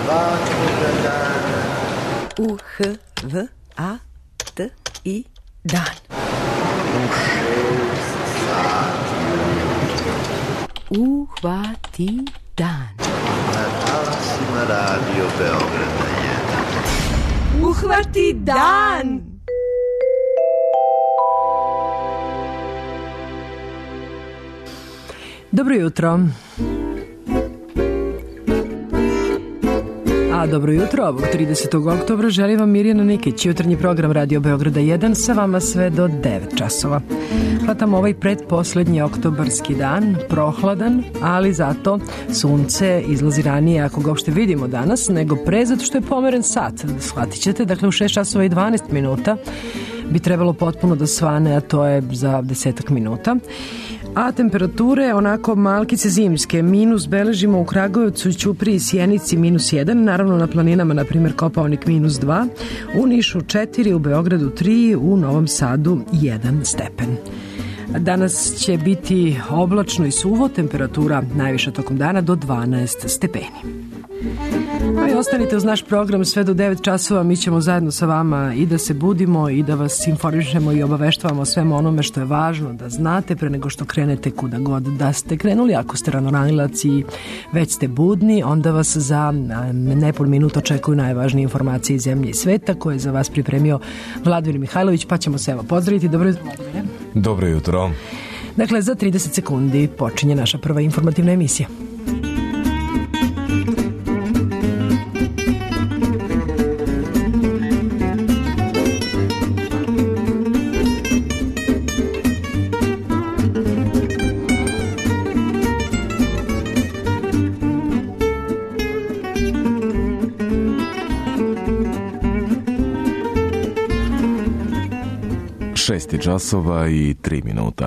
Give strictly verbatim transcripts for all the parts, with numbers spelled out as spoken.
svakoga dana. U H V A T I dan. U šest sati ujutro. Uhvati dan. Na talasima Radio Beograda jedan. Uhvati dan! Dobro jutro. A dobro jutro, ovog tridesetog oktobra želim vam Mirjana Nikić, jutarnji program Radio Beograda jedan sa vama sve do devet časova. Hvatam ovaj predposlednji oktobarski dan, prohladan, ali zato sunce izlazi ranije, ako ga uopšte vidimo danas, nego pre, zato što je pomeren sat. Shvatit ćete, dakle u šest časova i dvanaest minuta bi trebalo potpuno da svane, a to je za desetak minuta. A temperature onako malkice zimske, minus beležimo u Kragujevcu, Ćupriji i Sjenici minus jedan, naravno na planinama, na primjer Kopaonik minus dva, u Nišu četiri, u Beogradu tri, u Novom Sadu jedan stepen. Danas će biti oblačno i suvo, temperatura najviša tokom dana do dvanaest stepeni. Pa i ostanite uz naš program sve do devet časova, mi ćemo zajedno sa vama i da se budimo i da vas informišemo i obaveštavamo o svemu onome što je važno da znate pre nego što krenete kuda god da ste krenuli. Ako ste ranoranilac i već ste budni, onda vas za nepun minut očekuju najvažnije informacije iz zemlje i sveta koje je za vas pripremio Vladimir Mihajlović, pa ćemo se evo pozdraviti. Dobro jutro, Vladimir. Dobro jutro. Dakle, za trideset sekundi počinje naša prva informativna emisija. Šesti časova i tri minuta.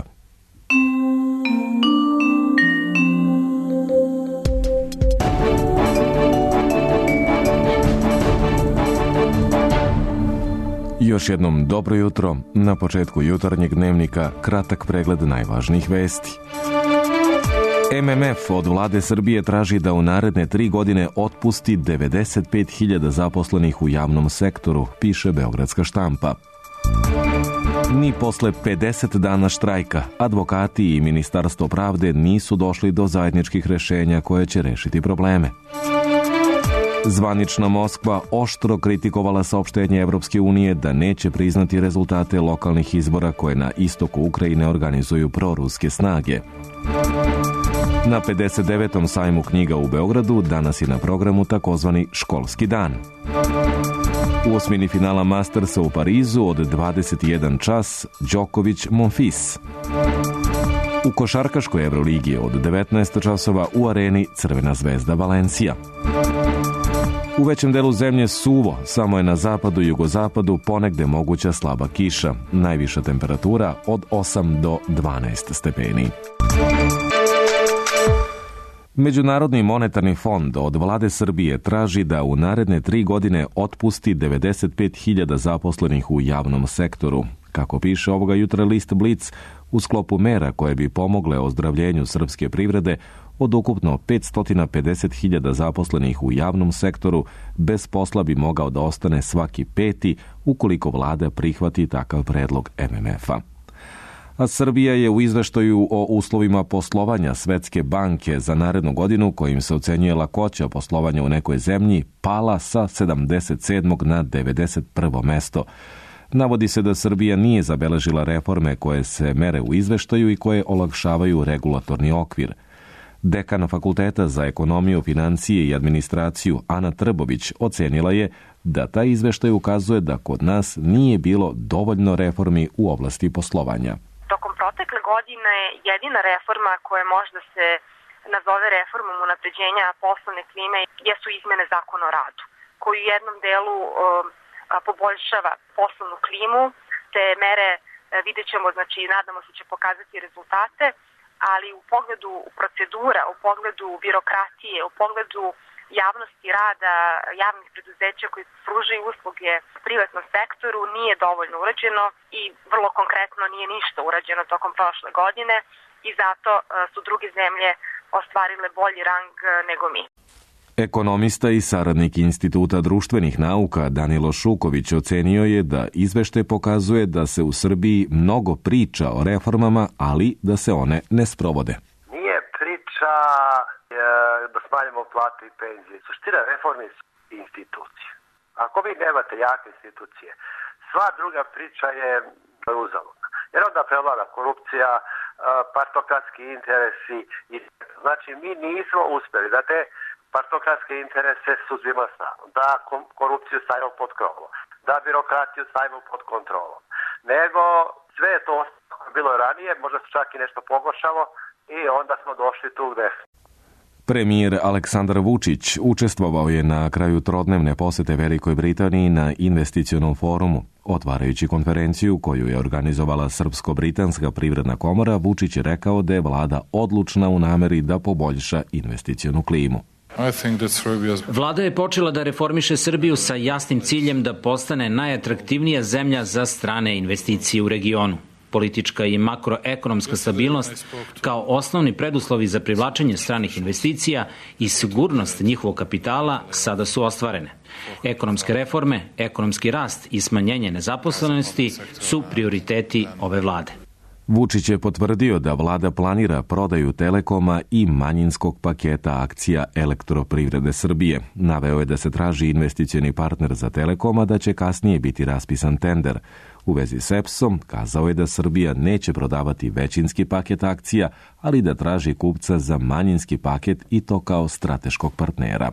Još jednom dobro jutro. Na početku jutarnjeg dnevnika kratak pregled najvažnijih vesti. M M F od vlade Srbije traži da u naredne tri godine otpusti devedeset pet hiljada zaposlenih u javnom sektoru, piše Beogradska štampa. Ni posle pedeset dana štrajka, advokati i Ministarstvo pravde nisu došli do zajedničkih rešenja koje će rešiti probleme. Zvanična Moskva oštro kritikovala saopštenje Evropske unije da neće priznati rezultate lokalnih izbora koje na istoku Ukrajine organizuju proruske snage. Na pedeset devetom sajmu knjiga u Beogradu danas je na programu takozvani školski dan. U osmini finala Mastersa u Parizu od dvadeset jedan čas Đoković Monfils. U košarkaškoj Evroligi od devetnaest časova u areni Crvena zvezda Valencija. U većem delu zemlje suvo, samo je na zapadu i jugozapadu ponegde moguća slaba kiša. Najviša temperatura od osam do dvanaest stepeni. Međunarodni monetarni fond od vlade Srbije traži da u naredne tri godine otpusti devedeset pet hiljada zaposlenih u javnom sektoru. Kako piše ovoga jutra list Blic, u sklopu mera koje bi pomogle ozdravljenju srpske privrede, od ukupno petsto pedeset hiljada zaposlenih u javnom sektoru, bez posla bi mogao da ostane svaki peti ukoliko vlada prihvati takav predlog M M F-a. A Srbija je u izveštaju o uslovima poslovanja Svetske banke za narednu godinu, kojim se ocenjuje lakoća poslovanja u nekoj zemlji, pala sa sedamdeset sedmog na devedeset prvo mesto. Navodi se da Srbija nije zabeležila reforme koje se mere u izveštaju i koje olakšavaju regulatorni okvir. Dekan Fakulteta za ekonomiju, financije i administraciju Ana Trbović ocenila je da taj izveštaj ukazuje da kod nas nije bilo dovoljno reformi u oblasti poslovanja. Tokom protekle godine jedina reforma koja može da se nazove reformom unapređenja poslovne klime jesu izmene Zakona o radu, koji u jednom delu um, poboljšava poslovnu klimu. Te mere vidjet ćemo, znači nadamo se će pokazati rezultate, ali u pogledu procedura, u pogledu birokratije, u pogledu javnosti rada javnih preduzeća koji pružaju usluge privatnom sektoru nije dovoljno urađeno i vrlo konkretno nije ništa urađeno tokom prošle godine i zato su druge zemlje ostvarile bolji rang nego mi. Ekonomista i saradnik Instituta društvenih nauka Danilo Šuković ocenio je da izveštaj pokazuje da se u Srbiji mnogo priča o reformama, ali da se one ne sprovode. Nije priča da smanjimo plate i penzije. Suština reforme su institucije. Ako vi nemate jake institucije, sva druga priča je uzaludna. Jer onda prevlada korupcija, partokratski interesi. Znači, mi nismo uspjeli da te partokratske interese suzbijemo snagom, da korupciju stavimo pod krovom, da birokratiju stavimo pod kontrolom. Nego sve je to bilo ranije, možda se čak i nešto pogoršalo i onda smo došli tu gde smo. Premijer Aleksandar Vučić učestvovao je na kraju trodnevne posete Velikoj Britaniji na investicionom forumu. Otvarajući konferenciju koju je organizovala Srpsko-britanska privredna komora, Vučić je rekao da je vlada odlučna u nameri da poboljša investicionu klimu. Vlada je počela da reformiše Srbiju sa jasnim ciljem da postane najatraktivnija zemlja za strane investicije u regionu. Politička i makroekonomska stabilnost kao osnovni preduslovi za privlačenje stranih investicija i sigurnost njihovog kapitala sada su ostvarene. Ekonomske reforme, ekonomski rast i smanjenje nezaposlenosti su prioriteti ove vlade. Vučić je potvrdio da vlada planira prodaju Telekoma i manjinskog paketa akcija Elektroprivrede Srbije. Naveo je da se traži investicioni partner za Telekoma, da će kasnije biti raspisan tender. U vezi s E P S-om kazao je da Srbija neće prodavati većinski paket akcija, ali da traži kupca za manjinski paket i to kao strateškog partnera.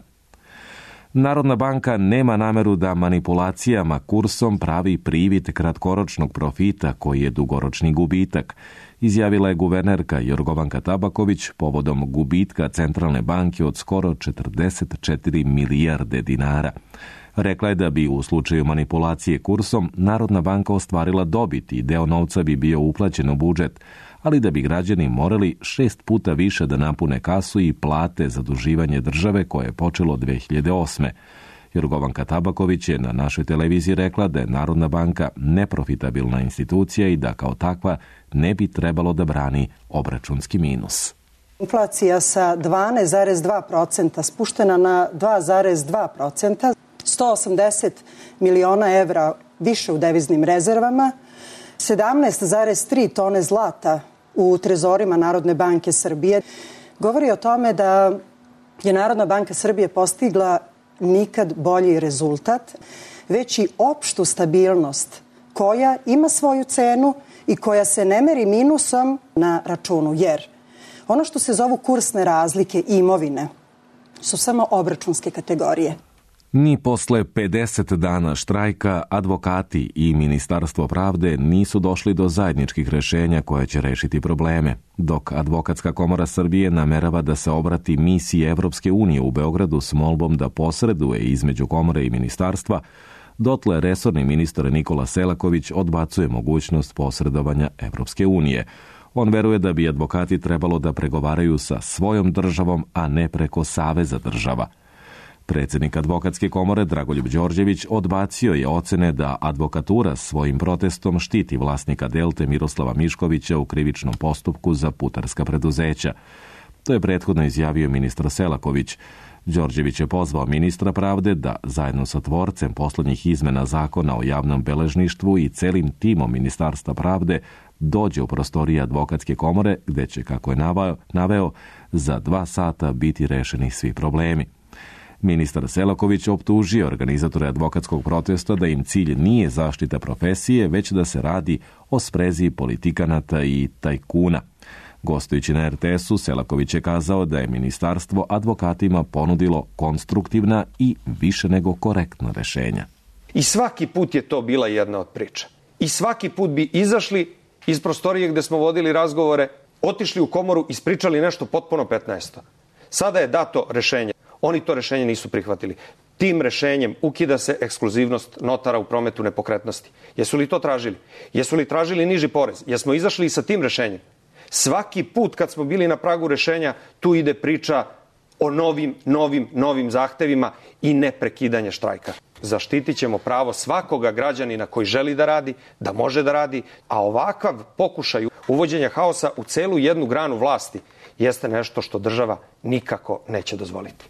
Narodna banka nema nameru da manipulacijama kursom pravi privid kratkoročnog profita koji je dugoročni gubitak, izjavila je guvernerka Jorgovanka Tabaković povodom gubitka Centralne banke od skoro četrdeset četiri milijarde dinara. Rekla je da bi u slučaju manipulacije kursom Narodna banka ostvarila dobit i deo novca bi bio uplaćen u budžet, ali da bi građani morali šest puta više da napune kasu i plate zaduživanje države koje je počelo dve hiljade osme. Jorgovanka Tabaković je na našoj televiziji rekla da je Narodna banka neprofitabilna institucija i da kao takva ne bi trebalo da brani obračunski minus. Inflacija sa dvanaest zarez dva procenta spuštena na dva zarez dva procenta, sto osamdeset miliona evra više u deviznim rezervama, sedamnaest zarez tri tone zlata u trezorima Narodne banke Srbije, govori o tome da je Narodna banka Srbije postigla nikad bolji rezultat, već i opštu stabilnost koja ima svoju cenu i koja se ne meri minusom na računu, jer ono što se zovu kursne razlike imovine su samo obračunske kategorije. Ni posle pedeset dana štrajka advokati i Ministarstvo pravde nisu došli do zajedničkih rešenja koje će rešiti probleme. Dok Advokatska komora Srbije namerava da se obrati misiji Evropske unije u Beogradu s molbom da posreduje između komore i ministarstva, dotle resorni ministar Nikola Selaković odbacuje mogućnost posredovanja Evropske unije. On veruje da bi advokati trebalo da pregovaraju sa svojom državom, a ne preko Saveza država. Predsjednik Advokatske komore Dragoljub Đorđević odbacio je ocene da advokatura svojim protestom štiti vlasnika Delte Miroslava Miškovića u krivičnom postupku za putarska preduzeća. To je prethodno izjavio ministar Selaković. Đorđević je pozvao ministra pravde da zajedno sa tvorcem poslednjih izmena zakona o javnom beležništvu i celim timom Ministarstva pravde dođe u prostorije Advokatske komore gde će, kako je naveo, za dva sata biti rešeni svi problemi. Ministar Selaković optužio organizatore advokatskog protesta da im cilj nije zaštita profesije, već da se radi o sprezi politikanata i tajkuna. Gostujući na er te esu, Selaković je kazao da je ministarstvo advokatima ponudilo konstruktivna i više nego korektna rešenja. I svaki put je to bila jedna od priča. I svaki put bi izašli iz prostorije gde smo vodili razgovore, otišli u komoru, ispričali nešto potpuno petnaesto. Sada je dato rešenje. Oni to rešenje nisu prihvatili. Tim rešenjem ukida se ekskluzivnost notara u prometu nepokretnosti. Jesu li to tražili? Jesu li tražili niži porez? Jesmo izašli sa tim rešenjem? Svaki put kad smo bili na pragu rešenja, tu ide priča o novim, novim, novim zahtevima i neprekidanje štrajka. Zaštitit ćemo pravo svakoga građanina koji želi da radi, da može da radi, a ovakav pokušaj uvođenja haosa u celu jednu granu vlasti jeste nešto što država nikako neće dozvoliti.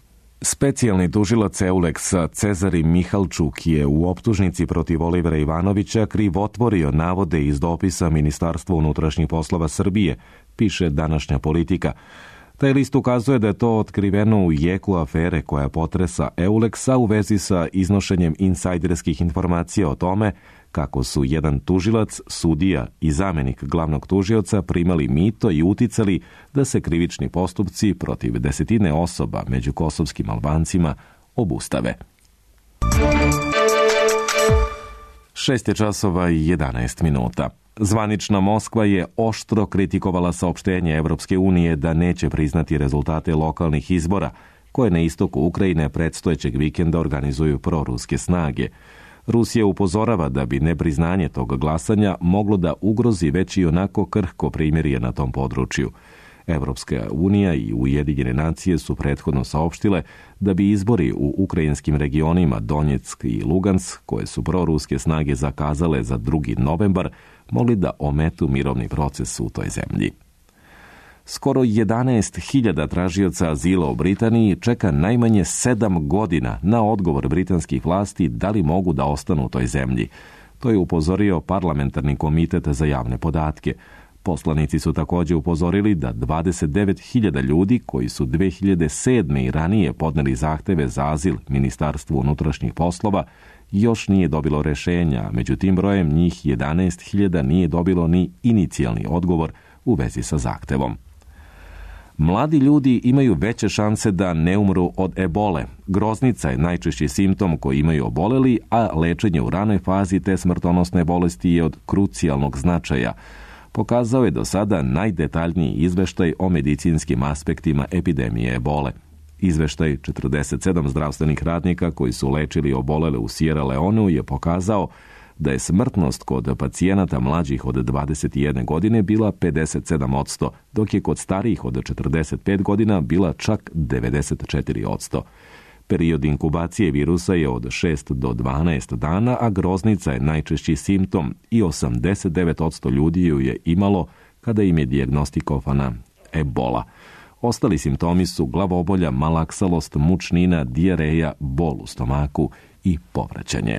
Specijalni tužilac Euleksa Cezari Mihalčuk je u optužnici protiv Olivera Ivanovića krivotvorio navode iz dopisa Ministarstva unutrašnjih poslova Srbije, piše današnja Politika. Taj list ukazuje da je to otkriveno u jeku afere koja potresa Euleksa u vezi sa iznošenjem insajderskih informacija o tome kako su jedan tužilac, sudija i zamenik glavnog tužioca primali mito i uticali da se krivični postupci protiv desetine osoba među kosovskim Albancima obustave. Šest je časova i jedanaest minuta. Zvanična Moskva je oštro kritikovala saopštenje Evropske unije da neće priznati rezultate lokalnih izbora koje na istoku Ukrajine predstojećeg vikenda organizuju proruske snage. Rusija upozorava da bi nepriznanje tog glasanja moglo da ugrozi već i onako krhko primirje na tom području. Evropska unija i Ujedinjene nacije su prethodno saopštile da bi izbori u ukrajinskim regionima Donjeck i Lugansk, koje su proruske snage zakazale za drugi novembar, mogli da ometu mirovni proces u toj zemlji. Skoro jedanaest hiljada tražioca azila u Britaniji čeka najmanje sedam godina na odgovor britanskih vlasti da li mogu da ostanu u toj zemlji. To je upozorio Parlamentarni komitet za javne podatke. Poslanici su također upozorili da dvadeset devet hiljada ljudi koji su dve hiljade sedme i ranije podneli zahteve za azil Ministarstvu unutrašnjih poslova još nije dobilo rešenja, među tim brojem njih jedanaest hiljada nije dobilo ni inicijalni odgovor u vezi sa zahtevom. Mladi ljudi imaju veće šanse da ne umru od ebole. Groznica je najčešći simptom koji imaju oboleli, a lečenje u ranoj fazi te smrtonosne bolesti je od krucijalnog značaja. Pokazao je do sada najdetaljniji izveštaj o medicinskim aspektima epidemije ebole. Izveštaj četrdeset sedam zdravstvenih radnika koji su lečili obolele u Sierra Leoneu je pokazao da je smrtnost kod pacijenata mlađih od dvadeset jedne godine bila pedeset sedam posto, dok je kod starijih od četrdeset pet godina bila čak devedeset četiri posto. Period inkubacije virusa je od šest do dvanaest dana, a groznica je najčešći simptom i osamdeset devet posto ljudi ju je imalo kada im je dijagnostikovana ebola. Ostali simptomi su glavobolja, malaksalost, mučnina, dijareja, bol u stomaku i povraćanje.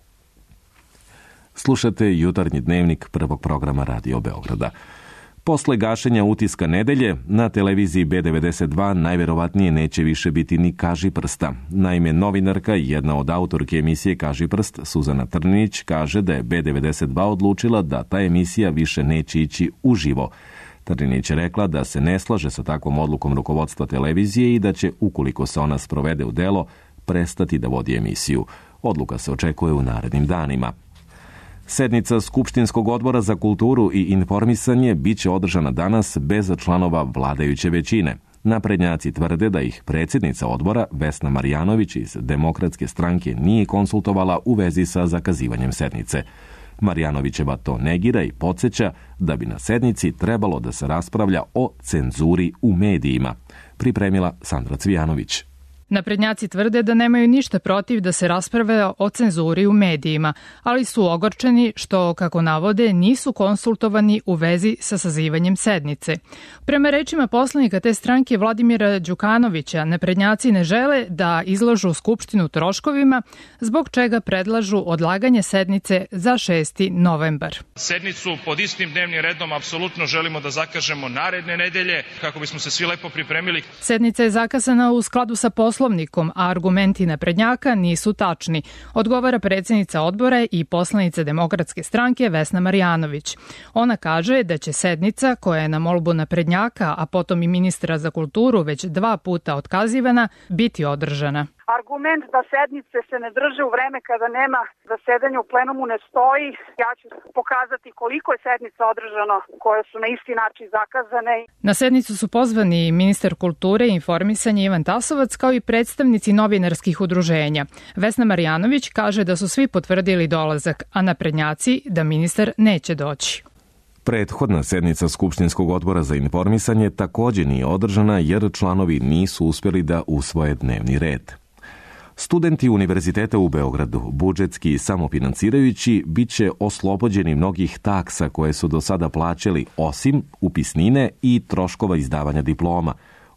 Slušate jutarnji dnevnik prvog programa Radio Beograda. Posle gašenja Utiska nedelje, na televiziji B devedeset dva najverovatnije neće više biti ni Kažiprsta. Naime, novinarka i jedna od autorke emisije Kažiprst, Suzana Trninić, kaže da je B devedeset dva odlučila da ta emisija više neće ići uživo. Trninić je rekla da se ne slaže sa takvom odlukom rukovodstva televizije i da će, ukoliko se ona sprovede u delo, prestati da vodi emisiju. Odluka se očekuje u narednim danima. Sednica Skupštinskog odbora za kulturu i informisanje biće održana danas bez članova vladajuće većine. Naprednjaci tvrde da ih predsjednica odbora Vesna Marjanović iz Demokratske stranke nije konsultovala u vezi sa zakazivanjem sednice. Marjanovićeva to negira i podsjeća da bi na sednici trebalo da se raspravlja o cenzuri u medijima. Pripremila Sandra Cvijanović. Naprednjaci tvrde da nemaju ništa protiv da se rasprave o cenzuri u medijima, ali su ogorčeni što, kako navode, nisu konsultovani u vezi sa sazivanjem sednice. Prema rečima poslanika te stranke Vladimira Đukanovića, naprednjaci ne žele da izlažu Skupštinu troškovima, zbog čega predlažu odlaganje sednice za šesti novembar. Sednicu pod istim dnevnim redom apsolutno želimo da zakažemo naredne nedelje kako bismo se svi lepo pripremili. Sednica je zakazana u skladu sa poslovnikom, a argumenti naprednjaka nisu tačni, odgovara predsjednica odbora i poslanica Demokratske stranke Vesna Marjanović. Ona kaže da će sednica, koja je na molbu naprednjaka, a potom i ministra za kulturu već dva puta otkazivana, biti održana. Argument da sednice se ne drže u vreme kada nema zasedanja u plenumu ne stoji. Ja ću pokazati koliko je sednica održano koje su na isti način zakazane. Na sednicu su pozvani ministar kulture i informisanja Ivan Tasovac kao i predstavnici novinarskih udruženja. Vesna Marjanović kaže da su svi potvrdili dolazak, a naprednjaci da ministar neće doći. Prethodna sednica Skupštinskog odbora za informisanje također nije održana jer članovi nisu uspjeli da usvoje dnevni red. Studenti Univerziteta u Beogradu, budžetski samofinancirajući, bit će oslobođeni mnogih taksa koje su do sada plaćali, osim upisnine i troškova izdavanja diploma.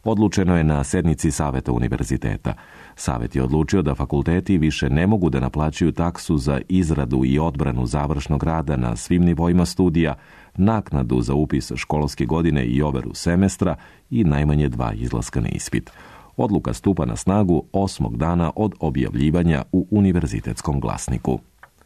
odlučeno je na sednici Saveta univerziteta. Savet je odlučio da fakulteti više ne mogu da naplaćuju taksu za izradu i odbranu završnog rada na svim nivoima studija, naknadu za upis školske godine i overu semestra i najmanje dva izlaska na ispit. Odluka stupa na snagu osmog dana od objavljivanja u Univerzitetskom glasniku.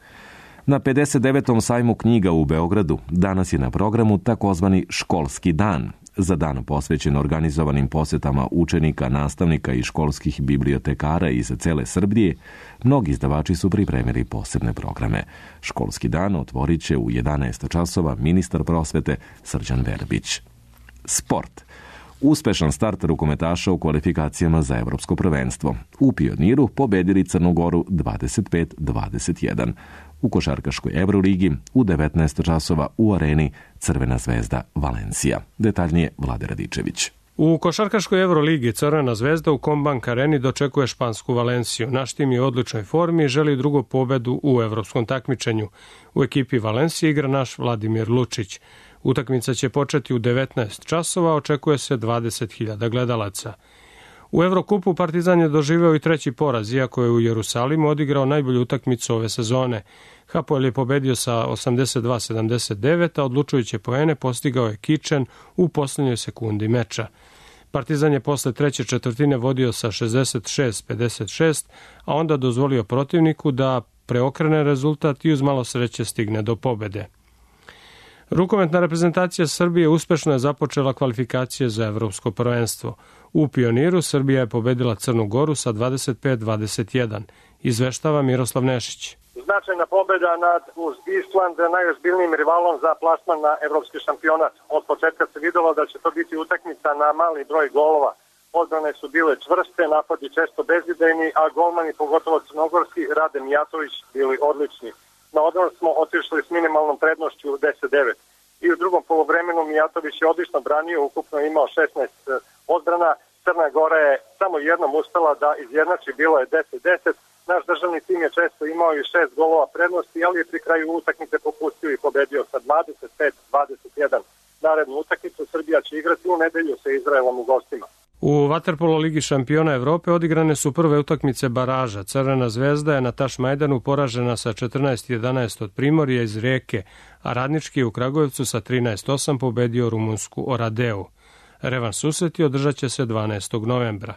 Na pedeset devetom sajmu knjiga u Beogradu danas je na programu takozvani školski dan. Za dan posvećen organizovanim posetama učenika, nastavnika i školskih bibliotekara iz cele Srbije, mnogi izdavači su pripremili posebne programe. Školski dan otvorit će u jedanaest časova ministar prosvete Srđan Verbić. Sport. Uspešan start rukometaša u kvalifikacijama za evropsko prvenstvo. U Pioniru pobedili Crnu Goru dvadeset pet dvadeset jedan. U košarkaškoj Euroligi u devetnaest časova u areni Crvena zvezda Valencija. Detaljnije Vlade Radičević. U košarkaškoj Euroligi Crvena zvezda u Kombank areni dočekuje špansku Valenciju. Naš tim je u odličnoj formi i želi drugu pobedu u evropskom takmičenju. U ekipi Valencije igra naš Vladimir Lučić. Utakmica će početi u devetnaest časova, očekuje se dvadeset hiljada gledalaca. U Evrokupu Partizan je doživeo i treći poraz, iako je u Jerusalimu odigrao najbolju utakmicu ove sezone. Hapoel je pobedio sa osamdeset dva sedamdeset devet, a odlučujuće poene postigao je Kičen u posljednjoj sekundi meča. Partizan je posle treće četvrtine vodio sa šezdeset šest pedeset šest, a onda dozvolio protivniku da preokrene rezultat i uz malo sreće stigne do pobede. Rukometna reprezentacija Srbije uspešno je započela kvalifikacije za evropsko prvenstvo. U Pioniru Srbija je pobedila Crnu Goru sa dvadeset pet dvadeset jedan. Izveštava Miroslav Nešić. Značajna pobeda nad uz Island, najozbiljnijim rivalom za plasman na evropski šampionat. Od početka se videlo da će to biti utakmica na mali broj golova. Odbrane su bile čvrste, napadi često bezidejni, a golmani, pogotovo crnogorski, Rade Mijatović, bili odlični. Na odmor smo otišli s minimalnom prednošću deset devet. I u drugom polovremenu Mijatović je odlično branio, ukupno imao šesnaest odbrana. Crna Gora je samo jednom uspela da izjednači, bilo je deset deset. Naš državni tim je često imao i šest golova prednosti, ali je pri kraju utakmice popustio i pobedio sa dvadeset pet dvadeset jedan. Narednu utakmicu Srbija će igrati u nedelju sa Izraelom u gostima. U vaterpolo ligi šampiona Evrope odigrane su prve utakmice baraža. Crvena zvezda je na Tašmajdanu poražena sa četrnaest jedanaest od Primorja iz Rijeke, a Radnički u Kragujevcu sa trinaest osam pobedio rumunsku Oradeu. Revanš susreti održat će se dvanaestog novembra.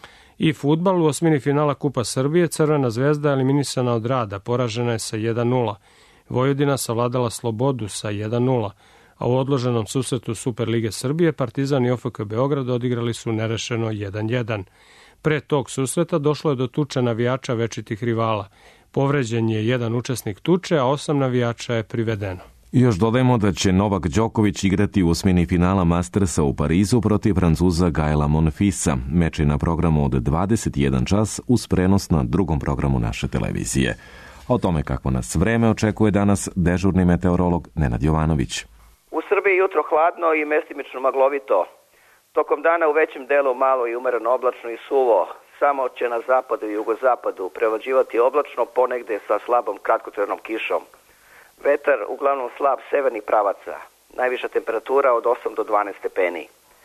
I fudbal u osmini finala Kupa Srbije Crvena zvezda eliminisana od Rada, poražena je sa jedan nula. Vojvodina savladala Slobodu sa jedan nula. A u odloženom susretu Superlige Srbije Partizan i O F K Beograd odigrali su nerešeno jedan jedan. Pre tog susreta došlo je do tuče navijača večitih rivala. Povređen je jedan učesnik tuče, a osam navijača je privedeno. Još dodajemo da će Novak Đoković igrati u osmini finala Mastersa u Parizu protiv Francuza Gaela Monfisa. Meč je na programu od dvadeset jedan čas uz prenos na drugom programu naše televizije. O tome kako nas vreme očekuje danas dežurni meteorolog Nenad Jovanović. U Srbiji jutro hladno i mestimično maglovito. Tokom dana u većem delu malo i umereno oblačno i suvo. Samo će na zapadu i jugozapadu prevađivati oblačno, ponegde sa slabom kratkotrajnom kišom. Vetar uglavnom slab severnih pravaca. Najviša temperatura od osam do dvanaest stepeni.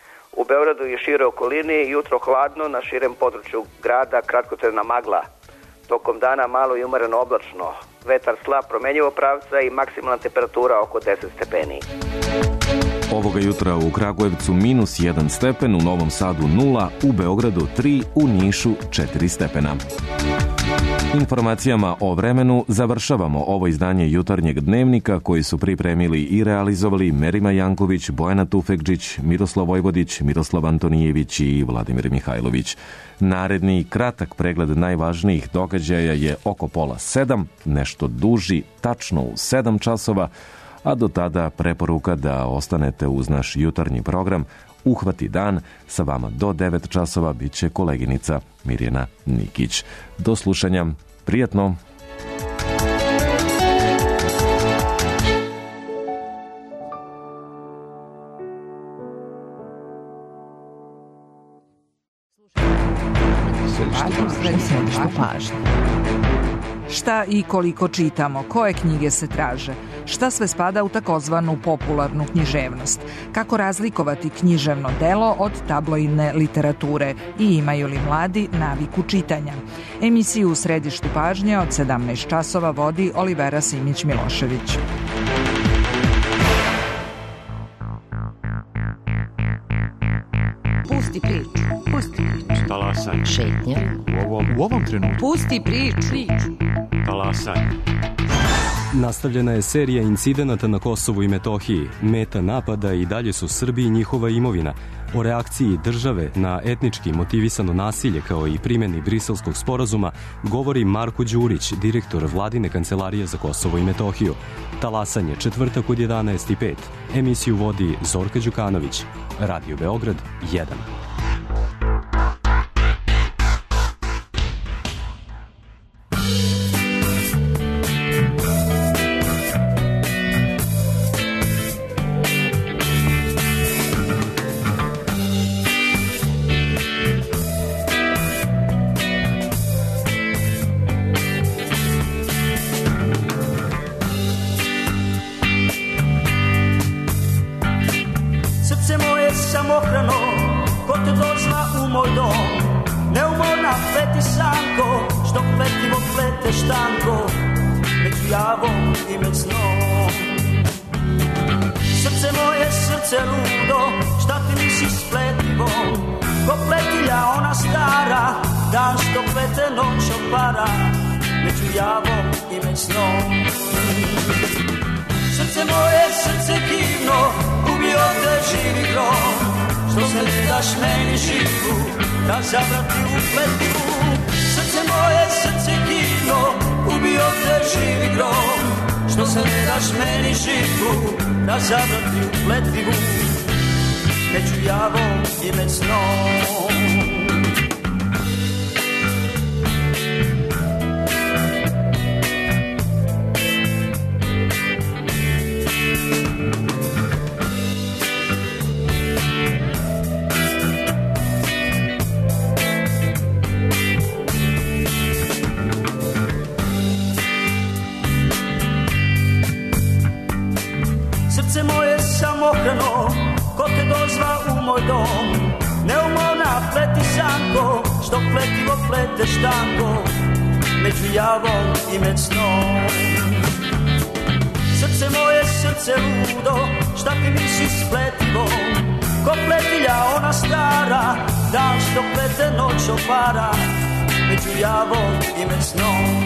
U Beogradu i šire okolini jutro hladno, na širem području grada kratkotrajna magla. Tokom dana malo i umereno oblačno. Vetar slab promenjivo pravca i maksimalna temperatura oko deset stepeni. Ovoga jutra u Kragujevcu minus jedan stepen, u Novom Sadu nula, u Beogradu tri, u Nišu četiri stepena. Informacijama o vremenu završavamo ovo izdanje jutarnjeg dnevnika koji su pripremili i realizovali Merima Janković, Bojana Tufekđić, Miroslav Vojvodić, Miroslav Antonijević i Vladimir Mihajlović. Naredni kratak pregled najvažnijih događaja je oko pola sedam, nešto duži, tačno u sedam časova, a do tada preporuka da ostanete uz naš jutarnji program Uhvati dan. Sa vama do devet časova bit će koleginica Mirjana Nikić. Do slušanja. Prijatno. Šta i koliko čitamo, koje knjige se traže, šta sve spada u takozvanu popularnu književnost, kako razlikovati književno delo od tabloidne literature i imaju li mladi naviku čitanja. Emisiju u središtu pažnje od sedamnaest časova vodi Olivera Simić-Milošević. Pusti priču, pusti priču. Talasaj. Šetnja. U ovom, u ovom trenutku. Pusti priču. Talasaj. Nastavljena je serija incidenata na Kosovu i Metohiji. Meta napada i dalje su Srbi i njihova imovina. O reakciji države na etnički motivisano nasilje kao i primjeni Briselskog sporazuma govori Marko Đurić, direktor Vladine kancelarije za Kosovo i Metohiju. Talasanje, četvrtak od jedanaest i pet. Emisiju vodi Zorka Đukanović. Radio Beograd jedan. Zabrati u pletivu, srce moje, srce kino, ubio te živi grom. Što se ne daš meni živu, da zabrati u pletivu, među javom i med snom. Ko te dozva u moj dom, neumorna pleti sanko, što pletivo pleteš tango, među javom i med snom. Srce moje, srce ludo, šta ti misliš s pletivom, ko pletilja ona stara, dan što plete noć opara, među javom i med snom.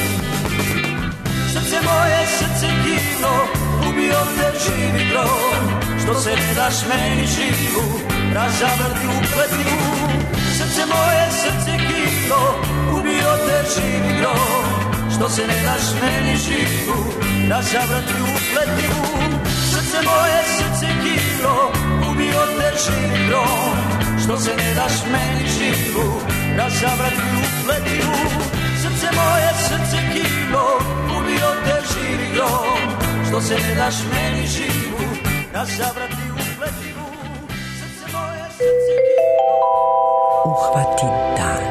Srce moje, srce kino, ubio te živi grom. Što se ne daš meni živu, razavrti u pletivu. Srce moje, srce kino, ubio te živi grom. Što se ne daš meni živu, razavrti u pletivu. Srce moje, srce kino, ubio te živi grom. Što se ne daš meni živu, razavrti u pletivu. Srce moje, srce kino, ubio te živi grom. Što se ne daš meni živu, da zavrati u pletivu, srce moje, srce kino. Uhvati dan.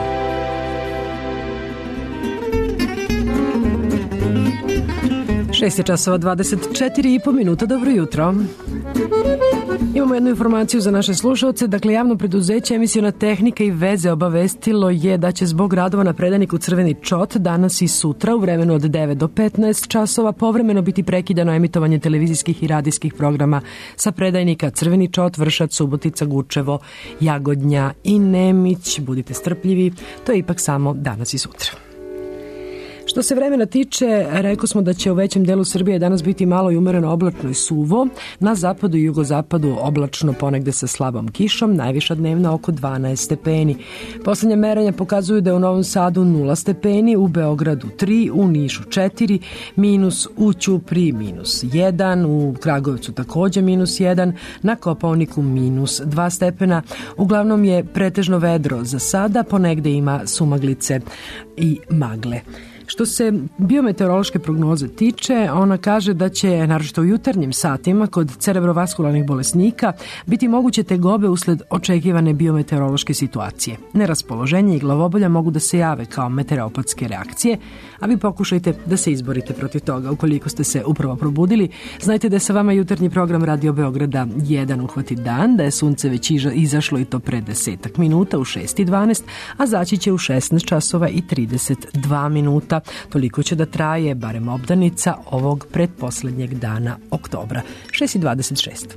šest je časova dvadeset četiri i po minuta, dobro jutro. Imamo jednu informaciju za naše slušalce. Dakle, javno preduzeće Emisiona tehnika i veze obavestilo je da će zbog radova na predajniku Crveni čot danas i sutra u vremenu od devet do petnaest časova povremeno biti prekidano emitovanje televizijskih i radijskih programa sa predajnika Crveni čot, Vršac, Subotica, Gučevo, Jagodnja i Nemić. Budite strpljivi, to je ipak samo danas i sutra. Što se vremena tiče, rekao smo da će u većem delu Srbije danas biti malo i umereno oblačno i suvo. Na zapadu i jugozapadu oblačno, ponegde sa slabom kišom, najviša dnevna oko dvanaest stepeni. Poslednje merenja pokazuju da je u Novom Sadu nula stepeni, u Beogradu tri, u Nišu četiri, minus u Ćupriji minus jedan, u Kragujevcu takođe minus jedan, na Kopaoniku minus dva stepena. Uglavnom je pretežno vedro za sada, ponegde ima sumaglice i magle. Što se biometeorološke prognoze tiče, ona kaže da će, naročito u jutarnjim satima, kod cerebrovaskularnih bolesnika biti moguće tegobe usled očekivane biometeorološke situacije. Neraspoloženje i glavobolja mogu da se jave kao meteoropatske reakcije, a vi pokušajte da se izborite protiv toga. Ukoliko ste se upravo probudili, znajte da je sa vama jutarnji program Radio Beograda jedan uhvati dan, da je sunce već izašlo i to pre desetak minuta u šest i dvanaest, a zaći će u šesnaest časova i trideset dva minuta. Toliko će da traje, barem obdanica, ovog pretposlednjeg dana oktobra. šest i dvadeset šest.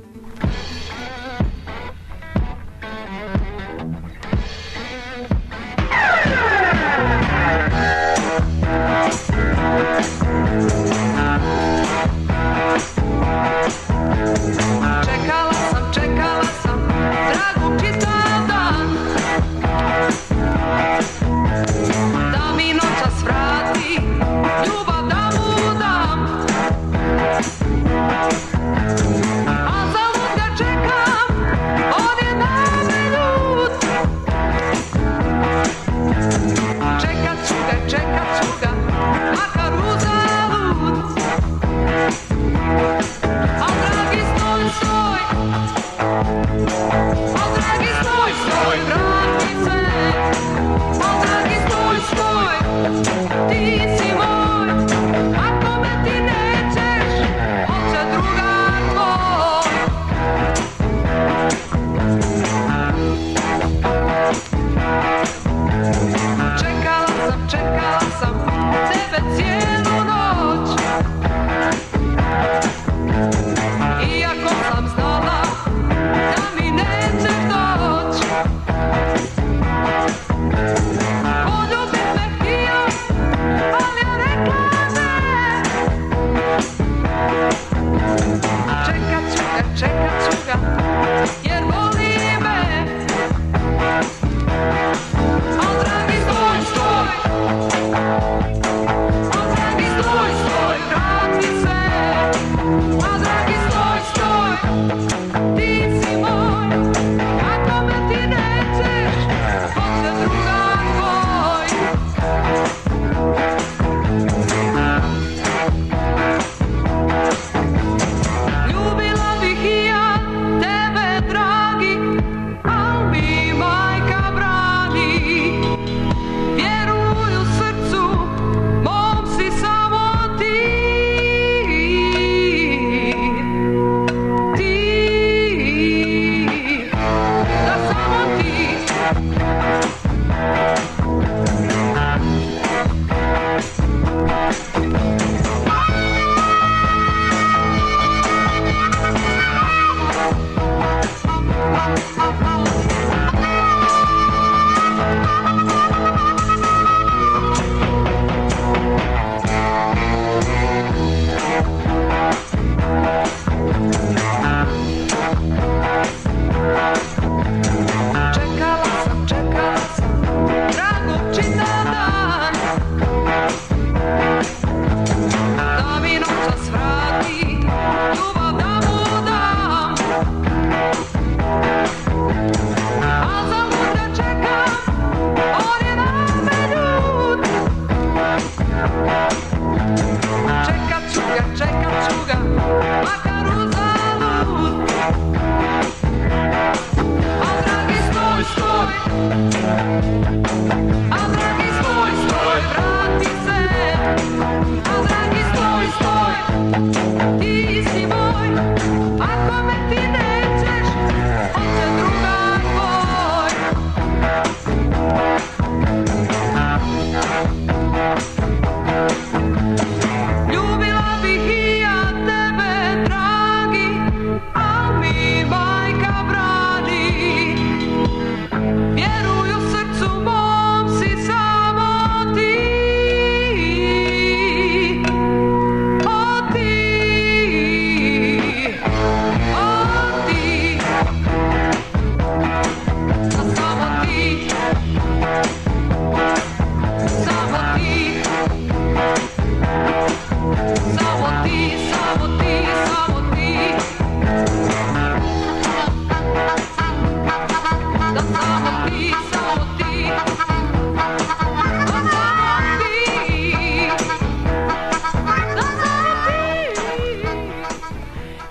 Čekala sam, čekala sam, dragu čitav dan, da mi noćas vrati, ljubav da mu dam, a za lud ga čekam.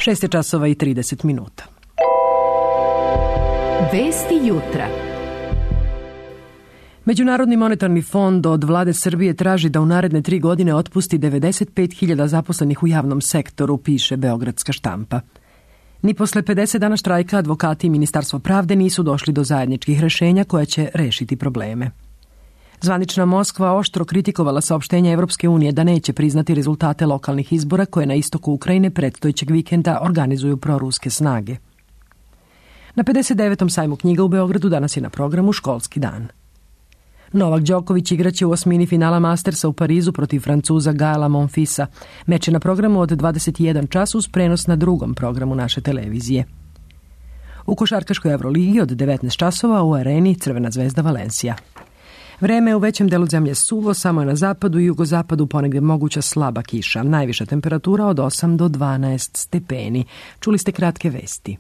šest je časova i trideset minuta. Vesti jutra. Međunarodni monetarni fond od vlade Srbije traži da u naredne tri godine otpusti devedeset pet hiljada zaposlenih u javnom sektoru, piše Beogradska štampa. Ni posle pedeset dana štrajka advokati i Ministarstvo pravde nisu došli do zajedničkih rešenja koja će rešiti probleme. Zvanična Moskva oštro kritikovala saopštenje Evropske unije da neće priznati rezultate lokalnih izbora koje na istoku Ukrajine predstojećeg vikenda organizuju proruske snage. Na pedeset devetom sajmu knjiga u Beogradu danas je na programu Školski dan. Novak Đoković igraće u osmini finala Mastersa u Parizu protiv Francuza Gaela Monfilsa. Meč je na programu od dvadeset jedan čas uz prenos na drugom programu naše televizije. U košarkaškoj Evroligi od devetnaest časova u areni Crvena zvezda Valencija. Vreme je u većem delu zemlje suvo, samo je na zapadu i jugozapadu ponegde moguća slaba kiša. Najviša temperatura od osam do dvanaest stepeni. Čuli ste kratke vesti.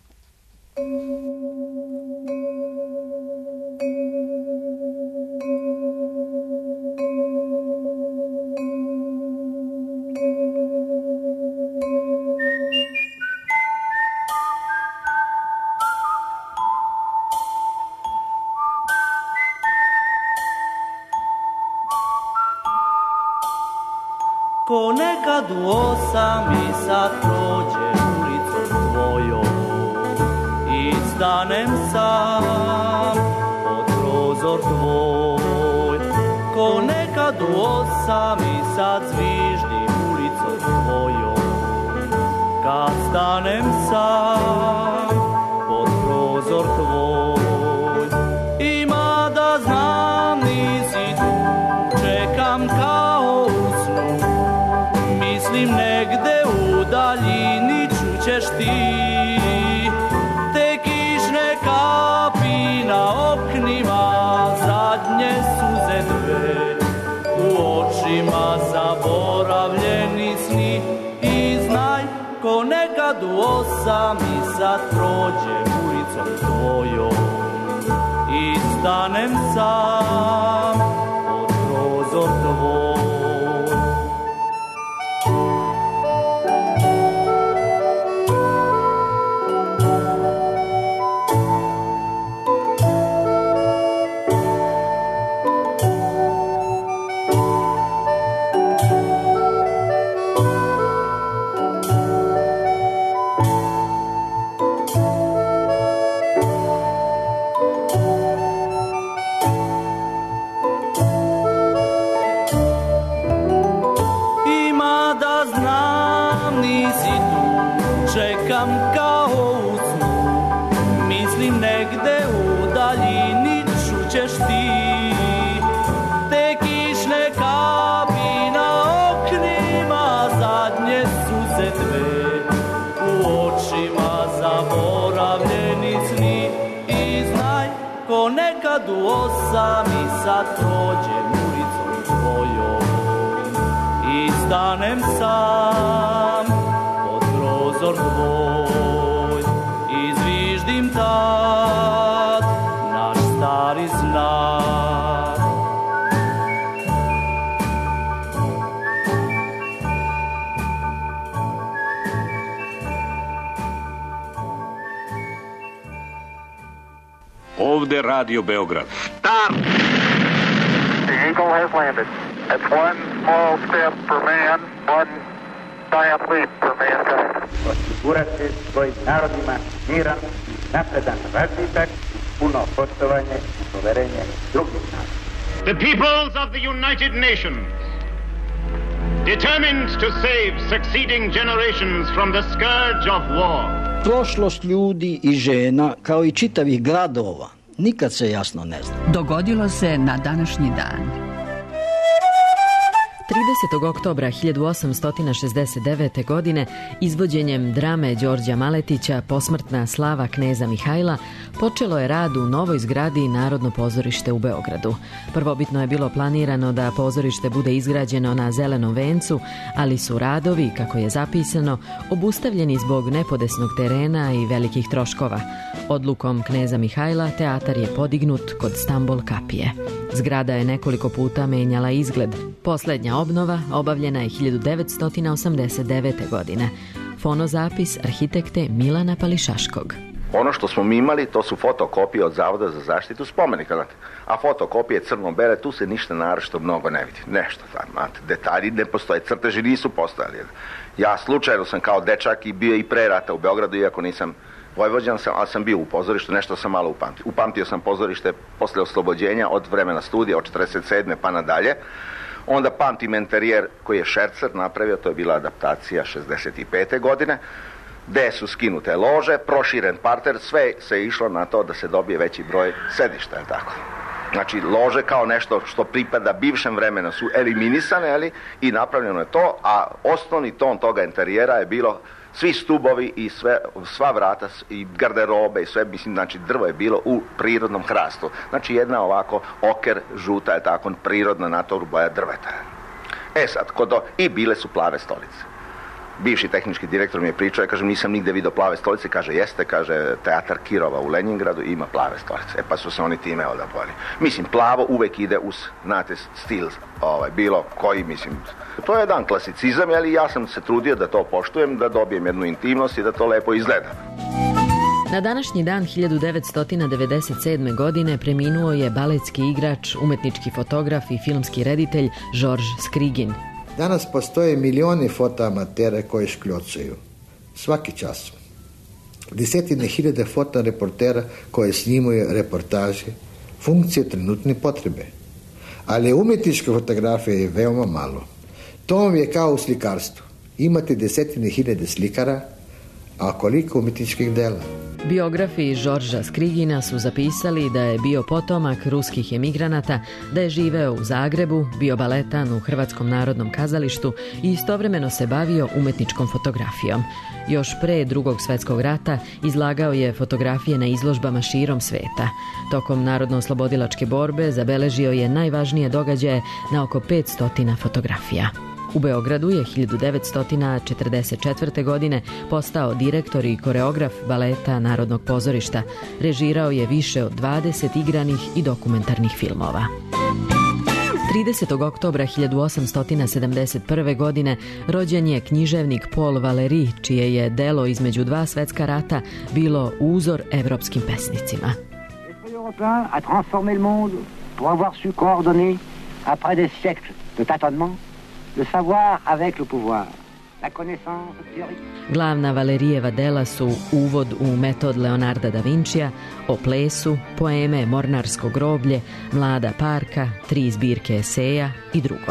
Ko nekad u osam i sad prođem ulicom tvojom i stanem sam pod prozor tvoj. Ko nekad u osam i sad zviždim ulicom tvojom kad stanem sam pod prozor tvoj. Ima da znam nisi tu, čekam kao u snu. Mislim negde u daljini čućeš ti te kišne kapi na oknima, zadnje suze dve u očima, zaboravljeni sni. I znaj, ko nekad u osam i sad prođem ulicom tvojom i stanem sam pod prozor tvoj. Čekam kao u snu, mislim negde u daljini čućeš ti te kišne kapi na oknima, zadnje suze dve u očima, zaboravljeni sni. I znaj, ko nekad u osam i sad prođem ulicom tvojom i stanem sam prozor tvoj i zviždim tad naš stari znak. Ovde Radio Beograd. Stop! The Eagle has landed. That's one small step for man, one giant leap for mankind. Osigurati svojim narodima miran, napredan razvitak, puno poštovanje i poverenje drugih naroda. The peoples of the United Nations, determined to save succeeding generations from the scourge of war. Prošlost ljudi i žena, kao i čitavih gradova, nikad se jasno ne zna. Dogodilo se na današnji dan. tridesetog oktobra hiljadu osamsto šezdeset devete. godine izvođenjem drame Đorđa Maletića Posmrtna slava kneza Mihajla počelo je rad u novoj zgradi Narodno pozorište u Beogradu. Prvobitno je bilo planirano da pozorište bude izgrađeno na Zelenom vencu, ali su radovi, kako je zapisano, obustavljeni zbog nepodesnog terena i velikih troškova. Odlukom kneza Mihajla teatar je podignut kod Stambol kapije. Zgrada je nekoliko puta menjala izgled. Poslednja obnova obavljena je hiljadu devetsto osamdeset devete. godine. Fonozapis arhitekte Milana Pališaškog. Ono što smo mi imali, to su fotokopije od Zavoda za zaštitu spomenika, znate. A fotokopije crno-bele, tu se ništa naročito mnogo ne vidi. Nešto tam, znate, detalji ne postoje, crteži nisu postojali. Ja slučajno sam kao dečak i bio i pre rata u Beogradu, iako nisam Vojvođan, sam, ali sam bio u pozorištu, nešto sam malo upamtio. Upamtio sam pozorište posle oslobođenja od vremena studija, od četrdeset sedme pa nadalje. Onda pamtim interijer koji je Šercer napravio, to je bila adaptacija šezdeset pete godine, gde su skinute lože, proširen parter, sve se išlo na to da se dobije veći broj sedišta, je tako? Znači, lože kao nešto što pripada bivšem vremenu su eliminisane, ali, i napravljeno je to, a osnovni ton toga interijera je bilo svi stubovi i sve, sva vrata i garderobe i sve, mislim, znači drvo je bilo u prirodnom hrastu. Znači jedna ovako oker, žuta, je tako, prirodna natoru boja drveta. E sad, kod to, i bile su plave stolice. Bivši tehnički direktor mi je pričao, ja kažem, nisam nigde vidio plave stolice, kaže, jeste, kaže, teatar Kirova u Leningradu ima plave stolice. E pa su se oni time odaboli. Mislim, plavo uvek ide uz, znate, stil, ovaj, bilo koji, mislim, to je jedan klasicizam, ali ja sam se trudio da to poštujem, da dobijem jednu intimnost i da to lepo izgleda. Na današnji dan hiljadu devetsto devedeset sedme. godine preminuo je baletski igrač, umetnički fotograf i filmski reditelj Žorž Skrigin. Danas postoje milioni fotoamatera koji škljocuju. Svaki čas. Desetine hiljade fotoreportera koje snimaju reportaže, funkcije trenutne potrebe. Ali umetnička fotografija je veoma malo. To vam je kao u slikarstvu. Imate desetine hiljade slikara, a koliko umetničkih dela? Biografi Žorža Skrigina su zapisali da je bio potomak ruskih emigranata, da je živeo u Zagrebu, bio baletan u Hrvatskom narodnom kazalištu i istovremeno se bavio umetničkom fotografijom. Još pre Drugog svetskog rata izlagao je fotografije na izložbama širom sveta. Tokom narodno-oslobodilačke borbe zabeležio je najvažnije događaje na oko petsto fotografija. U Beogradu je hiljadu devetsto četrdeset četvrte. godine postao direktor i koreograf baleta Narodnog pozorišta. Režirao je više od dvadeset igranih i dokumentarnih filmova. tridesetog oktobra hiljadu osamsto sedamdeset prve. godine rođen je književnik Paul Valéry, čije je delo između dva svetska rata bilo uzor evropskim pesnicima. Européen a transformé le monde pour avoir su coordonner après des siècles de tâtonnements le savoir avec le pouvoir. La connaissance théorique. Glavna Valerijeva dela su Uvod u metod Leonarda da Vincija, O plesu, poeme Mornarsko groblje, Mlada parka, tri zbirke eseja i drugo.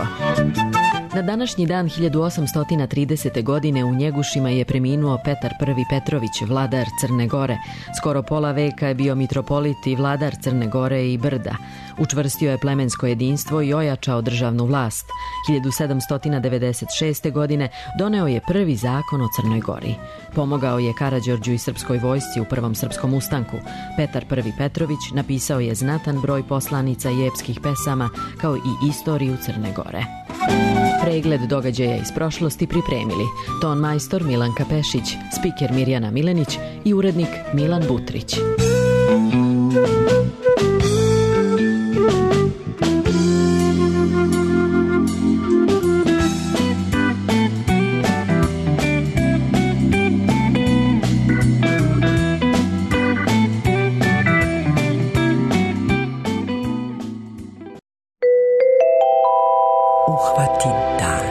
Na današnji dan hiljadu osamsto tridesete. godine u Njegušima je preminuo Petar I Petrović, vladar Crne Gore. Skoro pola veka je bio mitropolit i vladar Crne Gore i Brda. Učvrstio je plemensko jedinstvo i ojačao državnu vlast. hiljadu sedamsto devedeset šeste. godine doneo je prvi zakon o Crnoj Gori. Pomogao je Karađorđu i srpskoj vojsci u prvom srpskom ustanku. Petar I Petrović napisao je znatan broj poslanica i epskih pesama, kao i istoriju Crne Gore. Pregled događaja iz prošlosti pripremili ton majstor Milanka Pešić, spiker Mirjana Milenić i urednik Milan Butrić. Uhvati dan.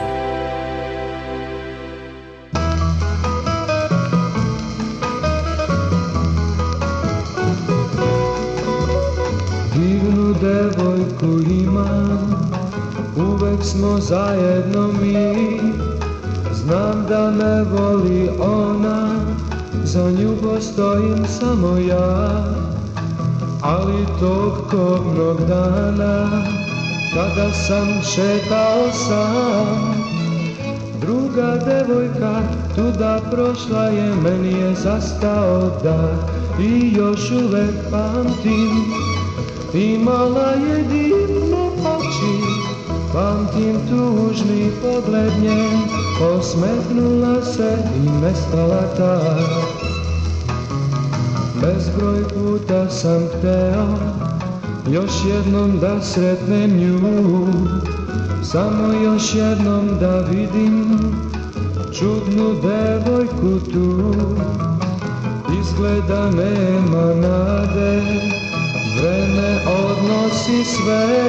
Divnu devojku imam, uvek smo zajedno mi. Znam da me voli ona, za nju postojim samo ja. Ali tog kobnog dana, kada sam šetao sam, druga devojka tuda prošla je, meni je zastao dah i još uvek pamtim. Imala je divne oči, pamtim tužni pogled njen, osmehнула se i nestala tak. Bezbroj puta sam hteo još jednom da sretnem nju, samo još jednom da vidim čudnu devojku tu, izgleda nema nade, vreme odnosi sve.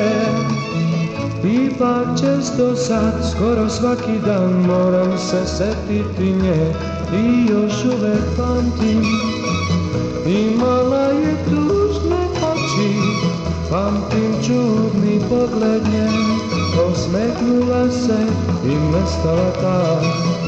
Ipak često sad, skoro svaki dan moram se setiti nje i još uvek pamtim. Imala je tužne oči, pamtim čudni pogled njen, osmeknula se i nestala tam.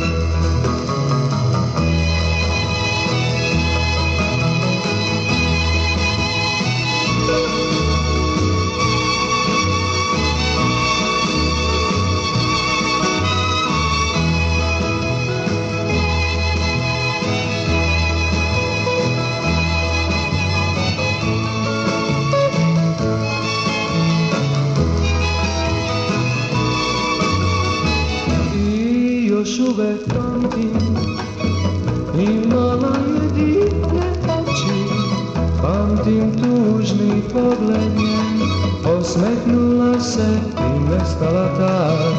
Uvek pamtim, imala je divne oči, pamtim tužni pogled njen, osmeknula se i nestala tam.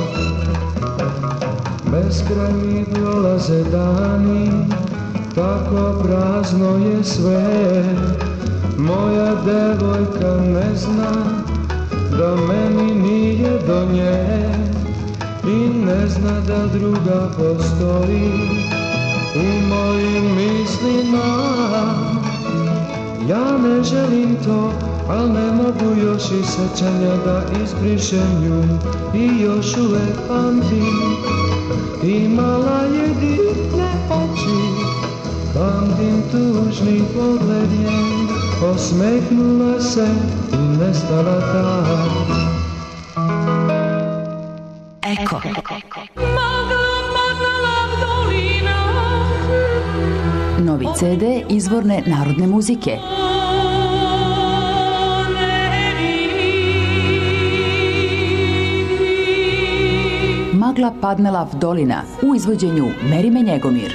Beskrajni prolaze dani, tako prazno je sve, moja devojka ne zna da meni nije do nje. I ne zna da druga postoji u mojim mislima. Ja ne želim to, al ne mogu još i sećanja da izbrišem nju. I još uvek pamtim, imala je divne oči, pamtim tužni pogled njen, osmeknula se i nestala tam. Eko. Novi ce de izvorne narodne muzike. Magla padnela v dolina u izvođenju Merime Njegomir.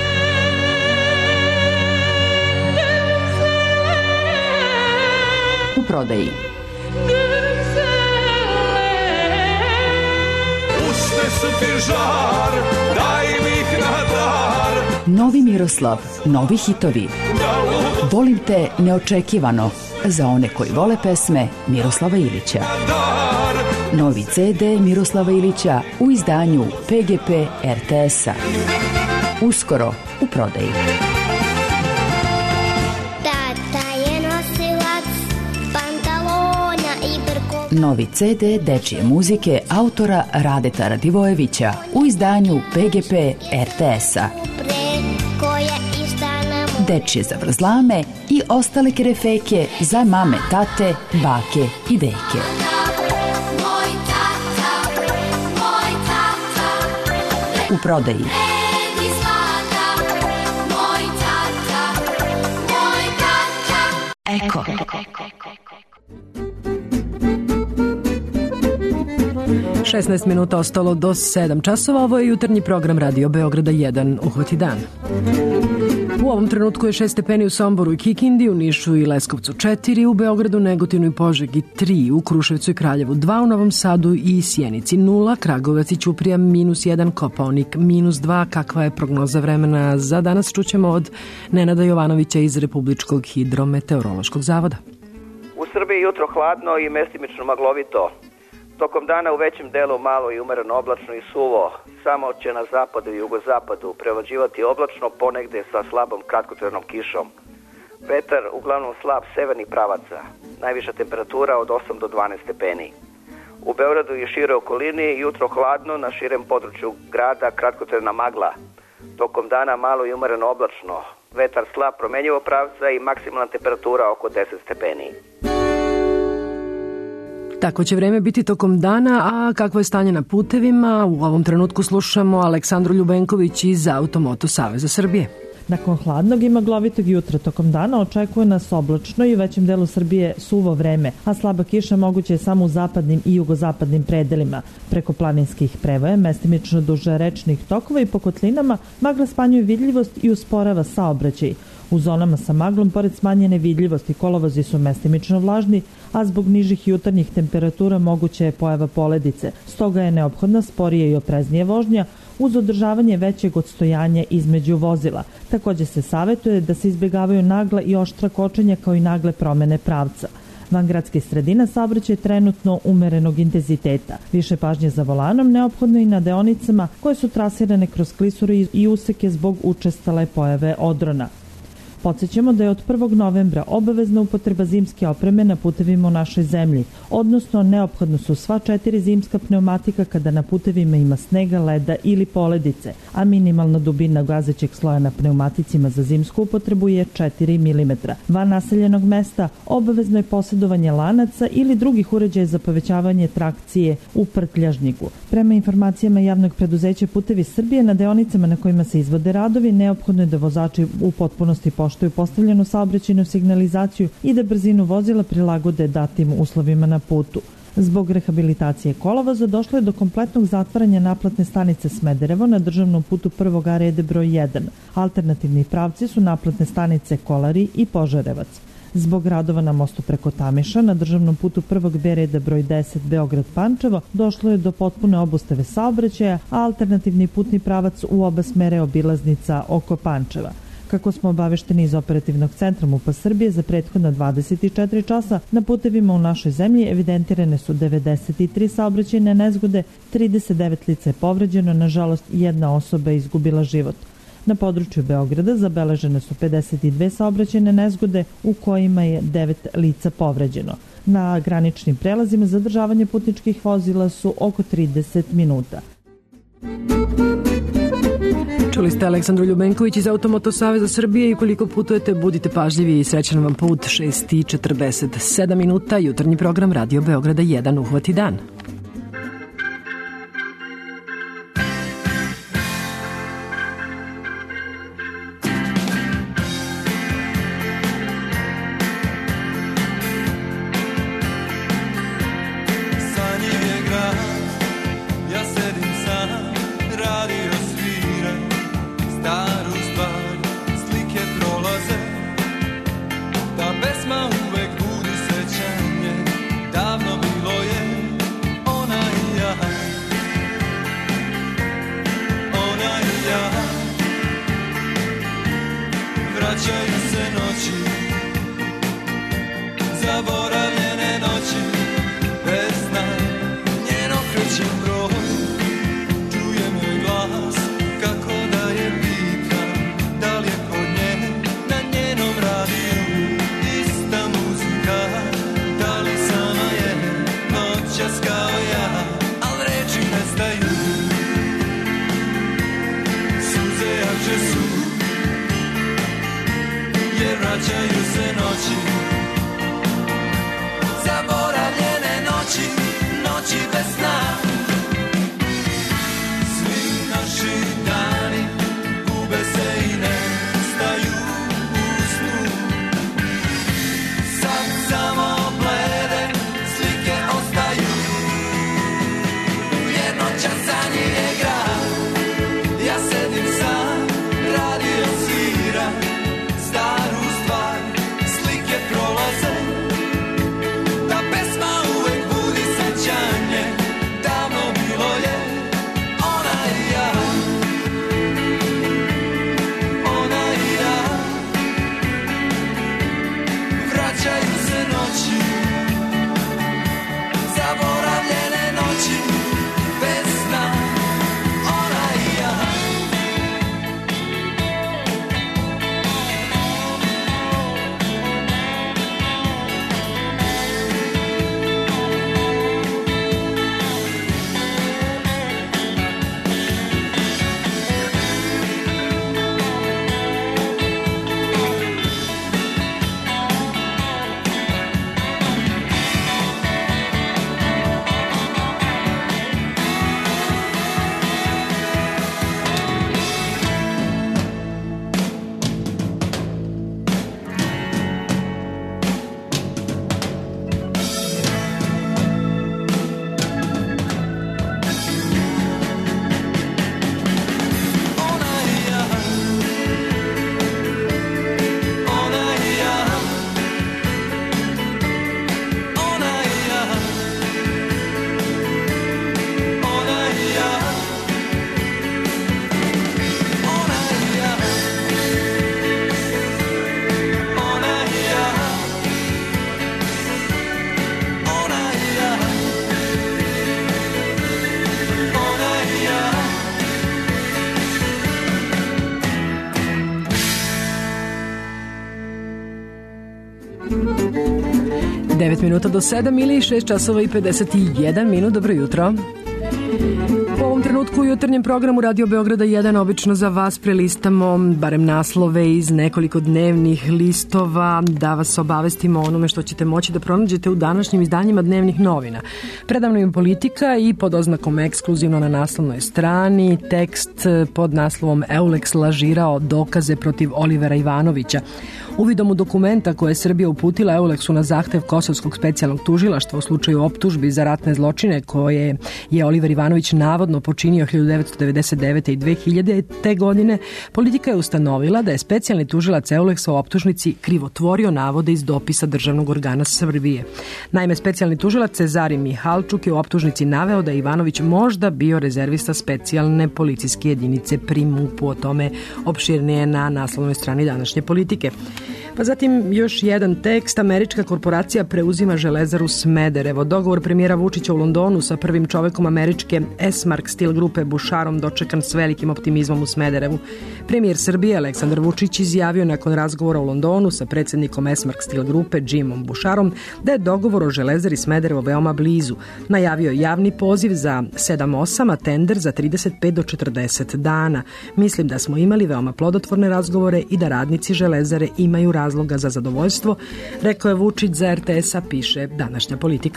U prodaji. Žar, daj mi ih na dar. Novi Miroslav, novi hitovi. Volim te neočekivano, za one koji vole pesme Miroslava Ilića. Novi ce de Miroslava Ilića u izdanju pe ge pe er te es-a. Uskoro u prodaji. Novi ce de dečije muzike autora Radeta Radivojevića u izdanju pe ge pe er te es-a. Dečije zavrzlame i ostale kerefeke za mame, tate, bake i deke. U prodaji. Eko. šesnaest minuta ostalo do sedam časova. Ovo je jutarnji program Radio Beograda jedan. Uhvati dan. U ovom trenutku je šest stepeni u Somboru i Kikindi, u Nišu i Leskovcu četiri, u Beogradu, Negotinu i Požegi tri, u Kruševcu i Kraljevu dva, u Novom Sadu i Sjenici nula, Kragujevac i Ćuprija minus jedan, Kopaonik minus dva. Kakva je prognoza vremena za danas, čućemo od Nenada Jovanovića iz Republičkog hidrometeorološkog zavoda. U Srbiji jutro hladno i mestimično maglovito. Tokom dana u većem delu malo i umereno oblačno i suvo, samo će na zapadu i jugozapadu prevlađivati oblačno, ponegde sa slabom kratkotrajnom kišom. Vetar uglavnom slab severnih pravaca, najviša temperatura od osam do dvanaest stepeni. U Beogradu i šire okolini jutro hladno, na širem području grada kratkotrajna magla. Tokom dana malo i umereno oblačno, vetar slab promenjivo pravca i maksimalna temperatura oko deset stepeni. Tako će vreme biti tokom dana, a kakvo je stanje na putevima? U ovom trenutku slušamo Aleksandru Ljubenković iz Automoto Saveza Srbije. Nakon hladnog i maglovitog jutra tokom dana očekuje nas oblačno i u većem delu Srbije suvo vreme, a slaba kiša moguće je samo u zapadnim i jugozapadnim predelima. Preko planinskih prevoja, mestimično duže rečnih tokova i po kotlinama, magla smanjuje vidljivost i usporava saobraćaj. U zonama sa maglom, pored smanjene vidljivosti, kolovozi su mestimično vlažni, a zbog nižih jutarnjih temperatura moguće je pojava poledice. Stoga je neophodna sporije i opreznije vožnja uz održavanje većeg odstojanja između vozila. Takođe se savetuje da se izbjegavaju nagla i oštra kočenja kao i nagle promene pravca. Vangradskih sredina saobraćaj je trenutno umerenog intenziteta. Više pažnje za volanom neophodno i na deonicama koje su trasirane kroz klisuru i useke zbog učestale pojave odrona. Podsjećamo da je od prvog novembra obavezna upotreba zimske opreme na putevima u našoj zemlji, odnosno neophodno su sva četiri zimska pneumatika kada na putevima ima snega, leda ili poledice, a minimalna dubina gazećeg sloja na pneumaticima za zimsku upotrebu je četiri milimetra. Van naseljenog mesta obavezno je posjedovanje lanaca ili drugih uređaja za povećavanje trakcije u prtljažniku. Prema informacijama javnog preduzeća Putevi Srbije, na deonicama na kojima se izvode radovi neophodno je da vozači u potpunosti poštuju postavljenu saobraćajnu signalizaciju i da brzinu vozila prilagode datim uslovima na putu. Zbog rehabilitacije kolovoza došlo je do kompletnog zatvaranja naplatne stanice Smederevo na državnom putu prvog A rede broj jedan. Alternativni pravci su naplatne stanice Kolari i Požarevac. Zbog radova na mostu preko Tamiša na državnom putu prvog B reda broj deset Beograd-Pančevo došlo je do potpune obustave saobraćaja, a alternativni putni pravac u oba smere obilaznica oko Pančeva. Kako smo obavešteni iz operativnog centra MUP-a Srbije, za prethodna dvadeset četiri časa na putevima u našoj zemlji evidentirane su devedeset tri saobraćajne nezgode, trideset devet lica je povređeno, nažalost jedna osoba je izgubila život. Na području Beograda zabeležene su pedeset dve saobraćajne nezgode u kojima je devet lica povređeno. Na graničnim prelazima zadržavanje putničkih vozila su oko trideset minuta. Čuli ste Aleksandru Ljubenković iz Automoto Saveza Srbije i koliko putujete, budite pažljivi i srećan vam put. Šest i četrdeset sedam minuta, jutarnji program Radio Beograda jedan, Uhvati dan. Pesma uvek budi sećanje, davno bilo je devet minuta do sedam ili šest časova i pedeset jedan minut. Dobro jutro. U ovom trenutku u jutarnjem programu Radio Beograda jedan obično za vas prelistamo barem naslove iz nekoliko dnevnih listova da vas obavestimo o onome što ćete moći da pronađete u današnjim izdanjima dnevnih novina. Predavno je Politika i pod oznakom ekskluzivno na naslovnoj strani tekst pod naslovom Eulex lažirao dokaze protiv Olivera Ivanovića. Uvidom u dokumenta koje je Srbija uputila Eulexu na zahtev Kosovskog specijalnog tužilaštva u slučaju optužbi za ratne zločine koje je Oliver Ivanović navodno počinio hiljadu devetsto devedeset devete i dve hiljadite. godine, Politika je ustanovila da je specijalni tužilac Eulexa u optužnici krivotvorio navode iz dopisa državnog organa Srbije. Naime, specijalni tužilac Cezari Mihalčuk je u optužnici naveo da je Ivanović možda bio rezervista specijalne policijske jedinice pri MUP-u. O tome opširnije na naslovnoj strani današnje Politike. Pa zatim još jedan tekst. Američka korporacija preuzima Železaru Smederevo. Dogovor premijera Vučića u Londonu sa prvim čovekom američke Esmark Steel grupe Bušarom dočekan s velikim optimizmom u Smederevu. Premijer Srbije Aleksandar Vučić izjavio nakon razgovora u Londonu sa predsjednikom Esmark Steel grupe Jimom Bušarom da je dogovor o Železari Smederevo veoma blizu. Najavio javni poziv za sedam osam, a tender za trideset pet do četrdeset dana. Mislim da smo imali veoma plodotvorne razgovore i da radnici Železare imaju razloga za zadovoljstvo, rekao je Vučić za R T S-a, piše današnja Politika.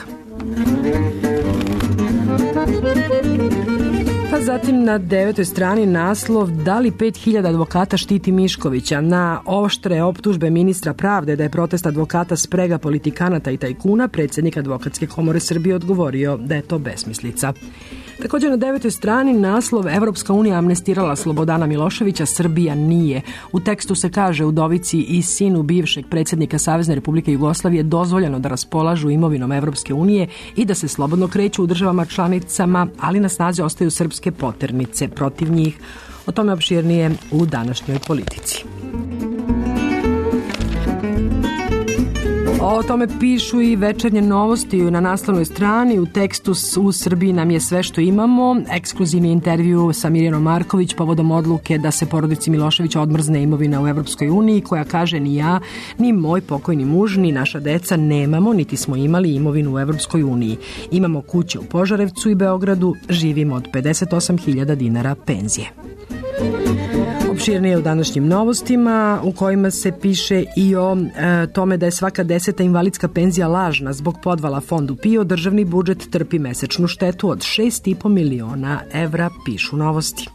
Pa zatim na devetoj strani naslov da li pet hiljada advokata štiti Miškovića. Na oštre optužbe ministra pravde da je protest advokata sprega politikanata i tajkuna, predsjednik Advokatske komore Srbije odgovorio da je to besmislica. Također na devetoj strani naslov Evropska unija amnestirala Slobodana Miloševića, Srbija nije. U tekstu se kaže udovici i sinu bivšeg predsjednika Savezne Republike Jugoslavije dozvoljeno da raspolažu imovinom Evropske unije i da se slobodno kreću u državama članicama, ali na snazi ostaju srpske poternice protiv njih. O tome opširnije u današnjoj Politici. O tome pišu i Večernje novosti na naslovnoj strani. U tekstu u Srbiji nam je sve što imamo. Ekskluzivni intervju sa Mirjanom Marković povodom odluke da se porodici Miloševića odmrzne imovina u Evropskoj uniji, koja kaže ni ja, ni moj pokojni muž, ni naša deca nemamo, niti smo imali imovinu u Evropskoj uniji. Imamo kuće u Požarevcu i Beogradu, živimo od pedeset osam hiljada dinara penzije. Opširnije u današnjim novostima u kojima se piše i o e, tome da je svaka deseta invalidska penzija lažna zbog podvala fondu PIO. Državni budžet trpi mesečnu štetu od šest i po miliona evra, pišu Novosti.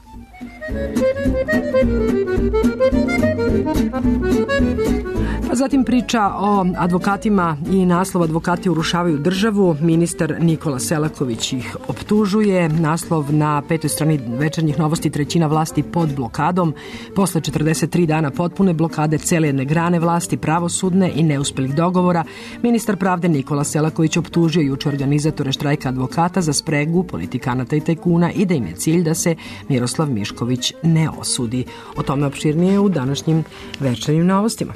Pa zatim priča o advokatima i naslov advokati urušavaju državu. Ministar Nikola Selaković ih optužuje. Naslov na petoj strani Večernjih novosti, trećina vlasti pod blokadom. Posle četrdeset tri dana potpune blokade cele jedne grane vlasti, pravosudne i neuspelih dogovora, ministar pravde Nikola Selaković optužio juče organizatore štrajka advokata za spregu politikanata i tajkuna i da im je cilj da se Miroslav Mišković ne osudi. O tome opširnije u današnjim Večernjim novostima.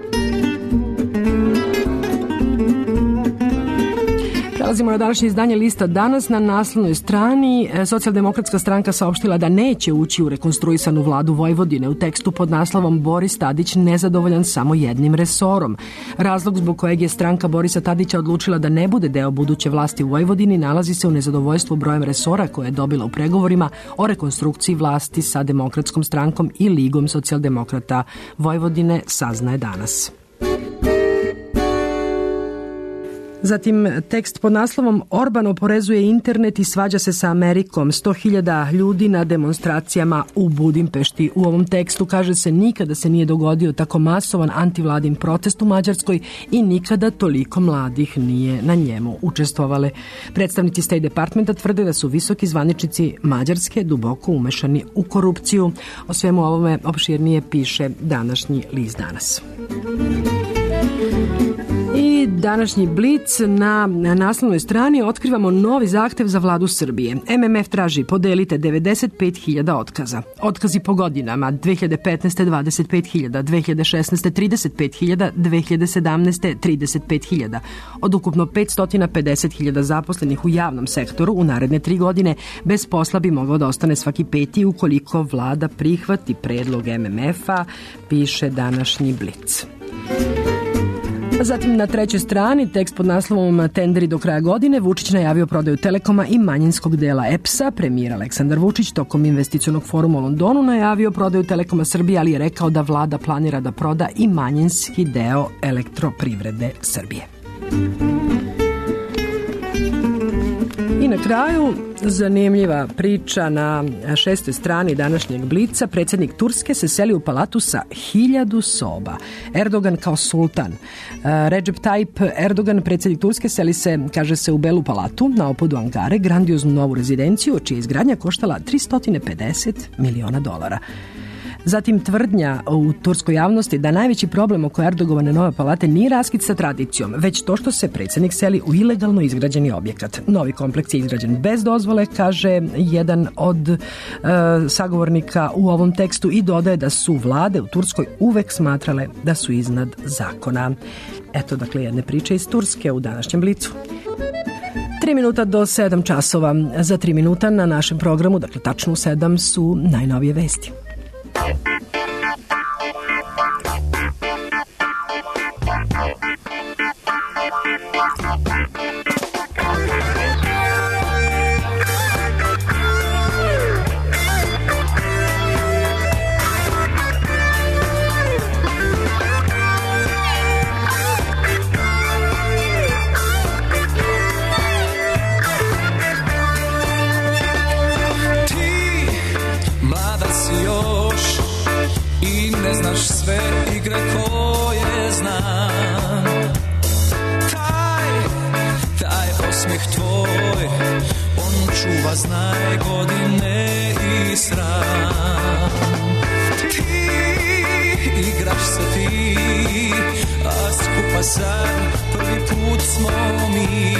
Prelazimo na današnje izdanje Lista danas. Na naslovnoj strani Socijaldemokratska stranka saopštila da neće ući u rekonstruisanu vladu Vojvodine. U tekstu pod naslovom Boris Tadić nezadovoljan samo jednim resorom. Razlog zbog kojeg je stranka Borisa Tadića odlučila da ne bude deo buduće vlasti u Vojvodini nalazi se u nezadovoljstvu brojem resora koje je dobila u pregovorima o rekonstrukciji vlasti sa Demokratskom strankom i Ligom socijaldemokrata Vojvodine, saznaje danas. Zatim tekst pod naslovom Orban oporezuje internet i svađa se sa Amerikom. sto hiljada ljudi na demonstracijama u Budimpešti. U ovom tekstu kaže se nikada se nije dogodio tako masovan antivladin protest u Mađarskoj i nikada toliko mladih nije na njemu učestvovale. Predstavnici State Departmenta tvrde da su visoki zvaničnici Mađarske duboko umešani u korupciju. O svemu ovome opširnije piše današnji List danas. I današnji Blic na naslovnoj strani otkrivamo novi zahtev za vladu Srbije. M M F traži podelite devedeset pet hiljada otkaza. Otkazi po godinama dve hiljade petnaeste. dvadeset pet hiljada, dve hiljade šesnaeste. trideset pet hiljada, dve hiljade sedamnaeste. trideset pet hiljada. Od ukupno petsto pedeset hiljada zaposlenih u javnom sektoru u naredne tri godine bez posla bi mogao da ostane svaki peti ukoliko vlada prihvati predlog M M F-a, piše današnji Blic. Zatim na trećoj strani tekst pod naslovom Tenderi do kraja godine. Vučić najavio prodaju Telekoma i manjinskog dela E P S-a. Premijer Aleksandar Vučić tokom investicionog foruma u Londonu najavio prodaju Telekoma Srbije, ali je rekao da vlada planira da proda i manjinski deo Elektroprivrede Srbije. I na kraju zanimljiva priča na šestoj strani današnjeg Blica. Predsjednik Turske se seli u palatu sa hiljadu soba. Erdogan kao sultan. Recep Tayyip Erdogan, predsjednik Turske, seli se, kaže se, u Belu palatu na opodu Ankare, grandioznu novu rezidenciju, čija izgradnja koštala tristo pedeset miliona dolara. Zatim tvrdnja u turskoj javnosti da najveći problem oko Erdogovane nove palate nije raskid sa tradicijom, već to što se predsjednik seli u ilegalno izgrađeni objekat. Novi kompleks je izgrađen bez dozvole, kaže jedan od e, sagovornika u ovom tekstu, i dodaje da su vlade u Turskoj uvek smatrale da su iznad zakona. Eto, dakle, jedne priče iz Turske u današnjem Blicu. Tri minuta do sedam časova. Za tri minuta na našem programu, dakle tačno u sedam, su najnovije vesti. Sve igre koje znam, taj, taj osmijeh tvoj, on čuva, znaj, godine i sram. Ti igraš se ti, a skupa sad prvi put smo mi.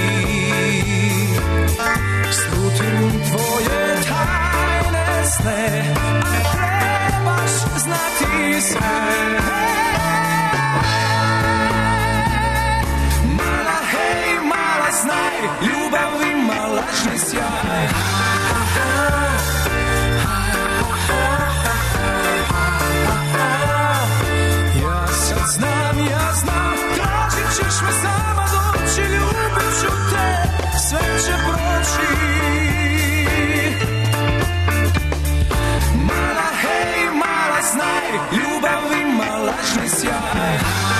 Slutim tvoje tajne sne, a trebaš znati sve. Mala, hej, mala, znaj, ljubav ima lažni sjaj. Ja sad znam, ja znam, tražit ćeš me sama doći, ljubit ću te, sve će proći. Mala, hej, mala, znaj, ljubav ima lažni sjaj.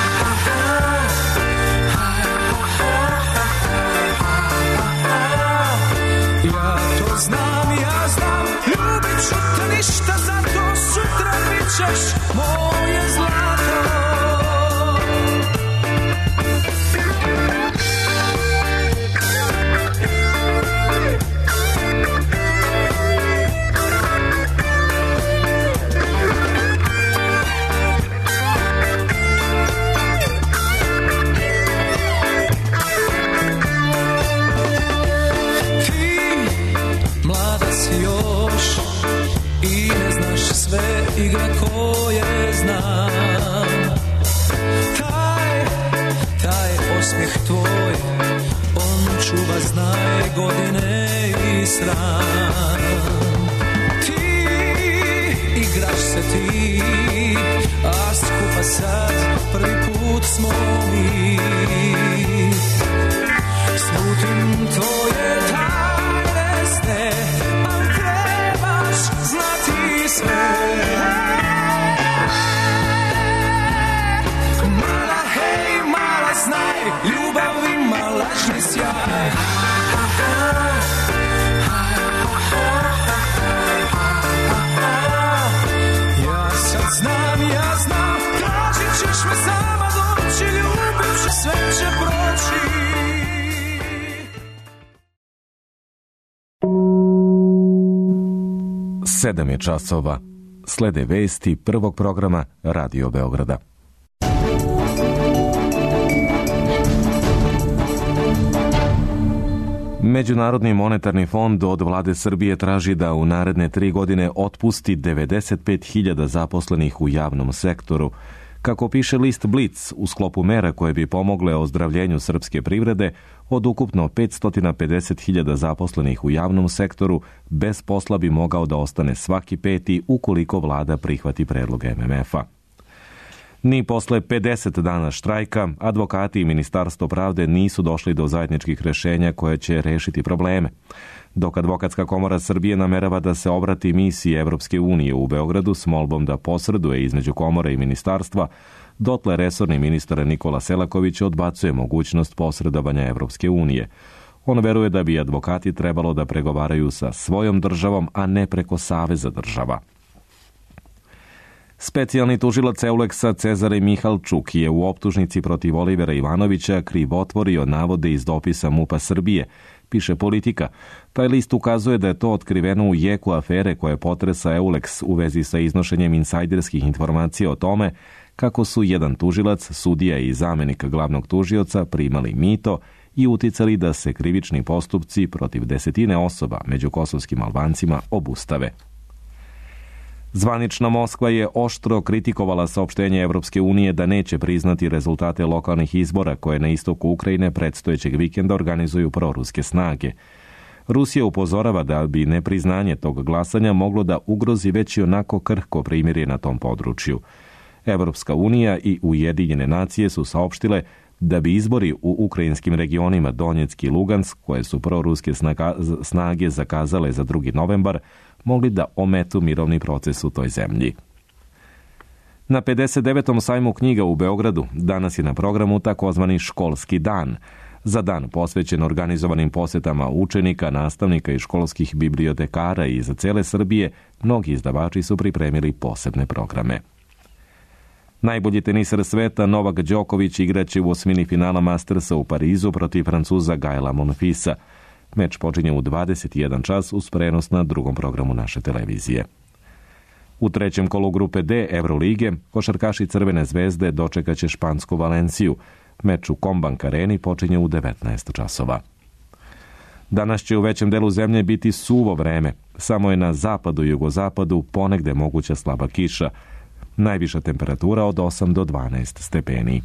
Ja to znam, ja znam, ljubit ću te, ništa za to, sutra bit ćeš moje zlato. Sve igre koje znam, taj, taj osmijeh tvoj, on čuva, znaj, godine i sram. Ti igraš se ti, a skupa sad prvi put smo mi. Slutim tvoje tajne sne, a trebaš znati sve. Mala, hej, mala, znaj, ljubav ima lažni sjaj. Ja sad znam, ja znam, tražit ćeš me sama doći, ljubit ću, sve će proći. Sedam je časova. Slede vesti prvog programa Radio Beograda. Međunarodni monetarni fond od vlade Srbije traži da u naredne tri godine otpusti devedeset pet hiljada zaposlenih u javnom sektoru. Kako piše list Blic, u sklopu mera koje bi pomogle ozdravljenju srpske privrede, od ukupno petsto pedeset hiljada zaposlenih u javnom sektoru, bez posla bi mogao da ostane svaki peti ukoliko vlada prihvati predlog M M F-a. Ni posle pedeset dana štrajka, advokati i Ministarstvo pravde nisu došli do zajedničkih rešenja koje će rešiti probleme. Dok Advokatska komora Srbije namerava da se obrati misiji Evropske unije u Beogradu s molbom da posreduje između komore i ministarstva, dotle resorni ministar Nikola Selaković odbacuje mogućnost posredovanja Evropske unije. On veruje da bi advokati trebalo da pregovaraju sa svojom državom, a ne preko Saveza država. Specijalni tužilac Euleksa Cezare Mihalčuk je u optužnici protiv Olivera Ivanovića krivotvorio navode iz dopisa MUP-a Srbije, piše Politika. Taj list ukazuje da je to otkriveno u jeku afere koje potresa Euleks u vezi sa iznošenjem insajderskih informacija o tome kako su jedan tužilac, sudija i zamenik glavnog tužioca primali mito i uticali da se krivični postupci protiv desetine osoba među kosovskim Albancima obustave. Zvanična Moskva je oštro kritikovala saopštenje Evropske unije da neće priznati rezultate lokalnih izbora koje na istoku Ukrajine predstojećeg vikenda organizuju proruske snage. Rusija upozorava da bi nepriznanje tog glasanja moglo da ugrozi već i onako krhko primirje na tom području. Evropska unija i Ujedinjene nacije su saopštile da bi izbori u ukrajinskim regionima Donjeck i Lugansk, koje su proruske snage zakazale za drugi novembar, mogli da ometu mirovni proces u toj zemlji. Na pedeset devetom sajmu knjiga u Beogradu danas je na programu takozvani školski dan. Za dan posvećen organizovanim posetama učenika, nastavnika i školskih bibliotekara i za cele Srbije, mnogi izdavači su pripremili posebne programe. Najbolji teniser sveta Novak Đoković igraće u osmini finala Mastersa u Parizu protiv Francuza Gaela Monfilsa. Meč počinje u dvadeset jedan čas uz prenos na drugom programu naše televizije. U trećem kolu grupe D Evrolige košarkaši Crvene zvezde dočekaće špansku Valenciju. Meč u Kombank Areni počinje u devetnaest časova. Danas će u većem delu zemlje biti suvo vreme. Samo je na zapadu i jugozapadu ponegde moguća slaba kiša. Najviša temperatura od osam do dvanaest stepeni.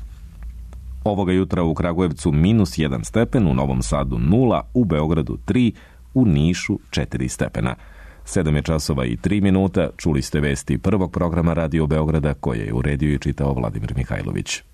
Ovoga jutra u Kragujevcu minus jedan stepen, u Novom Sadu nula, u Beogradu tri, u Nišu četiri stepena. Sedam je časova i tri minuta, čuli ste vesti prvog programa Radio Beograda koje je uredio i čitao Vladimir Mihajlović.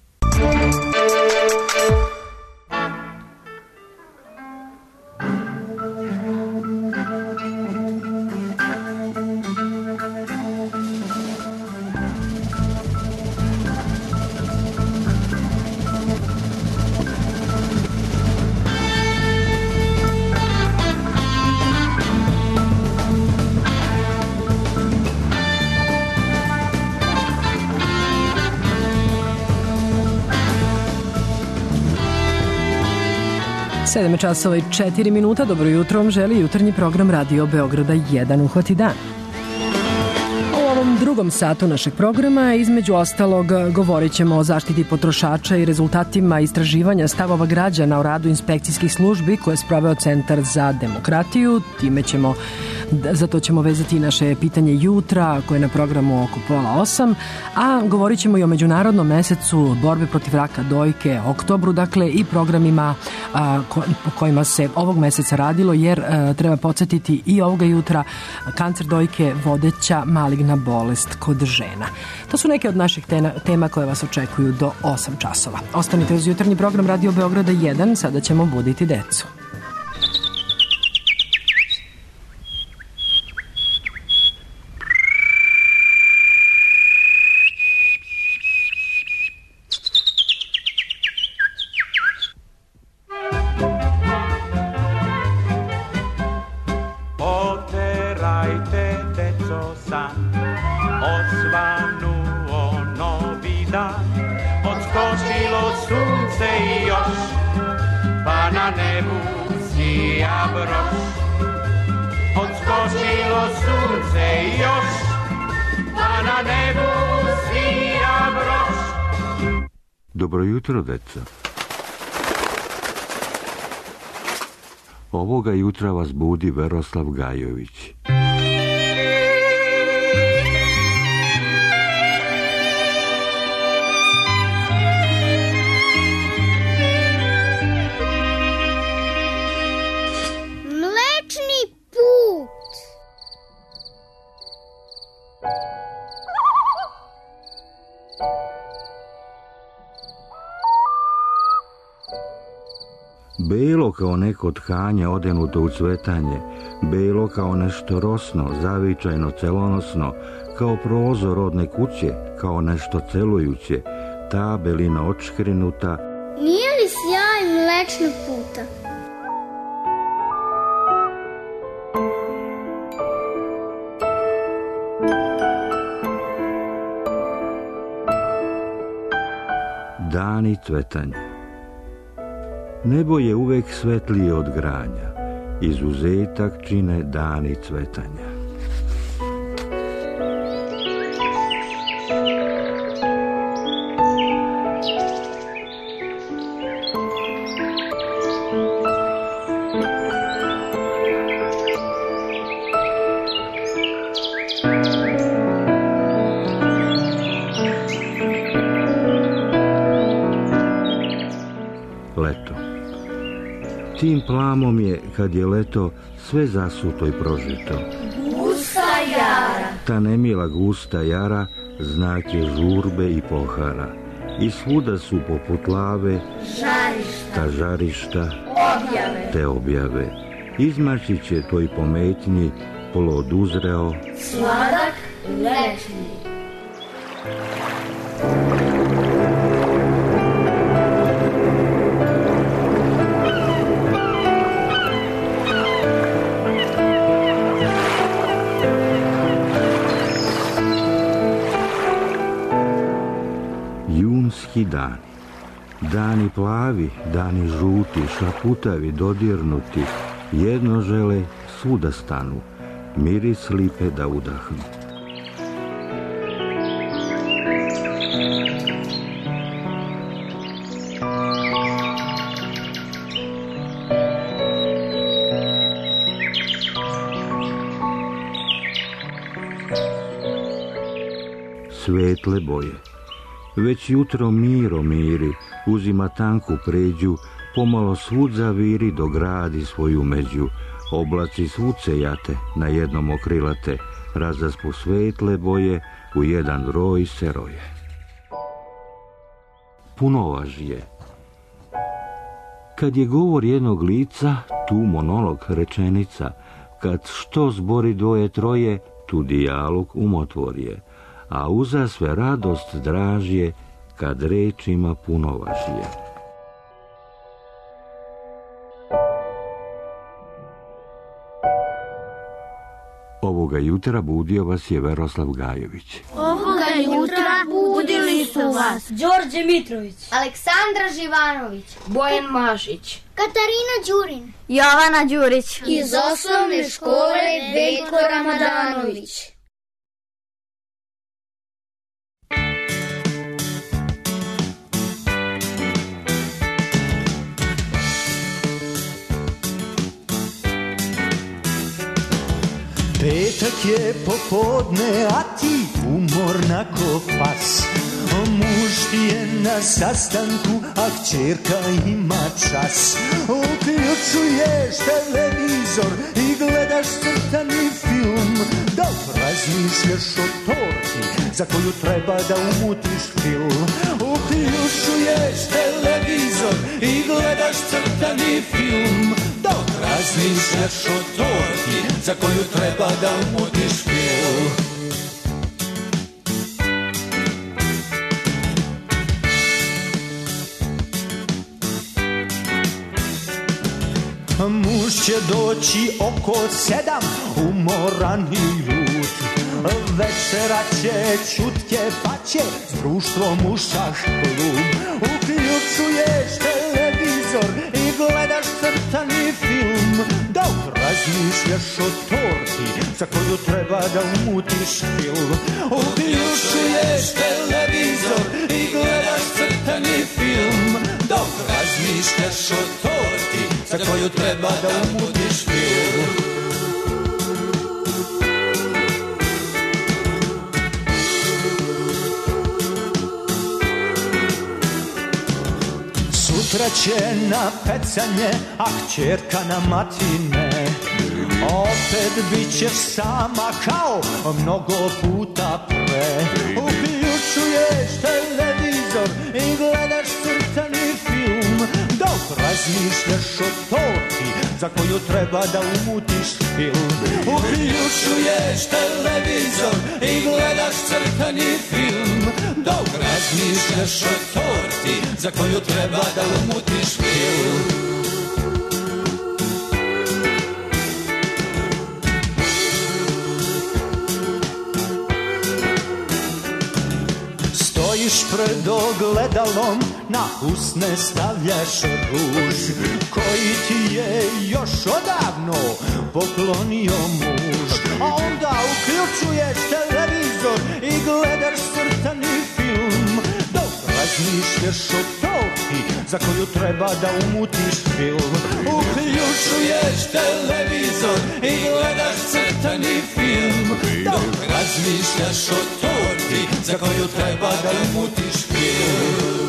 sedam časova i četiri minuta. Dobro jutro vam želi jutarnji program Radio Beograda jedan. Uhvati dan. U ovom drugom satu našeg programa između ostalog govorit ćemo o zaštiti potrošača i rezultatima istraživanja stavova građana o radu inspekcijskih službi koje je sproveo Centar za demokratiju. Time ćemo, za to ćemo vezati naše pitanje jutra koje je na programu oko pola osam, a govorit ćemo i o Međunarodnom mesecu borbe protiv raka dojke, oktobru, dakle i programima a, ko, po kojima se ovog meseca radilo, jer a, treba podsjetiti i ovoga jutra kancer dojke vodeća maligna bolest kod žena. To su neke od naših tema koje vas očekuju do osam časova. Ostanite uz jutarnji program Radio Beograda jedan, sada ćemo buditi decu. Dobro jutro, deca. Ovoga jutra vas budi Veroslav Gajović. Mlečni put. Belo kao neko tkanje odenuto u cvetanje, belo kao nešto rosno, zavičajno, celonosno, kao prozor rodne kuće, kao nešto celujuće, ta belina očkrinuta. Nije li sjaj mlečnog puta? Dani cvetanja. Nebo je uvek svetlije od granja, izuzetak čine dani cvetanja. Leto. Tim plamom je, kad je leto, sve zasuto i prožito. Gusta jara. Ta nemila gusta jara znak je žurbe i pohara. I svuda su poput lave žarišta, ta žarišta, objave, te objave. Izmaći će tvoj pometnji plod uzreo, sladak lečni. Junski dani. Dani plavi, dani žuti, šaputavi, dodirnuti, jedno žele svuda stanu, miris lipe da udahnu. Svetle boje. Već jutro miro miri, uzima tanku pređu, pomalo svud zaviri do gradi svoju među. Oblaci svud se jate, na jednom okrilate, razaspu svetle boje, u jedan roj se roje. Punovaž je. Kad je govor jednog lica, tu monolog rečenica, kad što zbori dvoje troje, tu dijalog umotvor je. A uza sve radost dražje, kad reč ima punovažje. Ovoga jutra budio vas je Veroslav Gajović. Ovoga jutra budili su vas Đorđe Mitrović, Aleksandra Živanović, Bojan Mašić, Katarina Đurin, Jovana Đurić, iz osnovne škole Veljko Ramadanović. Petak je popodne, a ti umorna ko pas. Muž ti je na sastanku, a kćerka ima čas. Uključuješ televizor i gledaš crtani film, dok razmišljaš o torti za koju treba da umutiš film. Uključuješ televizor i gledaš crtani film, dok razmišljaš o torti za koju treba da umutiš film. Muž će doći oko sedam, umoran i ljut. Večera će čutke, pa će s društvom u šašklub. Uključuješ televizor i gledaš crtani film, dok razmišljaš o torti za koju treba da umutiš film. Uključuješ televizor i gledaš crtani film, dok razmišljaš o torti za koju treba da umutiš film. Sutra će na pecanje, a kćerka na matine. opet bit ćeš sama kao mnogo puta pre. Uključuješ televizor i gledaš crtani film, dok razmišljaš o torti za koju treba da umutiš film. Uključuješ televizor i gledaš crtani film, dok razmišljaš o torti za koju treba da umutiš film. Stojiš pred ogledalom, na usne stavljaš ruž koji ti je još odavno poklonio muž. A onda uključuješ televizor i gledaš crtani film, dok razmišljaš o torti za koju treba da umutiš film. Uključuješ televizor i gledaš crtani film, dok razmišljaš o torti za koju treba da umutiš film.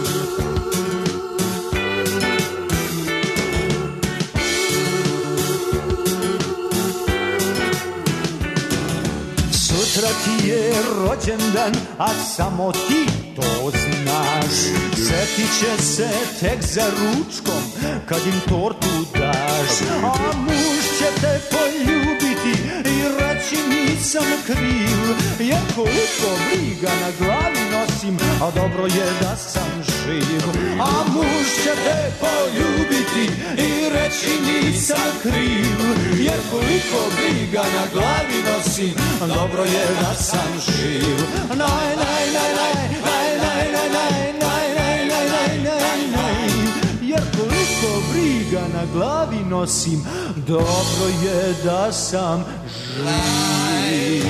Sutra ti je rođendan, a samo ti to znaš. Sjetit će se tek za ručkom kad im tortu daš. A muž će te poljubiti i reći nisam kriv, jer koliko briga na glavi nosim, a dobro je da sam živ. A muž će te poljubiti i reći nisam kriv, jer koliko briga na glavi nosim, a dobro je da sam živ. Naj, naj, naj, naj, naj, naj, naj, naj, naj, naj, naj, naj, naj, jer koliko briga na glavi nosim, dobro je da sam živ.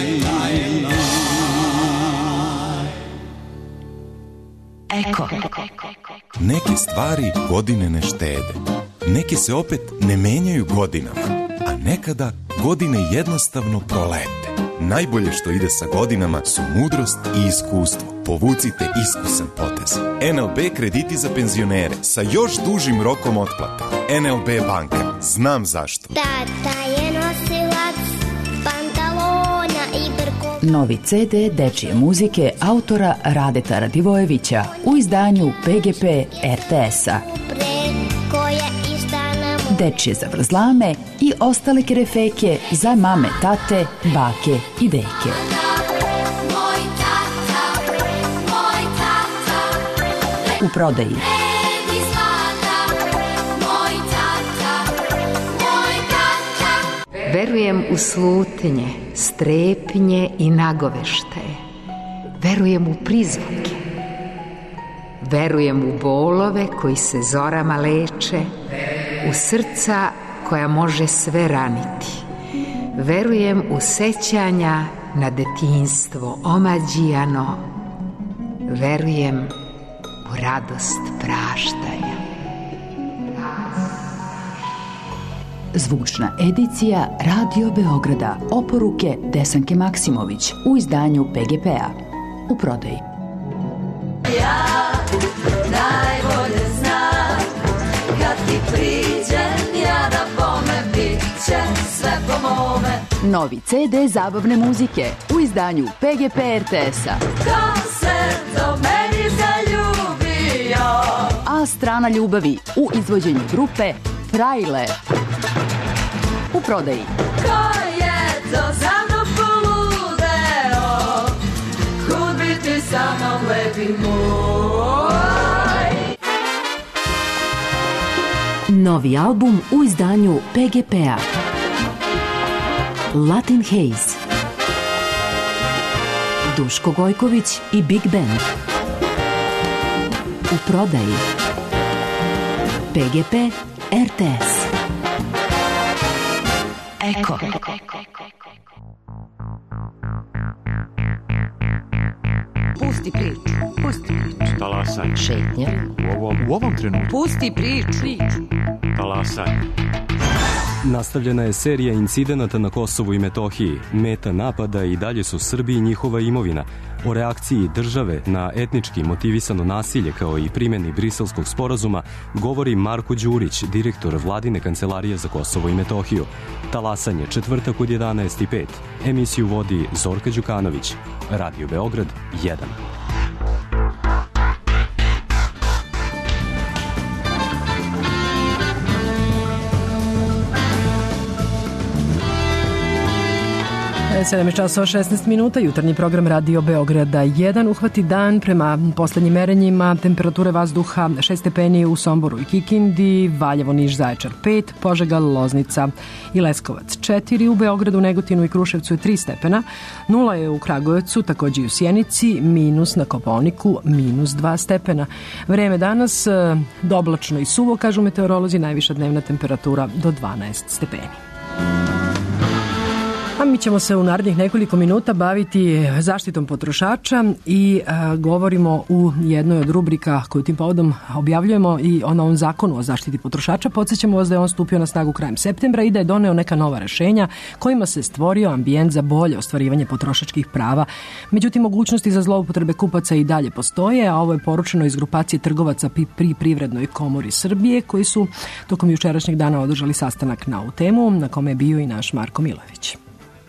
Eko. Neke stvari godine ne štede. Neke se opet ne menjaju godinama, a nekada godine jednostavno prolete. Najbolje što ide sa godinama su mudrost i iskustvo. Povucite iskusan potez. en el be krediti za penzionere sa još dužim rokom otplate. en el be banka. Znam zašto. Tata je nosilac pantalona i brko. Novi ce de dečije muzike autora Radeta Radivojevića u izdanju pe ge pe er te es-a. Dečije zavrzlame i ostale kerefeke za mame, tate, bake i deke. U prodaji. Verujem u slutnje, strepnje i nagoveštaje. Verujem u prizvuke. Verujem u bolove koji se zorama leče, u srca koja može sve raniti. Verujem u sećanja na detinjstvo omađijano. Verujem u radost praštaja. Zvučna edicija Radio Beograda. Oporuke Desanke Maksimović u izdanju pe ge pe-a. U prodaji. Ja najbolje znam kad ti priđem ja da bome bit će sve po mome. Novi ce de zabavne muzike u izdanju pe ge pe er te es-a. Ko se do meni zaljubio? A strana ljubavi u izvođenju grupe Frajle. U prodaji. Ko je to za mnom poludeo? Kud bi ti sa mnom lepi moj? Novi album u izdanju pe ge pe-a. Latin Haze. Duško Gojković i Big Band. U prodaji. pe ge pe er te es. Eko. Pusti priču. Pusti priču. Talasaj. Šetnja. U ovom, u ovom trenutku. Pusti priču. Talasaj. Nastavljena je serija incidenata na Kosovu i Metohiji. Meta napada i dalje su Srbi i njihova imovina. O reakciji države na etnički motivisano nasilje kao i primjeni Briselskog sporazuma govori Marko Đurić, direktor Vladine kancelarije za Kosovo i Metohiju. Talasanje, četvrtak od jedanaest i pet. Emisiju vodi Zorka Đukanović. Radio Beograd jedan. sedam časova šesnaest minuta, jutarnji program Radio Beograda jedan. Uhvati dan prema poslednjim merenjima, temperature vazduha šest stepeni u Somboru i Kikindi, Valjevo, Niš, Zaječar pet, Požega, Loznica i Leskovac četiri, u Beogradu, Negotinu i Kruševcu je tri stepena, nula je u Kragujevcu, takođe i u Sjenici, minus na Kopaoniku, minus dva stepena. Vreme danas oblačno i suvo, kažu meteorolozi, najviša dnevna temperatura do dvanaest stepeni. A mi ćemo se u narednih nekoliko minuta baviti zaštitom potrošača i a, govorimo u jednoj od rubrika koju tim povodom objavljujemo i o novom zakonu o zaštiti potrošača. Podsjećamo vas da je on stupio na snagu krajem septembra i da je doneo neka nova rešenja kojima se stvorio ambijent za bolje ostvarivanje potrošačkih prava. Međutim, mogućnosti za zloupotrebe kupaca i dalje postoje, a ovo je poručeno iz grupacije trgovaca pri Privrednoj komori Srbije koji su tokom jučerašnjeg dana održali sastanak na ovu temu na kome je bio i naš Marko Milović.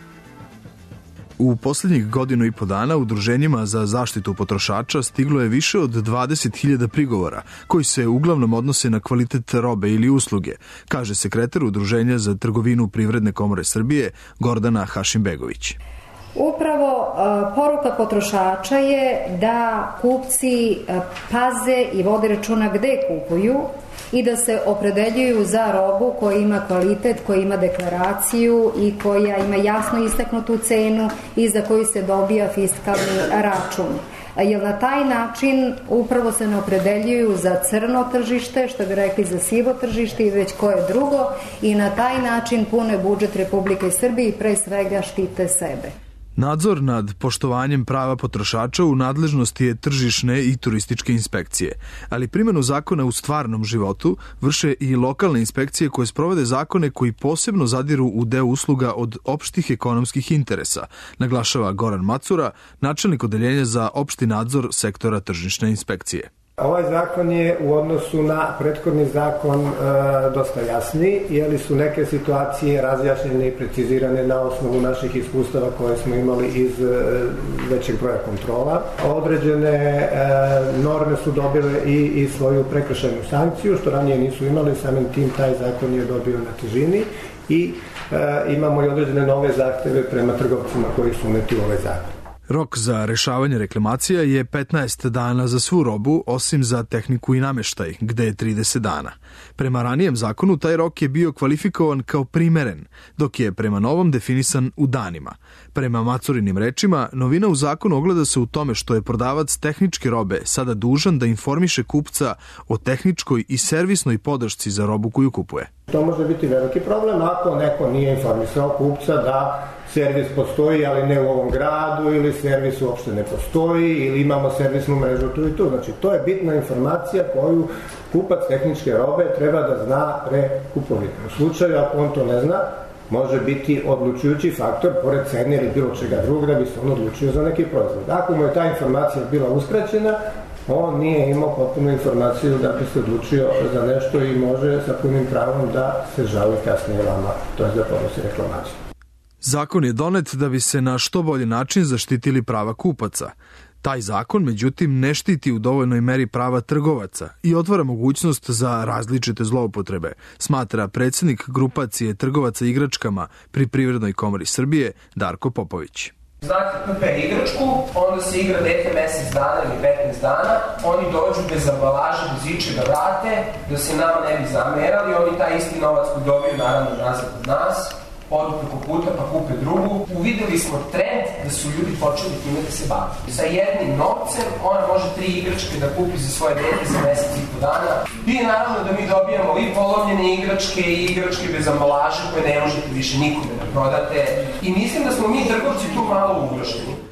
U posljednjih godinu i po dana udruženjima za zaštitu potrošača stiglo je više od dvadeset hiljada prigovora, koji se uglavnom odnose na kvalitet robe ili usluge, kaže sekretar Udruženja za trgovinu Privredne komore Srbije Gordana Hašimbegović. Upravo uh, poruka potrošača je da kupci uh, paze i vode računa gde kupuju i da se opredeljuju za robu koja ima kvalitet, koja ima deklaraciju i koja ima jasno istaknutu cenu i za koju se dobija fiskalni račun. Jer na taj način upravo se ne opredeljuju za crno tržište, što bi rekli za sivo tržište i već koje drugo, i na taj način pune budžet Republike Srbije i pre svega štite sebe. Nadzor nad poštovanjem prava potrošača u nadležnosti je tržišne i turističke inspekcije, ali primjenu zakona u stvarnom životu vrše i lokalne inspekcije koje sprovode zakone koji posebno zadiru u deo usluga od opštih ekonomskih interesa, naglašava Goran Macura, načelnik odeljenja za opšti nadzor sektora tržišne inspekcije. Ovaj zakon je u odnosu na prethodni zakon e, dosta jasniji, jer su neke situacije razjašnjene i precizirane na osnovu naših iskustava koje smo imali iz e, većeg broja kontrola. Određene e, norme su dobile i, i svoju prekršajnu sankciju, što ranije nisu imali, samim tim taj zakon je dobio na težini i e, imamo i određene nove zahteve prema trgovcima koji su uneti u ovaj zakon. Rok za rešavanje reklamacija je petnaest dana za svu robu, osim za tehniku i nameštaj, gde je trideset dana. Prema ranijem zakonu taj rok je bio kvalifikovan kao primeren, dok je prema novom definisan u danima. Prema Macurinim rečima, novina u zakonu ogleda se u tome što je prodavac tehničke robe sada dužan da informiše kupca o tehničkoj i servisnoj podršci za robu koju kupuje. To može biti veliki problem ako neko nije informisao kupca da servis postoji, ali ne u ovom gradu, ili servis uopšte ne postoji, ili imamo servisnu mrežu tu i tu. Znači, to je bitna informacija koju kupac tehničke robe treba da zna pre kupovine. U slučaju, ako on to ne zna, može biti odlučujući faktor, pored cene ili bilo čega drugog, da bi se on odlučio za neki proizvod. Ako mu je ta informacija bila uskraćena, on nije imao potpunu informaciju da bi se odlučio za nešto i može sa punim pravom da se žali kasnije vama, to je da podnosi reklamaciju. Zakon je donet da bi se na što bolji način zaštitili prava kupaca. Taj zakon, međutim, ne štiti u dovoljnoj meri prava trgovaca i otvara mogućnost za različite zloupotrebe, smatra predsjednik grupacije trgovaca igračkama pri Privrednoj komori Srbije Darko Popović. Znate, kupe igračku, onda se igra dete mesec dana ili petnaest dana, oni dođu bez ambalaže, bez ičega vrate, da se nama ne bi zamerali, oni taj isti novac koji dobiju naravno nazad od nas, odu preko puta pa kupe drugu. Uvideli smo trend da su ljudi počeli time da se bave. Sa jednim novcem ona može tri igračke da kupi za svoje dete za mesec i po dana. I naravno da mi dobijamo i polovljene igračke i igračke bez ambalaže koje ne možete više nikome da prodate. I mislim da smo mi trgovci tu malo ugroženi.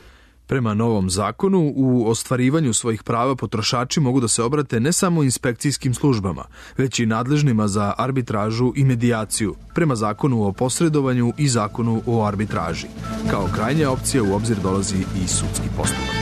Prema novom zakonu, u ostvarivanju svojih prava potrošači mogu da se obrate ne samo inspekcijskim službama, već i nadležnima za arbitražu i medijaciju, prema zakonu o posredovanju i zakonu o arbitraži. Kao krajnja opcija u obzir dolazi i sudski postupak.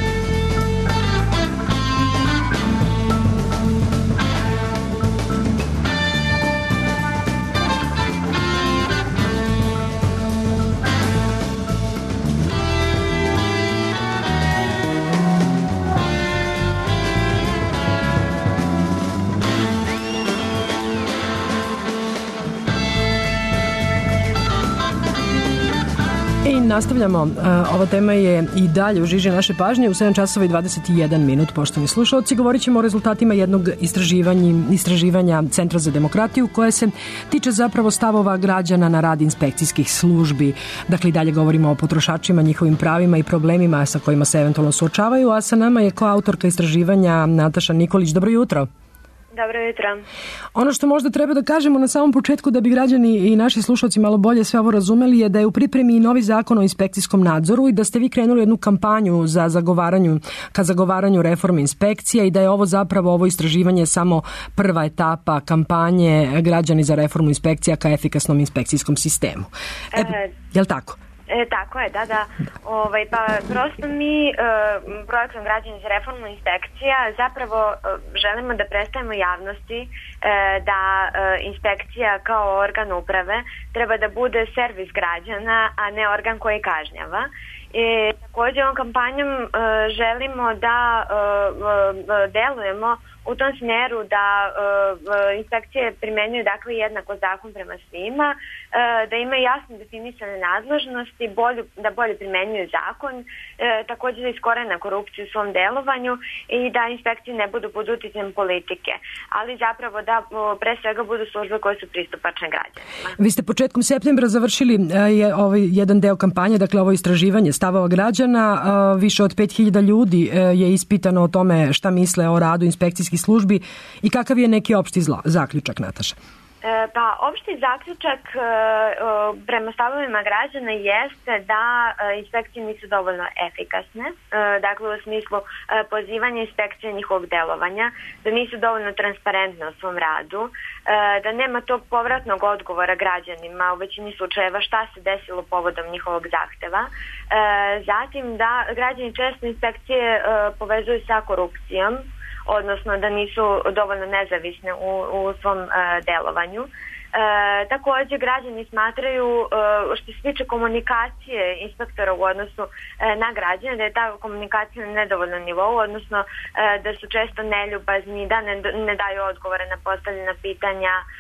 Nastavljamo. Ova tema je i dalje u žiži naše pažnje. U sedam časova i dvadeset jedan minut, poštovani slušalci, govorit ćemo o rezultatima jednog istraživanja, istraživanja Centra za demokratiju koje se tiče zapravo stavova građana na rad inspekcijskih službi. Dakle, i dalje govorimo o potrošačima, njihovim pravima i problemima sa kojima se eventualno suočavaju, a sa nama je koautorka istraživanja Nataša Nikolić. Dobro jutro. Dobro jutro. Ono što možda treba da kažemo na samom početku da bi građani i naši slušalci malo bolje sve ovo razumeli je da je u pripremi i novi zakon o inspekcijskom nadzoru i da ste vi krenuli jednu kampanju za zagovaranju, ka zagovaranju reforme inspekcija i da je ovo zapravo ovo istraživanje samo prva etapa kampanje Građani za reformu inspekcija ka efikasnom inspekcijskom sistemu. E, e, je li tako? E, tako je, da, da. Ovaj, pa prosto mi e, projektom Građani za reformu inspekcija zapravo e, želimo da predstavimo javnosti e, da e, inspekcija kao organ uprave treba da bude servis građana, a ne organ koji kažnjava. E, također ovom kampanjom e, želimo da e, e, delujemo u tom smjeru da e, inspekcije primenjuju dakle jednako zakon prema svima, e, da imaju jasno definisane nadležnosti, bolju, da bolje primenjuju zakon, e, također da iskorene korupciju u svom delovanju i da inspekcije ne budu pod uticajem politike, ali zapravo da o, pre svega budu službe koje su pristupačne građanima. Vi ste početkom septembra završili e, je, ovaj jedan deo kampanje, dakle ovo istraživanje stavova građana, e, više od pet hiljada ljudi e, je ispitano o tome šta misle o radu inspekcijskih službi i kakav je neki opšti zla, zaključak, Nataša? E, pa, opšti zaključak e, prema stavovima građana jeste da e, inspekcije nisu dovoljno efikasne, e, dakle u smislu e, pozivanja inspekcije njihovog delovanja, da nisu dovoljno transparentne u svom radu, e, da nema tog povratnog odgovora građanima u većini slučajeva šta se desilo povodom njihovog zahteva, e, zatim da građani često inspekcije e, povezuju sa korupcijom, odnosno da nisu dovoljno nezavisne u, u svom e, delovanju. E, također građani smatraju e, što se tiče komunikacije inspektora u odnosu e, na građane, da je ta komunikacija na nedovoljnom nivou, odnosno e, da su često neljubazni, da ne, ne daju odgovore na postavljena pitanja. E,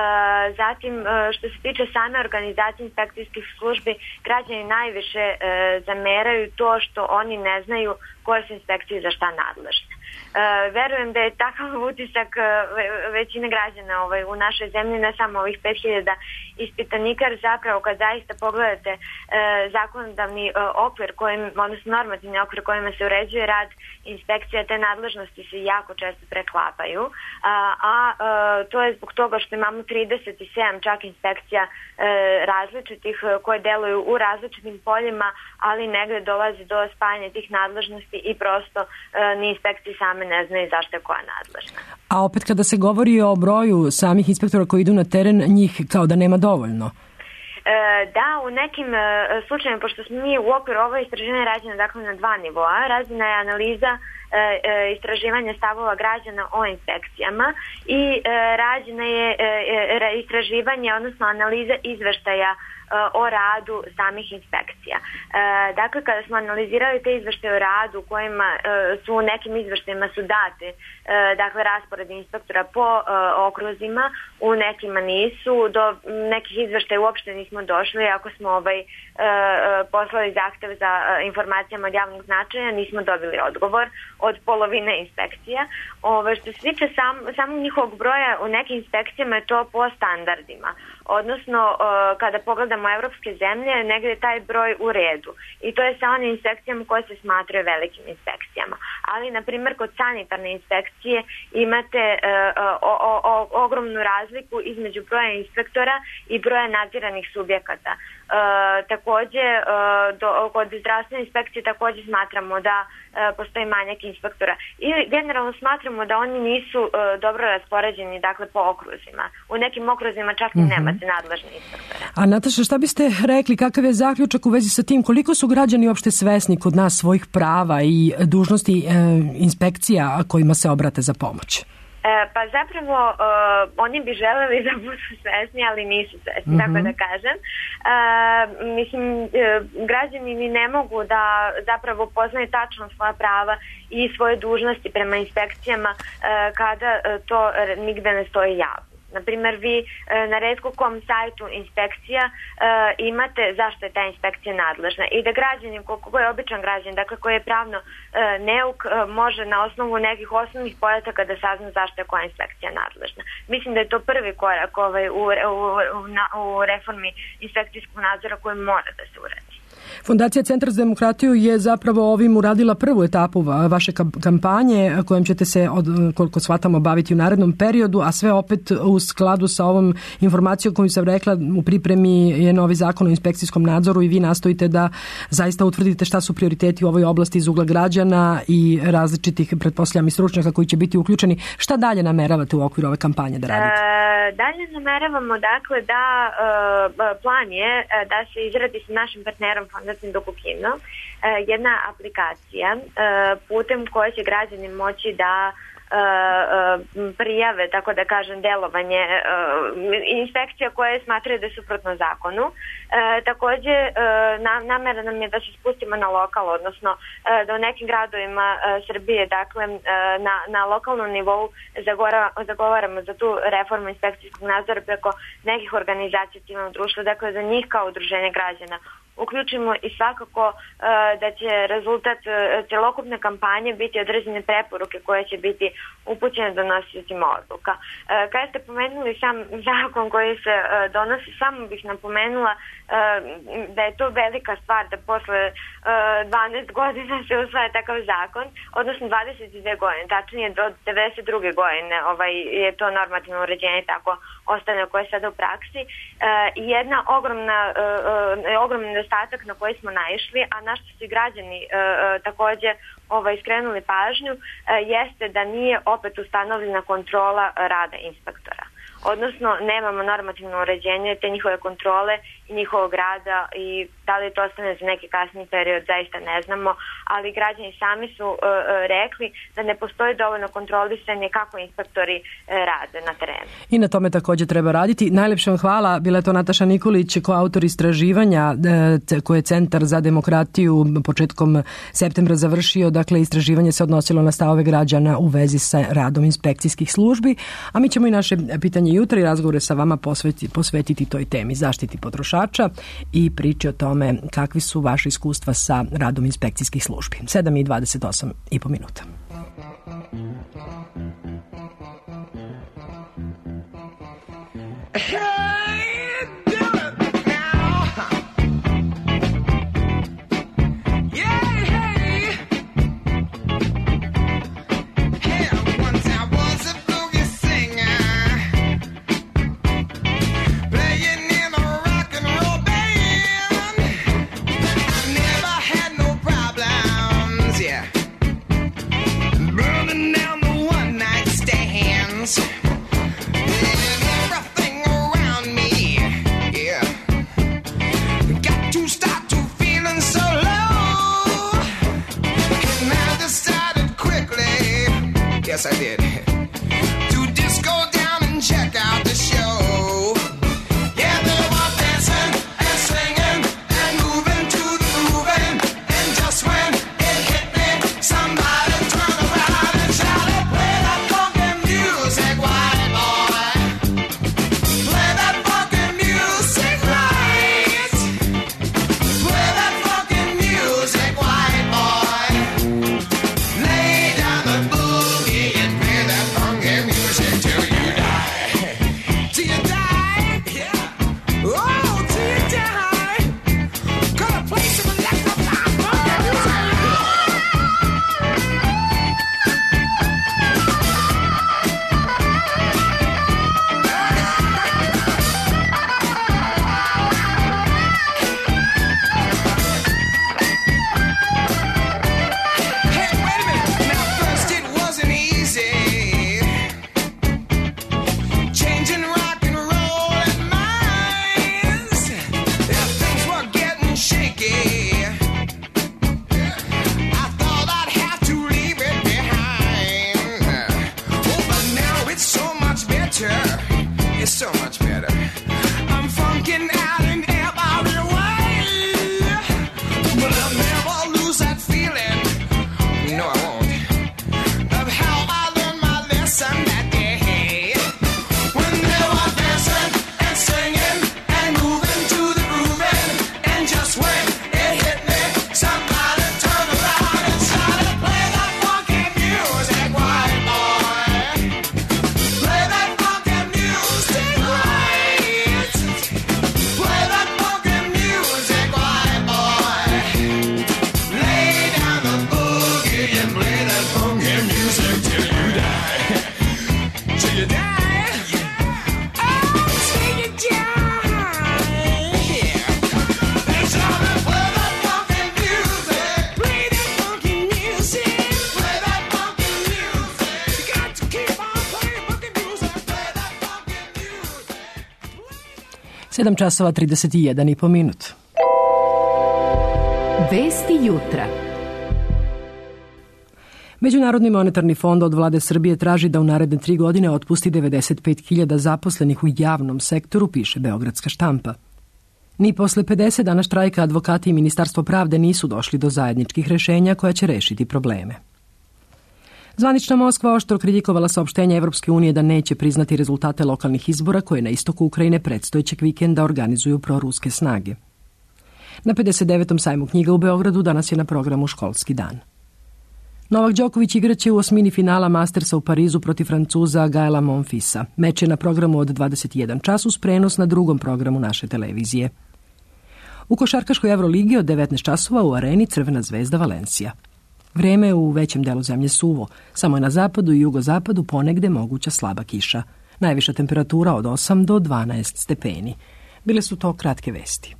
zatim e, što se tiče same organizacije inspekcijskih službi, građani najviše e, zameraju to što oni ne znaju koje su inspekcije za šta nadležne. Uh, verujem da je takav utisak uh, većine građana ovaj, u našoj zemlji, ne samo ovih pet hiljada ispitanika, jer zapravo kad zaista pogledate uh, zakonodavni uh, okvir, kojim, odnosno normativni okvir kojima se uređuje rad inspekcija, te nadležnosti se jako često preklapaju, uh, a uh, to je zbog toga što imamo trideset sedam čak inspekcija uh, različitih uh, koje deluju u različitim poljima, ali negde dolazi do spajanja tih nadležnosti i prosto uh, ni inspekcije same ne znaju zašto je koja nadležna. A opet kada se govori o broju samih inspektora koji idu na teren, njih kao da nema dovoljno? E, da, u nekim e, slučajima, pošto smo mi u okviru ovo istraživanje rađeno dakle na dva nivoa, rađena je analiza e, e, istraživanja stavova građana o inspekcijama i e, rađena je e, e, istraživanje, odnosno analiza izveštaja o radu samih inspekcija. E, dakle, kada smo analizirali te izveštaje o radu u kojima e, su u nekim izveštajima su date e, dakle raspored inspektora po e, okruzima, u nekima nisu, do nekih izveštaja uopšte nismo došli, ako smo ovaj e, poslali zahtev za e, informacijama od javnog značaja, nismo dobili odgovor od polovine inspekcija. Ove, što se tiče sam, samog njihovog broja, u nekim inspekcijama je to po standardima, odnosno e, kada pogledamo evropske zemlje, negdje je taj broj u redu. I to je sa onim inspekcijama koje se smatraju velikim inspekcijama. Ali, na primjer, kod sanitarne inspekcije imate e, o, o, o, ogromnu razliku između broja inspektora i broja nadziranih subjekata. E, takođe, do, kod zdravstvene inspekcije takođe smatramo da postoji manjak inspektora. I generalno smatramo da oni nisu dobro raspoređeni, dakle, po okruzima. U nekim okruzima čak i nemate nadležne inspektore. A Nataša, šta biste rekli, kakav je zaključak u vezi sa tim, koliko su građani uopšte svesni kod nas svojih prava i dužnosti e, inspekcija kojima se obrate za pomoć? E, pa zapravo uh, oni bi želeli da budu svesni, ali nisu svesni, mm-hmm. tako da kažem. Uh, mislim, uh, građani ni ne mogu da zapravo poznaju tačno svoja prava i svoje dužnosti prema inspekcijama uh, kada uh, to nigde ne stoji javno. Naprimer, vi na retko kom sajtu inspekcija e, imate zašto je ta inspekcija nadležna i da građanin, ko je običan građanin, dakle koji je pravno e, neuk, e, može na osnovu nekih osnovnih podataka da sazna zašto je koja inspekcija nadležna. Mislim da je to prvi korak ovaj, u, u, u, na, u reformi inspekcijskog nadzora koji mora da se uradi. Fondacija Centar za demokratiju je zapravo ovim uradila prvu etapu vaše kampanje kojom ćete se, od, koliko shvatamo, baviti u narednom periodu, a sve opet u skladu sa ovom informacijom koju sam rekla, u pripremi je novi zakon o inspekcijskom nadzoru i vi nastojite da zaista utvrdite šta su prioriteti u ovoj oblasti iz ugla građana i različitih, pretpostavljam, i stručnjaka koji će biti uključeni. Šta dalje nameravate u okviru ove kampanje da radite? E, dalje nameravamo, dakle, da e, plan je da se izradi sa našim partnerom Fondacijom Dokukino jedna aplikacija putem koje će građani moći da prijave, tako da kažem, delovanje inspekcija koje smatraju da je suprotno zakonu. Takođe, namera nam je da se spustimo na lokal, odnosno da u nekim gradovima Srbije, dakle, na, na lokalnom nivou zagovaramo za tu reformu inspekcijskog nadzora preko nekih organizacija civilnog društva, dakle, za njih kao udruženje građana uključimo i svakako uh, da će rezultat uh, celokupne kampanje biti određene preporuke koje će biti upućene donosiocima odluka. Uh, kada ste pomenuli sam zakon koji se uh, donosi, samo bih napomenula uh, da je to velika stvar da posle uh, dvanaest godina se usvaja takav zakon, odnosno dvadeset dve godine, tačnije do devedeset druge godine ovaj, je to normativno uređenje tako ostavljeno koje je sada u praksi. Uh, jedna ogromna, uh, uh, ogromna nedostatak na koji smo naišli, a na što su i građani e, e, takođe ovaj, skrenuli pažnju, e, jeste da nije opet ustanovljena kontrola rada inspektora. Odnosno, nemamo normativno uređenje te njihove kontrole i njihovog rada i da li to ostane za neki kasni period, zaista ne znamo, ali građani sami su uh, rekli da ne postoji dovoljno kontrolisanje kako inspektori uh, rade na terenu. I na tome takođe treba raditi. Najlepša vam hvala, bila je to Nataša Nikolić, koautor istraživanja koje je Centar za demokratiju početkom septembra završio. Dakle, istraživanje se odnosilo na stavove građana u vezi sa radom inspekcijskih službi, a mi ćemo i naše pitanje jutra i razgovore sa vama posvetiti, posvetiti toj temi zaštiti potrošača i priči o tome kakvi su vaše iskustva sa radom inspekcijskih službi. sedam i dvadeset osam i po minuta. Yes, I did. To just go down and check out the show. Yeah, they were dancing and singing and moving to the grooving. And just when it hit me, somebody turned around and shouted, "Play that funky music, white boy. Play that funky music right. Play that funky music, white boy. Lay down the boogie and play that sedam časova trideset jedan i po minut. Vesti jutra. Međunarodni monetarni fond od vlade Srbije traži da u naredne tri godine otpusti devedeset pet hiljada zaposlenih u javnom sektoru, piše Beogradska štampa. Ni posle pedeset dana štrajka advokati i Ministarstvo pravde nisu došli do zajedničkih rešenja koja će rešiti probleme. Zvanična Moskva oštro kritikovala saopštenje Evropske unije da neće priznati rezultate lokalnih izbora koje na istoku Ukrajine predstojećeg vikenda organizuju proruske snage. Na pedeset devetom sajmu knjiga u Beogradu danas je na programu školski dan. Novak Đoković igraće u osmini finala Mastersa u Parizu protiv Francuza Gaela Monfilsa. Meč je na programu od dvadeset jedan čas uz prenos na drugom programu naše televizije. U košarkaškoj Evroligi od devetnaest časova u areni Crvena zvezda Valencija. Vreme je u većem delu zemlje suvo, samo je na zapadu i jugozapadu ponegde moguća slaba kiša. Najviša temperatura od osam do dvanaest stepeni. Bile su to kratke vesti.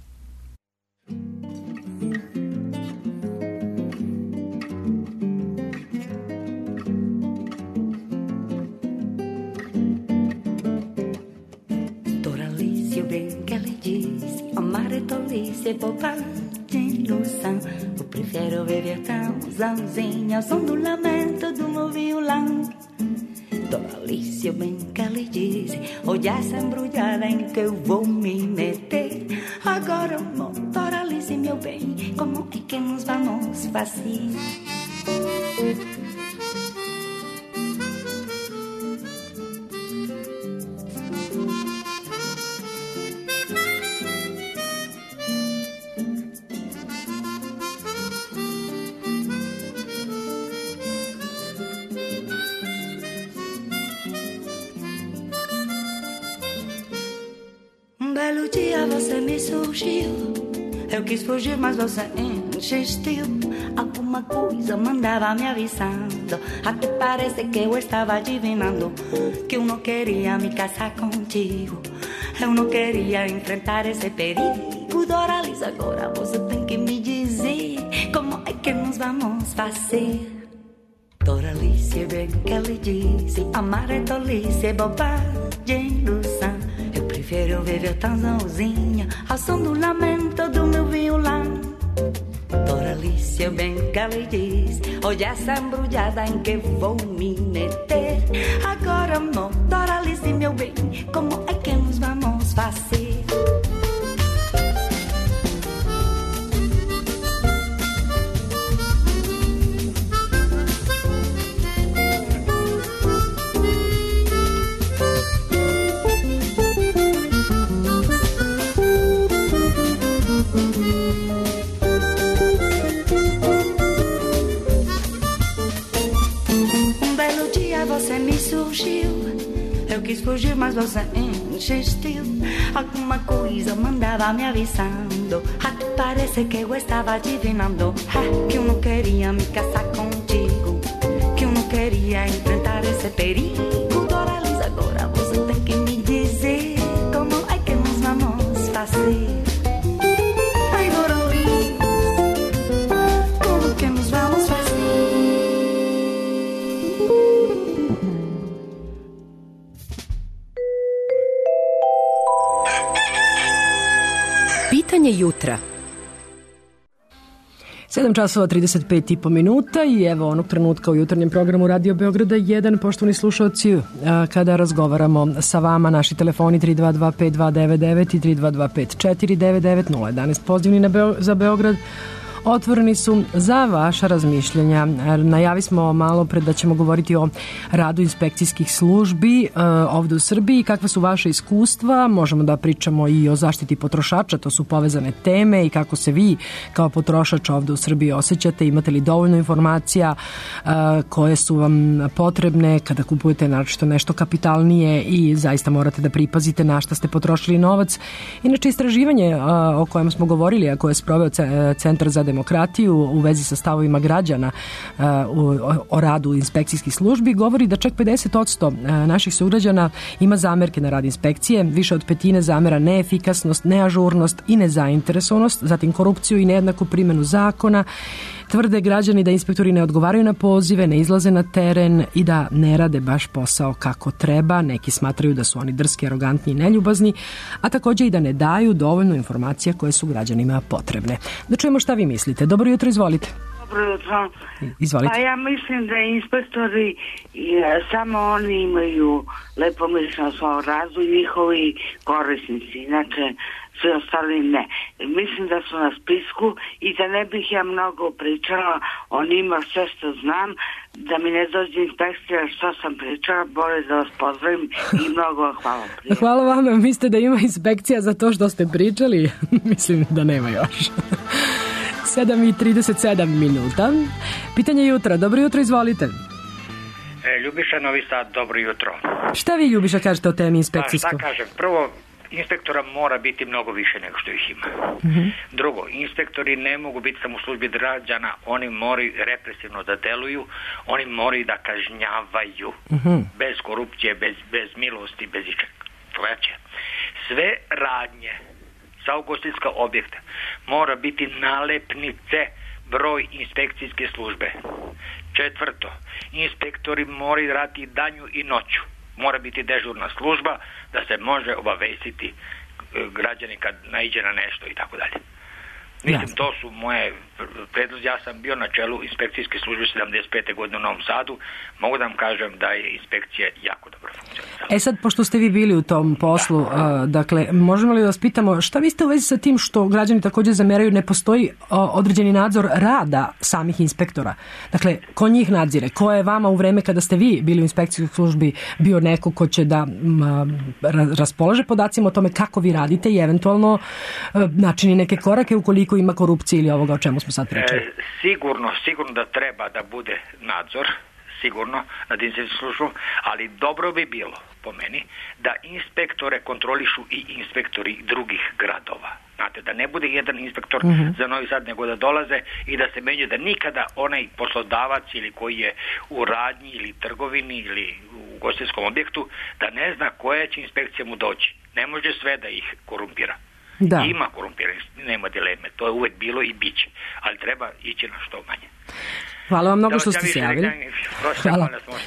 Doralice, bem que ela disse, amar é tolice, é bobagem, ilusão. Eu prefiro viver tão sozinha ao som do lamento do meu violão. Doralice, bem que ela disse, olha essa embrulhada em que eu vou me meter. Agora, amor, Doralice, meu bem, como é que nos vamos fazer? Um belo dia você me surgiu. Eu quis fugir, mas você insistiu. Alguma coisa mandava me avisando. Até parece que eu estava adivinando que eu não queria me casar contigo. Eu não queria enfrentar esse perigo. Doralice, agora você tem que me dizer como é que nos vamos fazer. Doralice, bem que ele disse, amar é tolice, é bobagem, ilusão. Eu prefiro viver tão sozinha ao som do lamento do meu violão. Doralice, bem que ele diz, olha essa embrulhada em que vou me meter. Agora, amor, Doralice, meu bem, como é que nos vamos fazer? Você me surgiu. Eu quis fugir, mas você insistiu. Alguma coisa mandava me avisando. Até parece que eu estava adivinando é, que eu não queria me casar contigo, que eu não queria enfrentar esse perigo. Doralice, agora você tem que me dizer como é que nos vamos fazer. Ai, Doralice, como que nos vamos fazer? Pitanje jutra. sedam časova trideset pet i po minuta i evo onog trenutka u jutarnjem programu Radio Beograda jedan, poštovani slušalci, kada razgovaramo sa vama, naši telefoni tri dva dva pet dva devet devet i tri dva dva pet četiri devet devet nula jedanaest pozivni na Beo, za Beograd otvoreni su za vaša razmišljenja. Najavi smo malo pred da ćemo govoriti o radu inspekcijskih službi uh, ovde u Srbiji, kakva su vaše iskustva, možemo da pričamo i o zaštiti potrošača, to su povezane teme, i kako se vi kao potrošač ovde u Srbiji osjećate, imate li dovoljno informacija uh, koje su vam potrebne kada kupujete naročito nešto kapitalnije i zaista morate da pripazite na šta ste potrošili novac. Inače, istraživanje uh, o kojem smo govorili, a koje je sproveo Centar za demokratiju u vezi sa stavovima građana uh, o, o radu inspekcijskih službi, govori da čak pedeset posto naših sugrađana ima zamerke na rad inspekcije, više od petine zamera neefikasnost, neažurnost i nezainteresovanost, zatim korupciju i nejednaku primjenu zakona, Tvrde građani da inspektori ne odgovaraju na pozive, ne izlaze na teren i da ne rade baš posao kako treba. Neki smatraju da su oni drski, arogantni i neljubazni, a također i da ne daju dovoljno informacija koje su građanima potrebne. Da čujemo šta vi mislite. Dobro jutro, izvolite. Dobro jutro. Izvolite. Pa ja mislim da inspektori e, samo oni imaju lepo mišljenje o svom radu i njihovi korisnici. Inače, svi ostali ne. Mislim da su na spisku i da ne bih ja mnogo pričala o njima sve što znam, da mi ne dođe inspekcija što sam pričala, bolje da vas pozdravim i mnogo vam hvala. Prije. Hvala vama. Mislite da ima inspekcija za to što ste pričali? Mislim da nema još. sedam i trideset sedam minuta. Pitanje jutra. Dobro jutro, izvolite. E, Ljubiša, Novi Sad, dobro jutro. Šta vi, Ljubiša, kažete o temi inspekcijsko? Pa šta kažem? Prvo, inspektora mora biti mnogo više nego što ih ima. Mm-hmm. Drugo, inspektori ne mogu biti samo u službi građana, oni moraju represivno da deluju, oni moraju da kažnjavaju, mm-hmm. bez korupcije, bez, bez milosti, bez ičeg. Treće, sve radnje sa ugostiteljska objekta mora biti nalepnice broj inspekcijske službe. Četvrto, inspektori moraju raditi danju i noću. Mora biti dežurna služba da se može obavestiti građani kad naiđe na nešto i tako dalje. Mislim, to su moje predlozi. Ja sam bio na čelu inspekcijske službe sedamdeset pete godine u Novom Sadu. Mogu da vam kažem da je inspekcija jako dobro funkcionirala. E sad, pošto ste vi bili u tom poslu, da. uh, dakle, možemo li da vas pitamo šta vi ste u vezi sa tim što građani također zameraju, ne postoji uh, određeni nadzor rada samih inspektora? Dakle, ko njih nadzire? Ko je vama u vreme kada ste vi bili u inspekcijskoj službi bio neko ko će da uh, raspolaže podacima o tome kako vi radite i eventualno uh, načini neke korake ukoliko ima korupcije ili ovoga o čemu smo sad pričali? E, sigurno, sigurno da treba da bude nadzor, sigurno nad inspekcijskom službom, ali dobro bi bilo, po meni, da inspektore kontrolišu i inspektori drugih gradova. Znate, da ne bude jedan inspektor mm-hmm. za Novi Sad, nego da dolaze i da se menjaju, da nikada onaj poslodavac ili koji je u radnji ili trgovini ili u ugostiteljskom objektu, da ne zna koja će inspekcija mu doći. Ne može sve da ih korumpira. Da. Ima korumpiranih, nema dileme, to je uvek bilo i bit će, ali treba ići na što manje. Hvala vam mnogo da, što ste se javili. Hvala.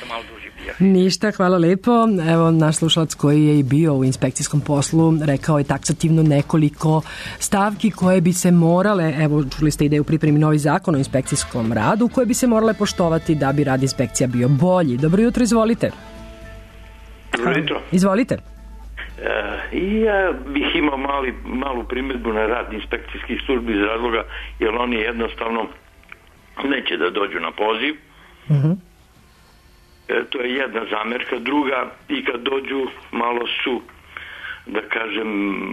Ništa, hvala lepo. Evo, naš slušalac koji je i bio u inspekcijskom poslu rekao je taksativno nekoliko stavki koje bi se morale, evo čuli ste ideju u pripremi novi zakon o inspekcijskom radu, koje bi se morale poštovati da bi rad inspekcija bio bolji. Dobro jutro, izvolite. Dobro jutro. Izvolite. I ja bih imao mali, malu primjedbu na rad inspekcijskih službi iz razloga jer oni jednostavno neće da dođu na poziv. Uh-huh. E, to je jedna zamerka. Druga, i kad dođu malo su, da kažem,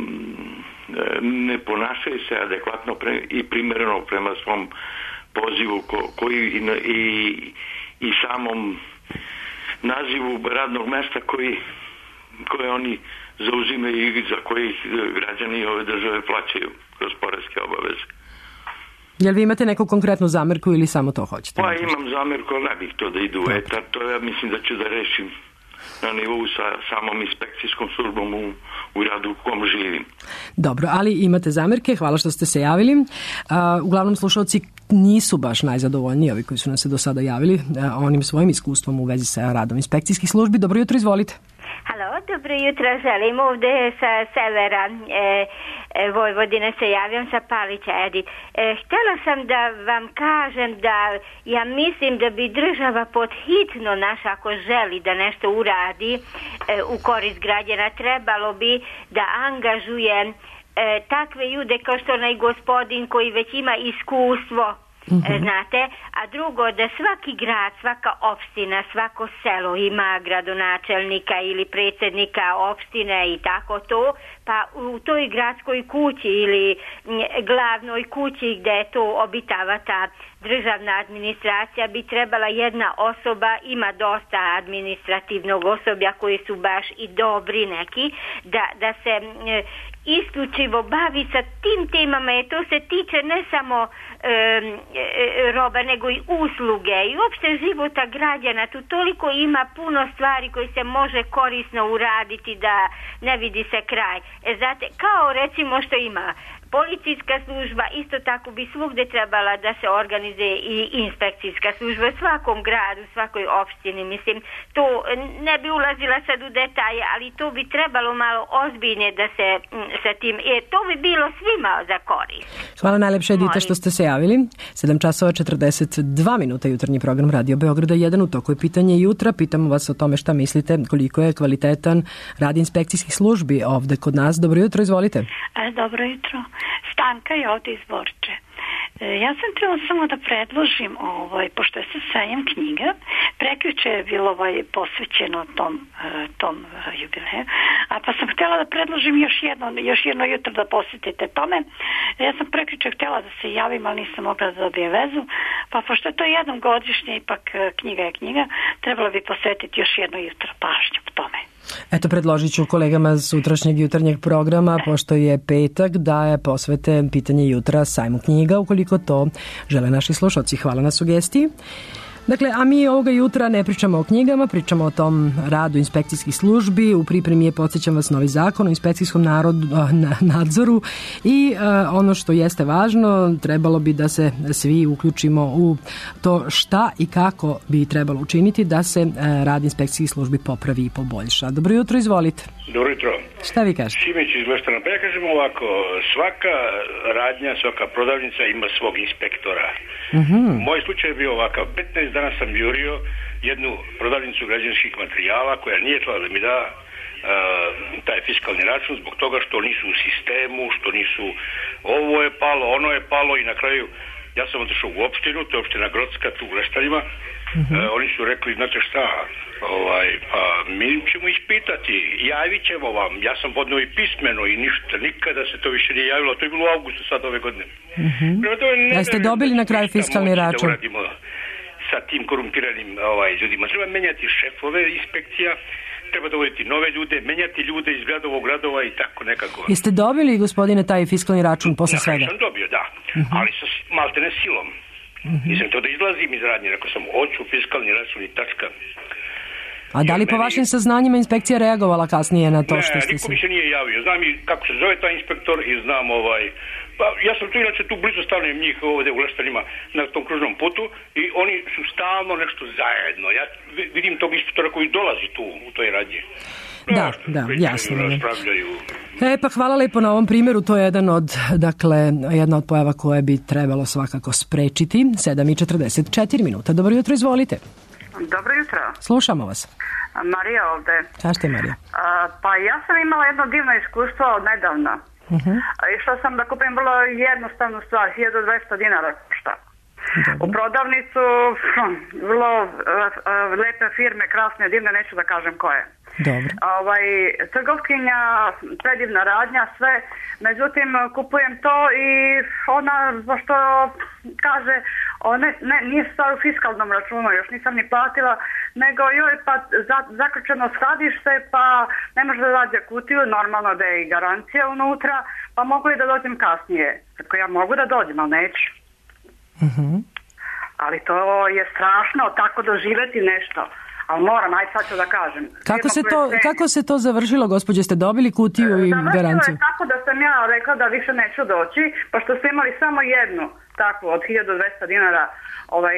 ne ponašaju se adekvatno pre, i primjereno prema svom pozivu ko, koji i, i, i samom nazivu radnog mesta koji, koje oni zauzimaju i za koji građani ove države plaćaju kroz poreske obaveze. Jel vi imate neku konkretnu zamerku ili samo to hoćete? Pa imam zamerku, ali ne bih to da ide u etar. To ja mislim da ću da rešim na nivou sa samom inspekcijskom službom u, u gradu u kom živim. Dobro, ali imate zamerke, hvala što ste se javili. Uh, uglavnom slušalci nisu baš najzadovoljniji, ovi koji su nam se do sada javili, uh, onim svojim iskustvom u vezi sa radom inspekcijskih službi. Dobro jutro, izvolite. Halo, dobro jutro, želim ovde sa severa e, e, Vojvodine se javljam sa Palića, Edit. E, htjela sam da vam kažem da ja mislim da bi država pod hitno naša, ako želi da nešto uradi e, u korist građana, trebalo bi da angažuje e, takve ljude kao što onaj gospodin koji već ima iskustvo. Mm-hmm. Znate, a drugo da svaki grad, svaka opština, svako selo ima gradonačelnika ili predsjednika opštine i tako to, pa u toj gradskoj kući ili glavnoj kući gdje to obitava ta državna administracija bi trebala jedna osoba, ima dosta administrativnog osoblja koji su baš i dobri neki, da, da se isključivo bavi sa tim temama, jer to se tiče ne samo e, e, roba, nego i usluge i uopšte života građana. Tu toliko ima puno stvari koji se može korisno uraditi da ne vidi se kraj. E, znate, kao recimo što ima policijska služba, isto tako bi svugde trebala da se organizuje i inspekcijska služba u svakom gradu, svakoj opštini, mislim, to ne bi ulazila sad u detalje, ali to bi trebalo malo ozbiljnije da se m, sa tim, jer to bi bilo svima za korist. Hvala najlepše, Edita, što ste se javili. sedam časova četrdeset dva minuta, jutarnji program Radio Beograda jedan, u toku je pitanje jutra. Pitamo vas o tome šta mislite, koliko je kvalitetan rad inspekcijskih službi ovde kod nas. Dobro jutro, izvolite. E, dobro jutro. Stanka je ovde iz Borče. E, ja sam htjela samo da predložim, ovaj, pošto je se sajam knjiga, prekjuče je bilo ovaj, posvećeno tom, e, tom e, jubileju, a pa sam htjela da predložim još jedno, još jedno jutro da posjetite tome. Ja sam prekjuče htjela da se javim, ali nisam mogla da dobijem vezu, pa pošto je to jednom godišnje, ipak e, knjiga je knjiga, trebalo bi posvetiti još jedno jutro pažnju po tome. Eto, predložit ću kolegama sutrašnjeg jutarnjeg programa, pošto je petak, da je posvete pitanje jutra sajmu knjiga, ukoliko to žele naši slušalci. Hvala na sugestiji. Dakle, a mi ovoga jutra ne pričamo o knjigama, pričamo o tom radu inspekcijskih službi. U pripremi je, podsjećam vas, novi zakon o inspekcijskom narodu, nadzoru i uh, ono što jeste važno, trebalo bi da se svi uključimo u to šta i kako bi trebalo učiniti da se uh, rad inspekcijskih službi popravi i poboljša. Dobro jutro, izvolite. Dobro jutro. Šta vi kažete? Šimić iz Leštana. Pa ja kažem ovako, svaka radnja, svaka prodavnica ima svog inspektora. Mm-hmm. Moj slučaj je bio ovakav. petnaest dana sam jurio jednu prodavnicu građevinskih materijala koja nije htjela da mi da uh, taj fiskalni račun zbog toga što nisu u sistemu, što nisu ovo je palo, ono je palo i na kraju ja sam otišao u opštinu, to je opština Grocka tu u Leštanima. Mm-hmm. Uh, oni su rekli, znate šta, ovaj, pa mi ćemo ispitati, javit ćemo vam. Ja sam podneo i pismeno i ništa, nikada se to više nije javilo. To je bilo u augustu sad ove godine. Mm-hmm. Da ste dobili na kraju fiskalni račun? Da uradimo sa tim korumpiranim ovaj, ljudima. Treba menjati šefove inspekcija, treba dovoditi nove ljude, menjati ljude iz gradova u gradova i tako nekako. Jeste dobili, gospodine, taj fiskalni račun posle ja, svega? Ja sam dobio, da. Mm-hmm. Ali sa maltene silom. Mm-hmm. Nisam to da izlazim iz radnje, rekao sam, hoću fiskalni račun i tačka. A da li po vašim saznanjima inspekcija reagovala kasnije na to ne, što ste niko se... mi se nije javio. Znam i kako se zove taj inspektor i znam ovaj... Pa ja sam tu inače tu blizu stanujem njih ovdje u Leštanima na tom kružnom putu i oni su stalno nešto zajedno. Ja vidim tog inspektora koji dolazi tu u toj radnji. Da, da, jasno. E pa hvala lepo na ovom primjeru, to je jedan od, dakle, jedna od pojava koje bi trebalo svakako sprečiti. sedam i četrdeset četiri minuta. Dobro jutro, izvolite. Dobro jutro. Slušamo vas. Marija ovde. Kažete, Marija. A, pa ja sam imala jedno divno iskustvo od nedavno. Uh-huh. Išla sam da kupim vrlo jednostavnu stvar, hiljadu dvesta dinara šta. U prodavnicu, hm, vrlo uh, uh, lepe firme, krasne, divne, neću da kažem koje. Dobro. Ovaj, trgovkinja, predivna radnja, sve, međutim kupujem to i ona, zašto kaže, o, ne, ne, nije stvar u fiskalnom računu, još nisam ni platila, nego joj pa za, zaključeno skladište, pa ne može da dađe kutiju, normalno da je i garancija unutra, pa mogu i da dođem kasnije. Tako ja mogu da dođem, ali neću. Uh-huh. Ali to je strašno, tako doživeti nešto. Ali moram, aj sad ću da kažem. Kako se, to, kako se to završilo, gospođe? Ste dobili kutiju i završilo garanciju? Je tako da sam ja rekla da više neću doći, pošto ste imali samo jednu takvu od hiljadu dvesta dinara ovaj,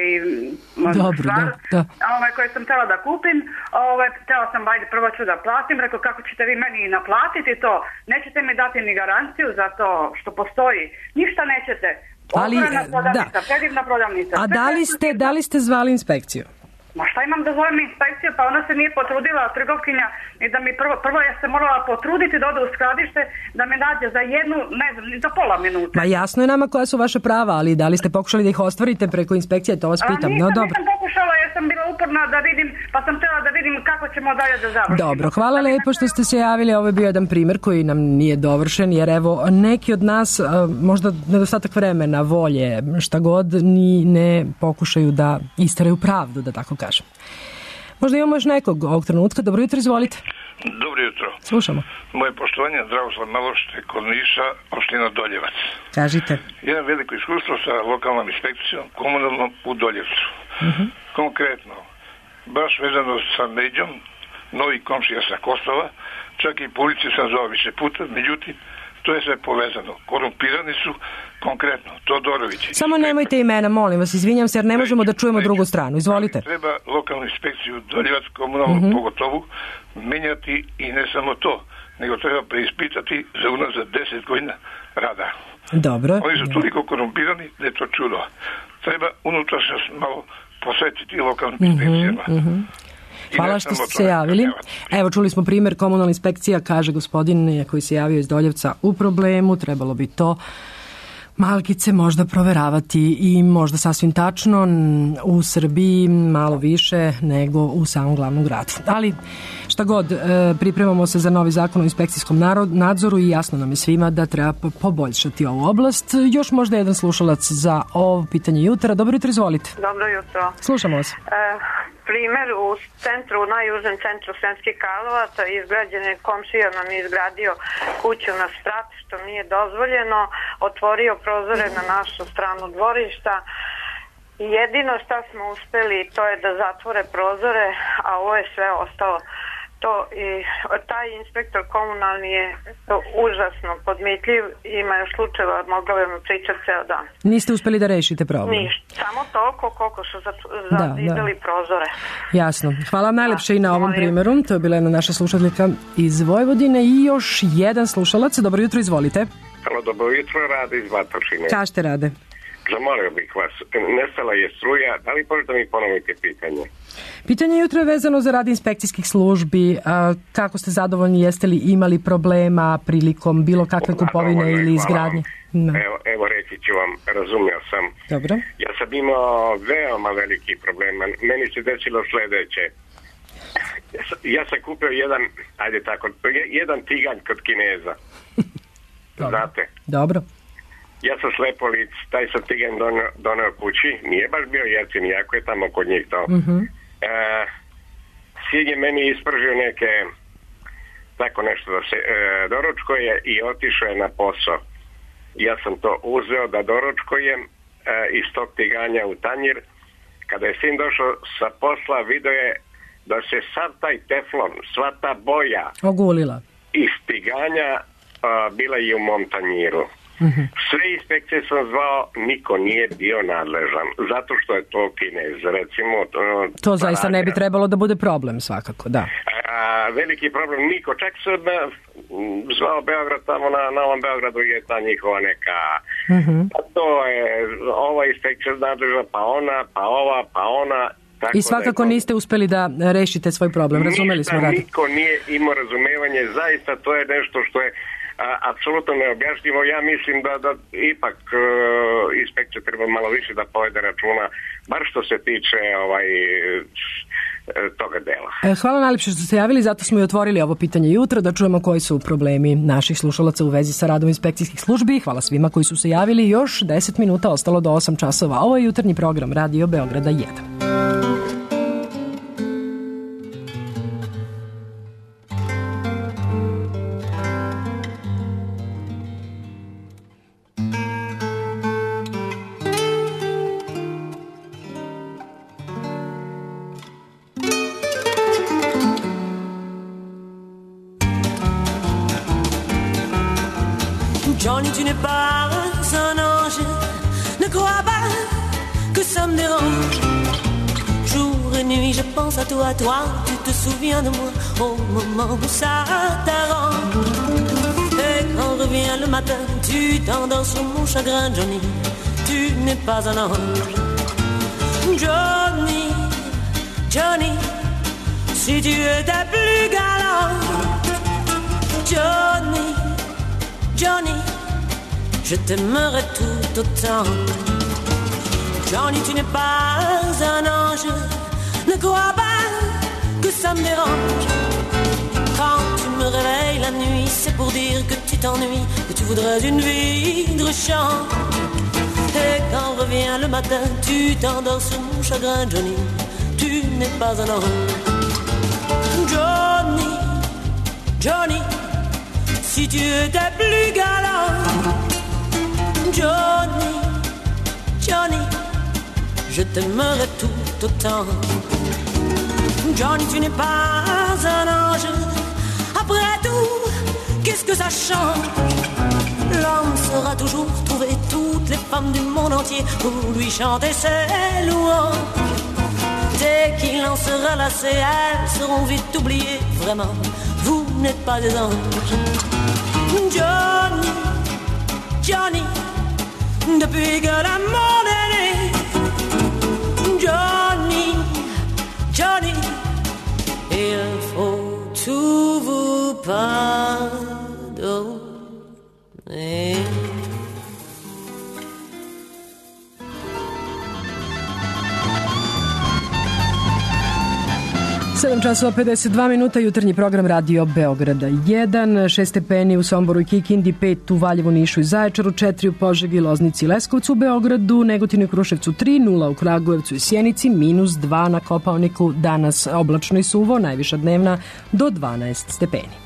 Dobro, stvar, da, da. Ovaj, koje sam htjela da kupim. Ovaj, htjela sam, ajde, prvo ću da platim. Rekao, kako ćete vi meni naplatiti to? Nećete mi dati ni garanciju za to što postoji. Ništa nećete. Ali, prodavnica, da. predivna prodavnica. A da li ste, da li ste zvali inspekciju? Ma šta imam da zovem inspekciju, pa ona se nije potrudila, trgovkinja, i da mi prvo, prvo je se morala potruditi da ode u skladište, da mi nađe za jednu, ne znam, za pola minute. Ma jasno je nama koja su vaše prava, ali da li ste pokušali da ih ostvarite preko inspekcije, to vas pitam. A nisam, no, dobro. nisam pokušala, jer sam bila uporna da vidim, pa sam htjela da vidim kako ćemo dalje da završimo. Dobro, hvala lepo što ste se javili, ovo je bio jedan primjer koji nam nije dovršen, jer evo, neki od nas, možda nedostatak vremena, volje, šta god, ni ne pokušaju da istaraju pravdu, da tako kažem. Možda imamo još nekog ovog trenutka. Dobro jutro, izvolite. Dobro jutro. Slušamo. Moje poštovanje, Dragoslav Meloš, kod Niša, opština Doljevac. Kažite. Jedan veliko iskustvo sa lokalnom inspekcijom, komunalnom u Doljevcu. Uh-huh. Konkretno, baš vezano sa Međom, novi komšija sa Kosova, čak i policiju sam zvao više puta, međutim, To je sve povezano. Korumpirani su konkretno Todorović. Samo nemojte imena, molim vas, izvinjam se jer ne možemo da čujemo drugu stranu. Izvolite. Treba lokalnu inspekciju Doljevac komunalnu Mhm. pogotovu menjati i ne samo to, nego treba preispitati za unazad deset godina rada. Dobro. Oni su toliko korumpirani da je to čudo. Treba unutrašnjost malo posvetiti lokalnim inspekcijama. Mhm, mhm. Hvala što ste se javili. Evo, čuli smo primjer, komunalna inspekcija, kaže gospodin koji se javio iz Doljevca u problemu, trebalo bi to malkice možda proveravati i možda sasvim tačno u Srbiji malo više nego u samom glavnom gradu. Ali šta god, e, pripremamo se za novi zakon o inspekcijskom nadzoru i jasno nam je svima da treba poboljšati ovu oblast. Još možda jedan slušalac za ovo pitanje jutra. Dobro jutro, izvolite. Dobro jutro. Slušamo vas. E, primer u centru, u najužem centru Sremskih Karlovaca, izgrađen je, komšija nam je izgradio kuću na sprat, što nije dozvoljeno, otvorio prozore na našu stranu dvorišta i jedino šta smo uspeli to je da zatvore prozore, a ovo je sve ostalo. To i taj inspektor komunalni je užasno podmitljiv, ima još slučajeva, mogla bi vam pričati ceo dan. Niste uspeli da rešite problem? Ništa, samo toliko koliko su zazidali da, da. prozore. Jasno. Hvala vam najlepše i na ovom primjeru. To je bila jedna naša slušateljka iz Vojvodine i još jedan slušalac. Dobro jutro, izvolite. Halo, dobro jutro, Rade iz Batočine. Kažete, Rade. Zamolio bih vas, nestala je struja, da li možete mi ponoviti pitanje? Pitanje jutra je vezano za rad inspekcijskih službi. A, kako ste zadovoljni, jeste li imali problema prilikom bilo kakve kupovine ili izgradnje? No. Evo, evo reći ću vam, razumio sam. Dobro. Ja sam imao veoma veliki problema. Meni se desilo sledeće. Ja sam kupio jedan, ajde tako, jedan tiganj kod Kineza. Znate? Dobro. Ja sam slepo lic, taj sam tiganj doneo, doneo kući, nije baš bio jeftin, jako je tamo kod njih to. Mhm. E, sin je meni ispržio neke, tako nešto da se e, doručkuje i otišao je na posao. Ja sam to uzeo da doručkujem e, iz tog tiganja u tanjir. Kada je sin došao sa posla, video je da se sav taj teflon, sva ta boja ogulila iz tiganja a, bila i u mom tanjiru. Mhm. Sve inspekcije sam zvao, niko nije bio nadležan, zato što je to Kinez, recimo. To zaista ne bi trebalo da bude problem, svakako, da. A, veliki problem, niko, čak sam zvao Beograd, tamo na Novom Beogradu je ta njihova neka, Mhm. pa to je, ova inspekcija nadležna, pa ona, pa ova, pa ona. Tako I svakako da je to... niste uspeli da rešite svoj problem, razumeli smo, Ništa, Rade. niko nije imao razumevanje, zaista to je nešto što je a, apsolutno neobjašnjivo. Ja mislim da, da ipak uh, inspekcija treba malo više da povede računa, bar što se tiče ovaj toga dela. Hvala najlepše što ste javili, zato smo i otvorili ovo pitanje jutra, da čujemo koji su problemi naših slušalaca u vezi sa radom inspekcijskih službi. Hvala svima koji su se javili, još deset minuta ostalo do osam časova. Ovo je jutarnji program Radio Beograda jedan. Johnny, tu n'es pas un ange, ne crois pas que ça me dérange. Jour et nuit, je pense à toi, toi, tu te souviens de moi au moment où ça t'arrange. Et quand revient le matin, tu t'endors sur mon chagrin, Johnny, tu n'es pas un ange. Johnny, Johnny, si tu étais plus galant, Johnny, Johnny, je t'aimerais tout autant. Johnny, tu n'es pas un ange, ne crois pas que ça me dérange. Quand tu me réveilles la nuit, c'est pour dire que tu t'ennuies, que tu voudrais une vie de chant. Et quand revient le matin, tu t'endors sur mon chagrin, Johnny, tu n'es pas un ange. Johnny, Johnny, si tu étais plus galant, Johnny, Johnny, je t'aimerais tout autant. Johnny, tu n'es pas un ange, après tout, qu'est-ce que ça change? l'homme saura toujours trouver toutes les femmes du monde entier pour lui chanter ses louanges. Dès qu'il en sera lassé, elles seront vite oubliées. Vraiment, vous n'êtes pas des anges. Johnny, Johnny, depuis que l'amour est né. Johnny, Johnny, il faut tout vous pardonner. sedam časova pedeset dva minuta, jutarnji program Radio Beograda jedan, šest stepeni u Somboru i Kikindi, pet u Valjevu, Nišu i Zaječaru, četiri u Požegi, Loznici i Leskovcu, u Beogradu, Negotinu i Kruševcu tri, nula u Kragujevcu i Sjenici, minus dva na Kopaoniku, danas oblačno i suvo, najviša dnevna do dvanaest stepeni.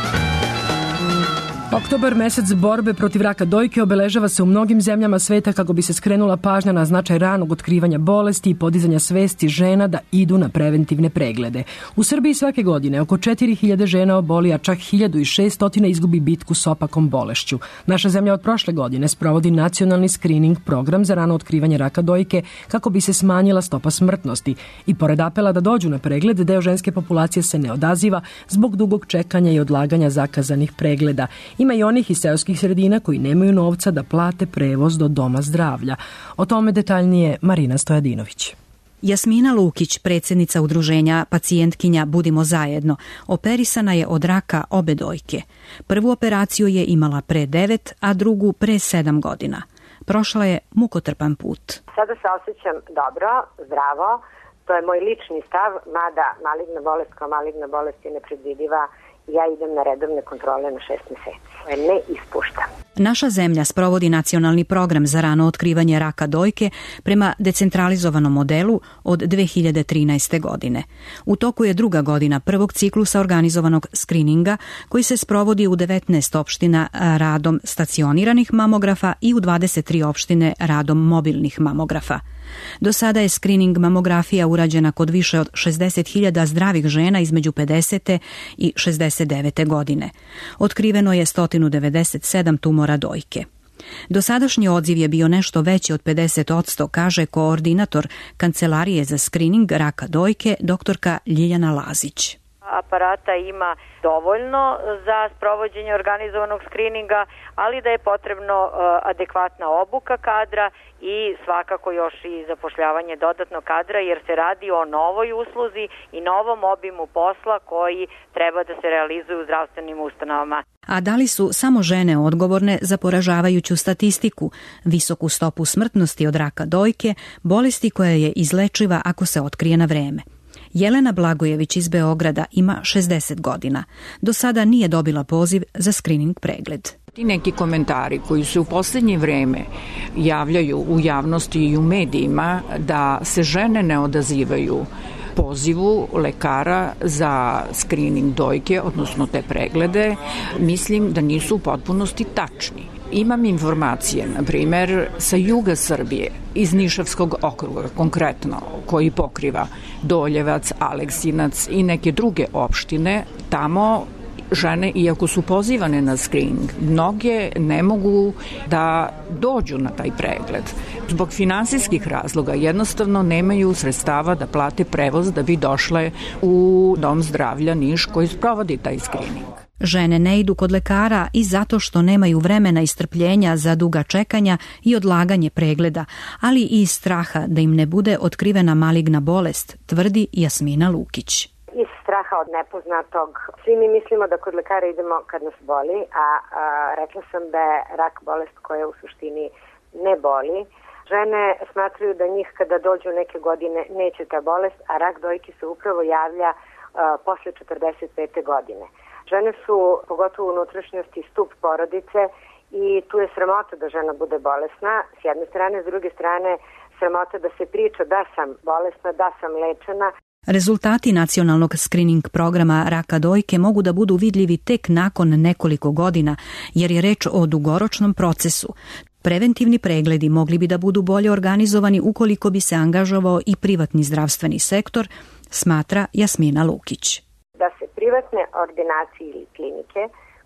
Oktobar, mesec borbe protiv raka dojke, obeležava se u mnogim zemljama sveta kako bi se skrenula pažnja na značaj ranog otkrivanja bolesti i podizanja svesti žena da idu na preventivne preglede. U Srbiji svake godine oko četiri hiljade žena oboli, a čak hiljadu šeststo izgubi bitku s opakom bolešću. Naša zemlja od prošle godine sprovodi nacionalni screening program za rano otkrivanje raka dojke kako bi se smanjila stopa smrtnosti. I pored apela da dođu na pregled, deo ženske populacije se ne odaziva zbog dugog čekanja i odlaganja zakazanih pregleda. Ima i onih iz seoskih sredina koji nemaju novca da plate prevoz do doma zdravlja. O tome detaljnije Marina Stojadinović. Jasmina Lukić, predsjednica udruženja pacijentkinja Budimo zajedno, operisana je od raka obe dojke. Prvu operaciju je imala pre devet, a drugu pre sedam godina. Prošla je mukotrpan put. Sada se osjećam dobro, zdravo. To je moj lični stav, mada maligna bolest kao maligna bolest je nepredvidiva. Ja idem na redovne kontrole na šest meseci. To je ne ispuštam. Naša zemlja sprovodi nacionalni program za rano otkrivanje raka dojke prema decentralizovanom modelu od dve hiljade trinaeste. godine. U toku je druga godina prvog ciklusa organizovanog skrininga koji se sprovodi u devetnaest opština radom stacioniranih mamografa i u dvadeset tri opštine radom mobilnih mamografa. Do sada je skrining mamografija urađena kod više od šezdeset hiljada zdravih žena između pedesete i šezdeset devete. godine. Otkriveno je sto devedeset sedam tumora dojke. Dosadašnji odziv je bio nešto veći od pedeset odsto, kaže koordinator Kancelarije za skrining raka dojke, doktorka Ljiljana Lazić. Aparata ima dovoljno za sprovođenje organizovanog skrininga, ali da je potrebno adekvatna obuka kadra i svakako još i zapošljavanje dodatnog kadra, jer se radi o novoj usluzi i novom obimu posla koji treba da se realizuje u zdravstvenim ustanovama. A da li su samo žene odgovorne za poražavajuću statistiku, visoku stopu smrtnosti od raka dojke, bolesti koja je izlečiva ako se otkrije na vreme? Jelena Blagojević iz Beograda ima šezdeset godina. Do sada nije dobila poziv za skrining pregled. Ti neki komentari koji se u poslednje vreme javljaju u javnosti i u medijima da se žene ne odazivaju pozivu lekara za skrining dojke, odnosno te preglede, mislim da nisu u potpunosti tačni. Imam informacije, na primer, sa juga Srbije, iz Nišavskog okruga konkretno, koji pokriva Doljevac, Aleksinac i neke druge opštine. Tamo žene, iako su pozivane na screening, mnoge ne mogu da dođu na taj pregled. Zbog finansijskih razloga jednostavno nemaju sredstava da plate prevoz da bi došle u dom zdravlja Niš koji sprovodi taj screening. Žene ne idu kod lekara i zato što nemaju vremena i strpljenja za duga čekanja i odlaganje pregleda, ali i iz straha da im ne bude otkrivena maligna bolest, tvrdi Jasmina Lukić. Iz straha od nepoznatog. Svi mi mislimo da kod lekara idemo kad nas boli, a, a rekla sam da je rak bolest koja u suštini ne boli. Žene smatraju da njih kada dođu neke godine neće ta bolest, a rak dojke se upravo javlja a, posle četrdeset pete. godine. Žene su, pogotovo u unutrašnjosti, stup porodice i tu je sramota da žena bude bolesna, s jedne strane, s druge strane sramota da se priča da sam bolesna, da sam lečena. Rezultati nacionalnog skrining programa raka dojke mogu da budu vidljivi tek nakon nekoliko godina, jer je reč o dugoročnom procesu. Preventivni pregledi mogli bi da budu bolje organizovani ukoliko bi se angažovao i privatni zdravstveni sektor, smatra Jasmina Lukić. Da se privatne ordinacije ili klinike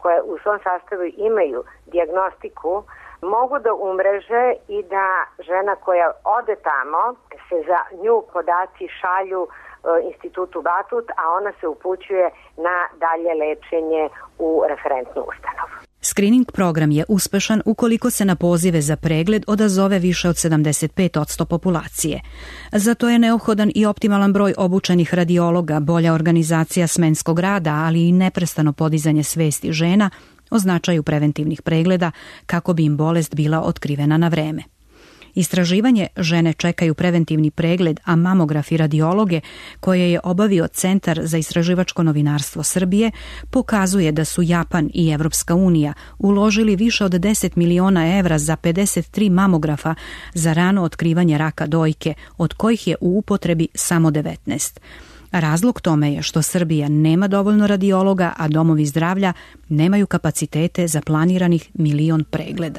koje u svom sastavu imaju dijagnostiku mogu da umreže i da žena koja ode tamo se za nju podaci šalju e, institutu Batut, a ona se upućuje na dalje lečenje u referentnu ustanovu. Screening program je uspešan ukoliko se na pozive za pregled odazove više od sedamdeset pet posto populacije. Zato je neophodan i optimalan broj obučenih radiologa, bolja organizacija smenskog rada, ali i neprestano podizanje svesti žena o značaju preventivnih pregleda kako bi im bolest bila otkrivena na vreme. Istraživanje Žene čekaju preventivni pregled, a mamograf i radiologe, koje je obavio Centar za istraživačko novinarstvo Srbije, pokazuje da su Japan i Evropska unija uložili više od deset miliona evra za pedeset tri mamografa za rano otkrivanje raka dojke, od kojih je u upotrebi samo devetnaest. Razlog tome je što Srbija nema dovoljno radiologa, a domovi zdravlja nemaju kapacitete za planiranih milion pregleda.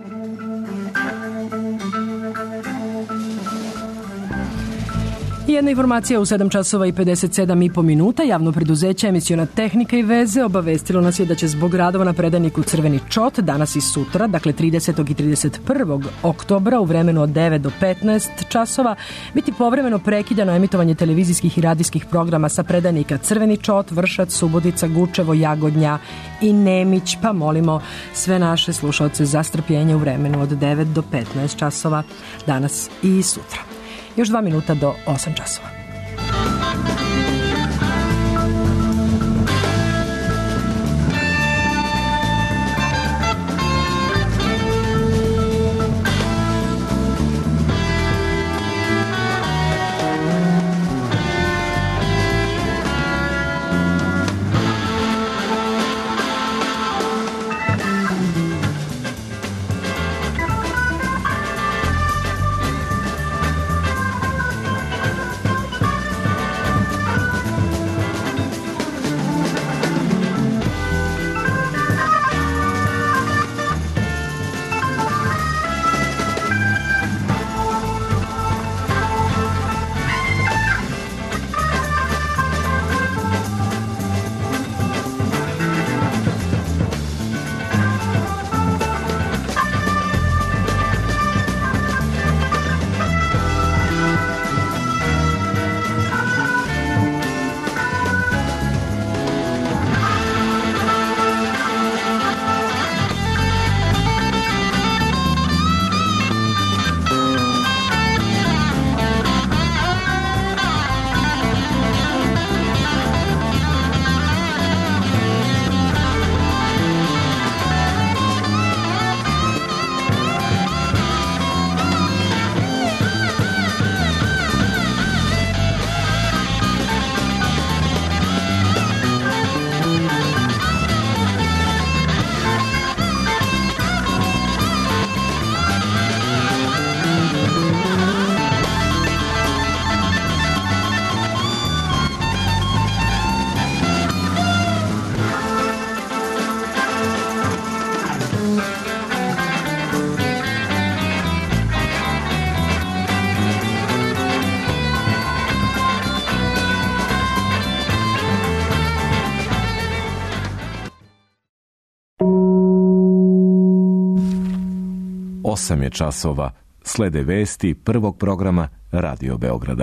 Jedna informacija u sedam časova i pedeset sedam i po minuta. Javno preduzeće Emisiona tehnika i veze obavestilo nas je da će zbog radova na predajniku Crveni čot danas i sutra, dakle tridesetog i trideset prvog oktobra u vremenu od devet do petnaest časova, biti povremeno prekidano emitovanje televizijskih i radijskih programa sa predajnika Crveni čot, Vršac, Subotica, Gučevo, Jagodnja i Nemić, pa molimo sve naše slušaoce za strpljenje u vremenu od devet do petnaest časova danas i sutra. Još dva minuta do osam časova. osam je časova. Slede vesti prvog programa Radio Beograda.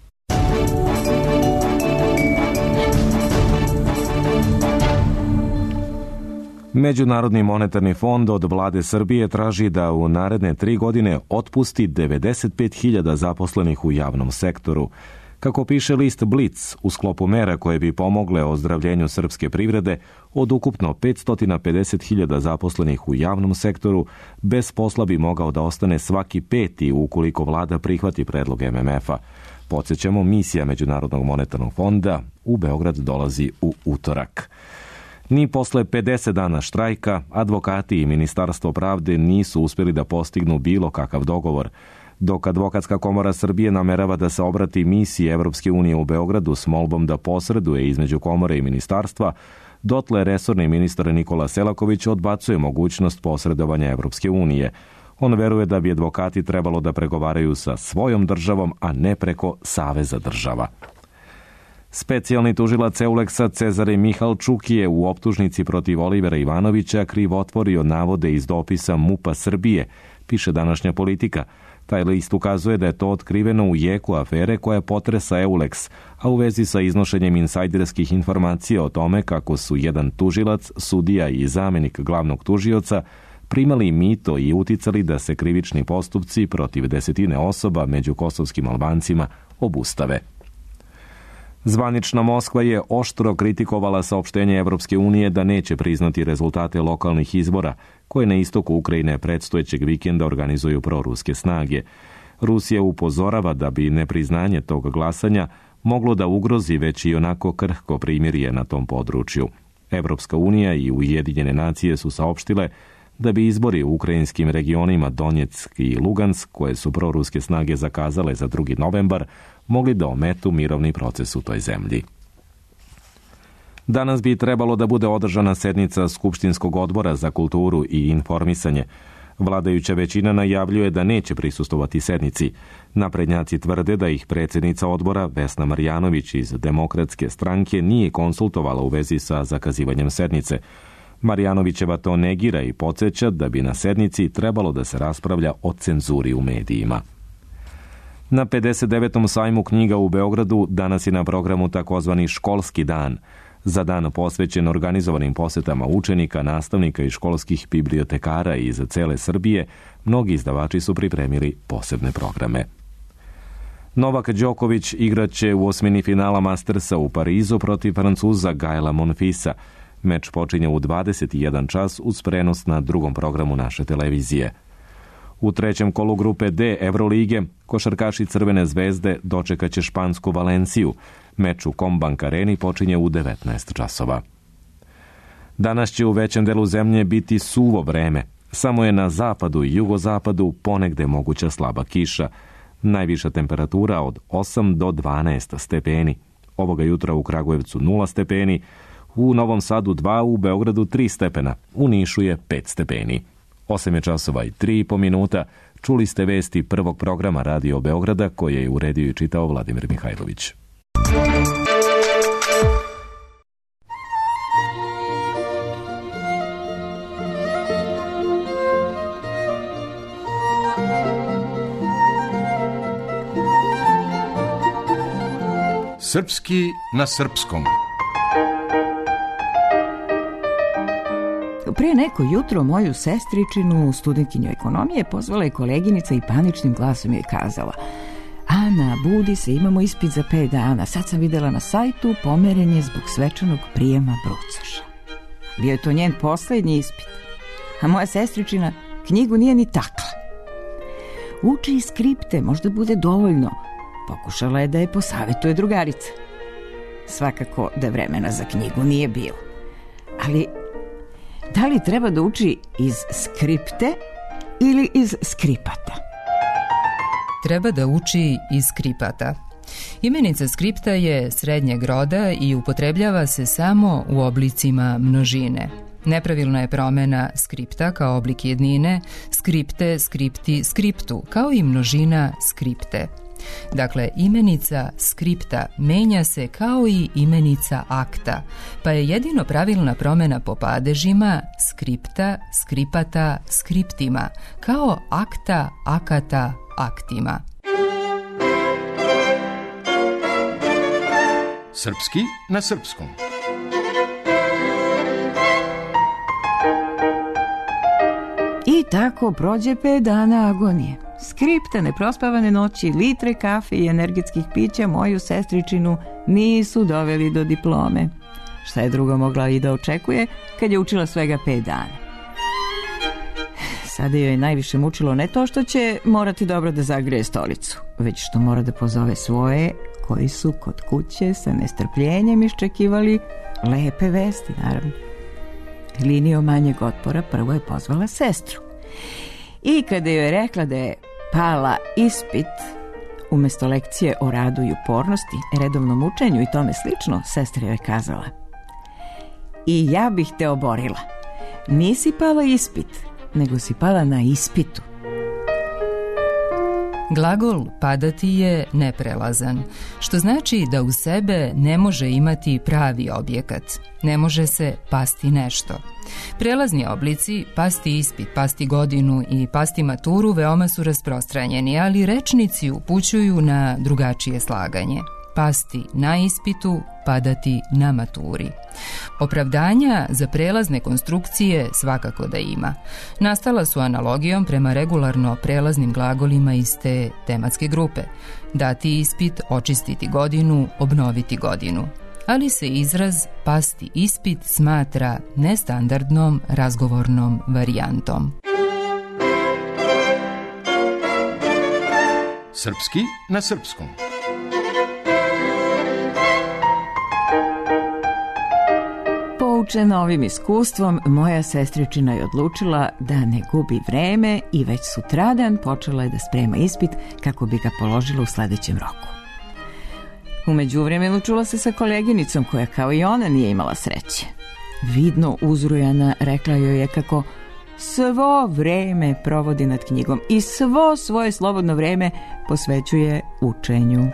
Međunarodni monetarni fond od vlade Srbije traži da u naredne tri godine otpusti devedeset pet hiljada zaposlenih u javnom sektoru. Kako piše list Blic, u sklopu mera koje bi pomogle ozdravljenju srpske privrede, od ukupno petsto pedeset hiljada zaposlenih u javnom sektoru, bez posla bi mogao da ostane svaki peti ukoliko vlada prihvati predlog em em efa. Podsećamo, misija Međunarodnog monetarnog fonda u Beograd dolazi u utorak. Ni posle pedeset dana štrajka, advokati i Ministarstvo pravde nisu uspjeli da postignu bilo kakav dogovor. Dok Advokatska komora Srbije namerava da se obrati misiji Evropske unije u Beogradu s molbom da posreduje između komore i ministarstva, dotle resorni ministar Nikola Selaković odbacuje mogućnost posredovanja Evropske unije. On veruje da bi advokati trebalo da pregovaraju sa svojom državom, a ne preko Saveza država. Specijalni tužilac Euleksa Cezare Mihalčuk je u optužnici protiv Olivera Ivanovića krivotvorio navode iz dopisa MUP-a Srbije, piše današnja Politika. Taj list ukazuje da je to otkriveno u jeku afere koja potresa Euleks, a u vezi sa iznošenjem insajderskih informacija o tome kako su jedan tužilac, sudija i zamenik glavnog tužioca primali mito i uticali da se krivični postupci protiv desetine osoba među kosovskim Albancima obustave. Zvanična Moskva je oštro kritikovala saopštenje Evropske unije da neće priznati rezultate lokalnih izbora koje na istoku Ukrajine predstojećeg vikenda organizuju proruske snage. Rusija upozorava da bi nepriznanje tog glasanja moglo da ugrozi već i onako krhko primirje na tom području. Evropska unija i Ujedinjene nacije su saopštile da bi izbori u ukrajinskim regionima Donjeck i Lugansk, koje su proruske snage zakazale za drugi novembar, mogli da ometu mirovni proces u toj zemlji. Danas bi trebalo da bude održana sednica Skupštinskog odbora za kulturu i informisanje. Vladajuća većina najavljuje da neće prisustovati sednici. Naprednjaci tvrde da ih predsjednica odbora Vesna Marjanović iz Demokratske stranke nije konsultovala u vezi sa zakazivanjem sednice. Marjanovićeva to negira i podsjeća da bi na sednici trebalo da se raspravlja o cenzuri u medijima. Na pedeset devetom sajmu knjiga u Beogradu danas je na programu takozvani školski dan. Za dan posvećen organizovanim posetama učenika, nastavnika i školskih bibliotekara iz cele Srbije, mnogi izdavači su pripremili posebne programe. Novak Đoković igraće u osmini finala Mastersa u Parizu protiv Francuza Gaela Monfisa. Meč počinje u dvadeset jedan čas uz prenos na drugom programu naše televizije. U trećem kolu grupe D Evrolige košarkaši Crvene zvezde dočekaće špansku Valenciju. Meč u Kombank areni počinje u devetnaest časova. Danas će u većem delu zemlje biti suvo vreme. Samo je na zapadu i jugozapadu ponegde moguća slaba kiša. Najviša temperatura od osam do dvanaest stepeni. Ovoga jutra u Kragujevcu nula stepeni, u Novom Sadu dva, u Beogradu tri stepena, u Nišu je pet stepeni. osam je časova i tri i po minuta. Čuli ste vesti prvog programa Radio Beograda koje je uredio i čitao Vladimir Mihajlović. Srpski na srpskom. Pre neko jutro moju sestričinu, studentkinju ekonomije, pozvala je koleginica i paničnim glasom je kazala: Ana, budi se, imamo ispit za pet dana. Sad sam videla na sajtu, pomeren je zbog svečanog prijema brucaša. Bio je to njen poslednji ispit. A moja sestričina knjigu nije ni takla. Uči iz skripte, možda bude dovoljno. Pokušala je da je posavetuje drugarica. Svakako da vremena za knjigu nije bilo. Ali da li treba da uči iz skripte ili iz skripata? Treba da uči iz skripata. Imenica skripta je srednjeg roda i upotrebljava se samo u oblicima množine. Nepravilna je promena skripta kao oblik jednine, skripte, skripti, skriptu, kao i množina skripte. Dakle, imenica skripta menja se kao i imenica akta, pa je jedino pravilna promena po padežima skripta, skripata, skriptima, kao akta, akata, aktima. Srpski na srpskom. I tako prođe pet dana agonije. Skripta, neprospavane noći, litre kafe i energetskih pića moju sestričinu nisu doveli do diplome. Šta je drugo mogla i da očekuje kad je učila svega pet dana? Sada joj je najviše mučilo ne to što će morati dobro da zagreje stolicu, već što mora da pozove svoje koji su kod kuće sa nestrpljenjem iščekivali lepe vesti, naravno. Linijom manjeg otpora prvo je pozvala sestru. I kada joj je rekla da je pala ispit, umesto lekcije o radu i upornosti, redovnom učenju i tome slično, sestra je kazala: I ja bih te oborila. Nisi pala ispit, nego si pala na ispitu. Glagol padati je neprelazan, što znači da u sebe ne može imati pravi objekat, ne može se pasti nešto. Prelazni oblici, pasti ispit, pasti godinu i pasti maturu veoma su rasprostranjeni, ali rečnici upućuju na drugačije slaganje. Pasti na ispitu, padati na maturi. Opravdanja za prelazne konstrukcije svakako da ima. Nastala su analogijom prema regularno prelaznim glagolima iz te tematske grupe. Dati ispit, očistiti godinu, obnoviti godinu. Ali se izraz pasti ispit smatra nestandardnom razgovornom varijantom. Srpski na srpskom. Poučena ovim iskustvom, moja sestričina je odlučila da ne gubi vreme i već sutradan počela je da sprema ispit kako bi ga položila u sledećem roku. U međuvremenu čula se sa koleginicom koja kao i ona nije imala sreće. Vidno uzrujana rekla joj je kako svo vreme provodi nad knjigom i svo svoje slobodno vreme posvećuje učenju.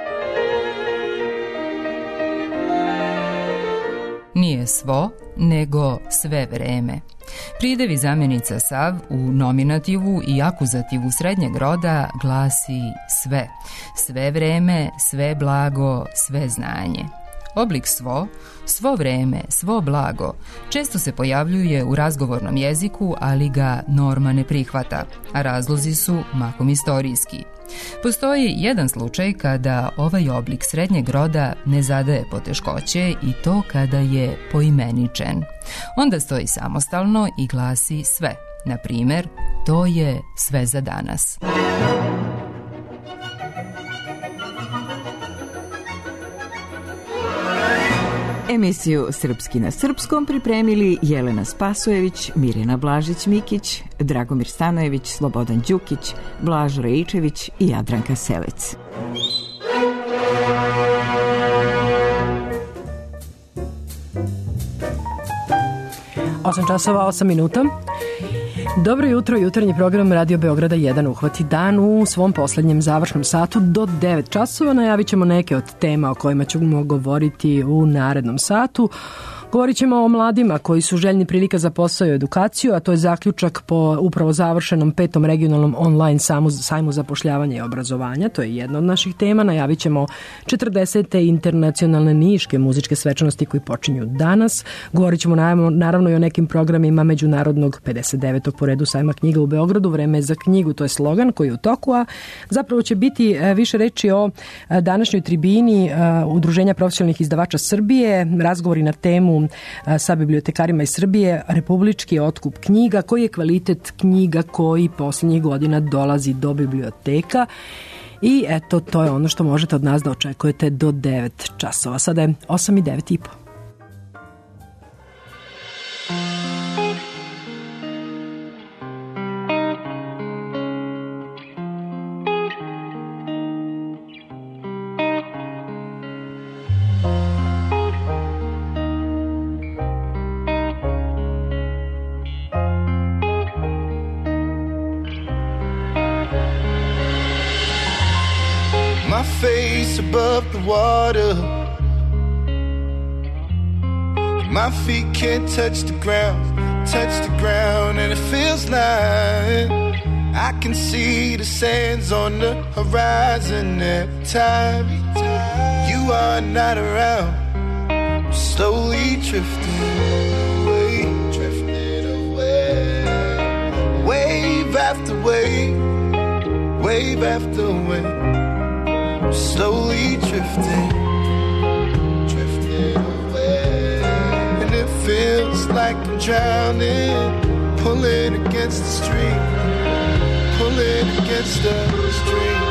Nije svo, nego sve vreme. Pridevi zamjenica sav u nominativu i akuzativu srednjeg roda glasi sve. Sve vreme, sve blago, sve znanje. Oblik svo, svo vreme, svo blago često se pojavljuje u razgovornom jeziku, ali ga norma ne prihvata, a razlozi su mahom istorijski. Postoji jedan slučaj kada ovaj oblik srednjeg roda ne zadaje poteškoće i to kada je poimeničen. Onda stoji samostalno i glasi sve. Na primer, to je sve za danas. Emisiju Srpski na srpskom pripremili Jelena Spasojević, Mirjana Blažić-Mikić, Dragomir Stanojević, Slobodan Đukić, Blažo Rajičević i Jadranka Selec. osam časova, osam minuta. Dobro jutro, jutarnji program Radio Beograda jedan uhvati dan u svom poslednjem završnom satu do devet časova. Najavit ćemo neke od tema o kojima ćemo govoriti u narednom satu. Govorit ćemo o mladima koji su željni prilika za posao i edukaciju, a to je zaključak po upravo završenom petom regionalnom online sajmu zapošljavanja i obrazovanja. To je jedna od naših tema. Najavit ćemo četrdesete internacionalne niške muzičke svečanosti koji počinju danas. Govorit ćemo naravno i o nekim programima međunarodnog pedeset devetog po redu sajma knjiga u Beogradu. Vreme za knjigu, to je slogan koji je u toku, a zapravo će biti više reči o današnjoj tribini Udruženja profesionalnih izdavača Srbije, razgovori na temu sa bibliotekarima iz Srbije, republički otkup knjiga, koji je kvalitet knjiga koji posljednjih godina dolazi do biblioteka. I eto, to je ono što možete od nas da očekujete do devet časova. Sada je osam i devet i po. Face above the water, my feet can't touch the ground, touch the ground, and it feels like I can see the sands on the horizon every time you are not around. I'm slowly drifting away, drifting away, wave after wave, wave after wave. Slowly drifting, drifting away, and it feels like I'm drowning, pulling against the stream, pulling against the stream.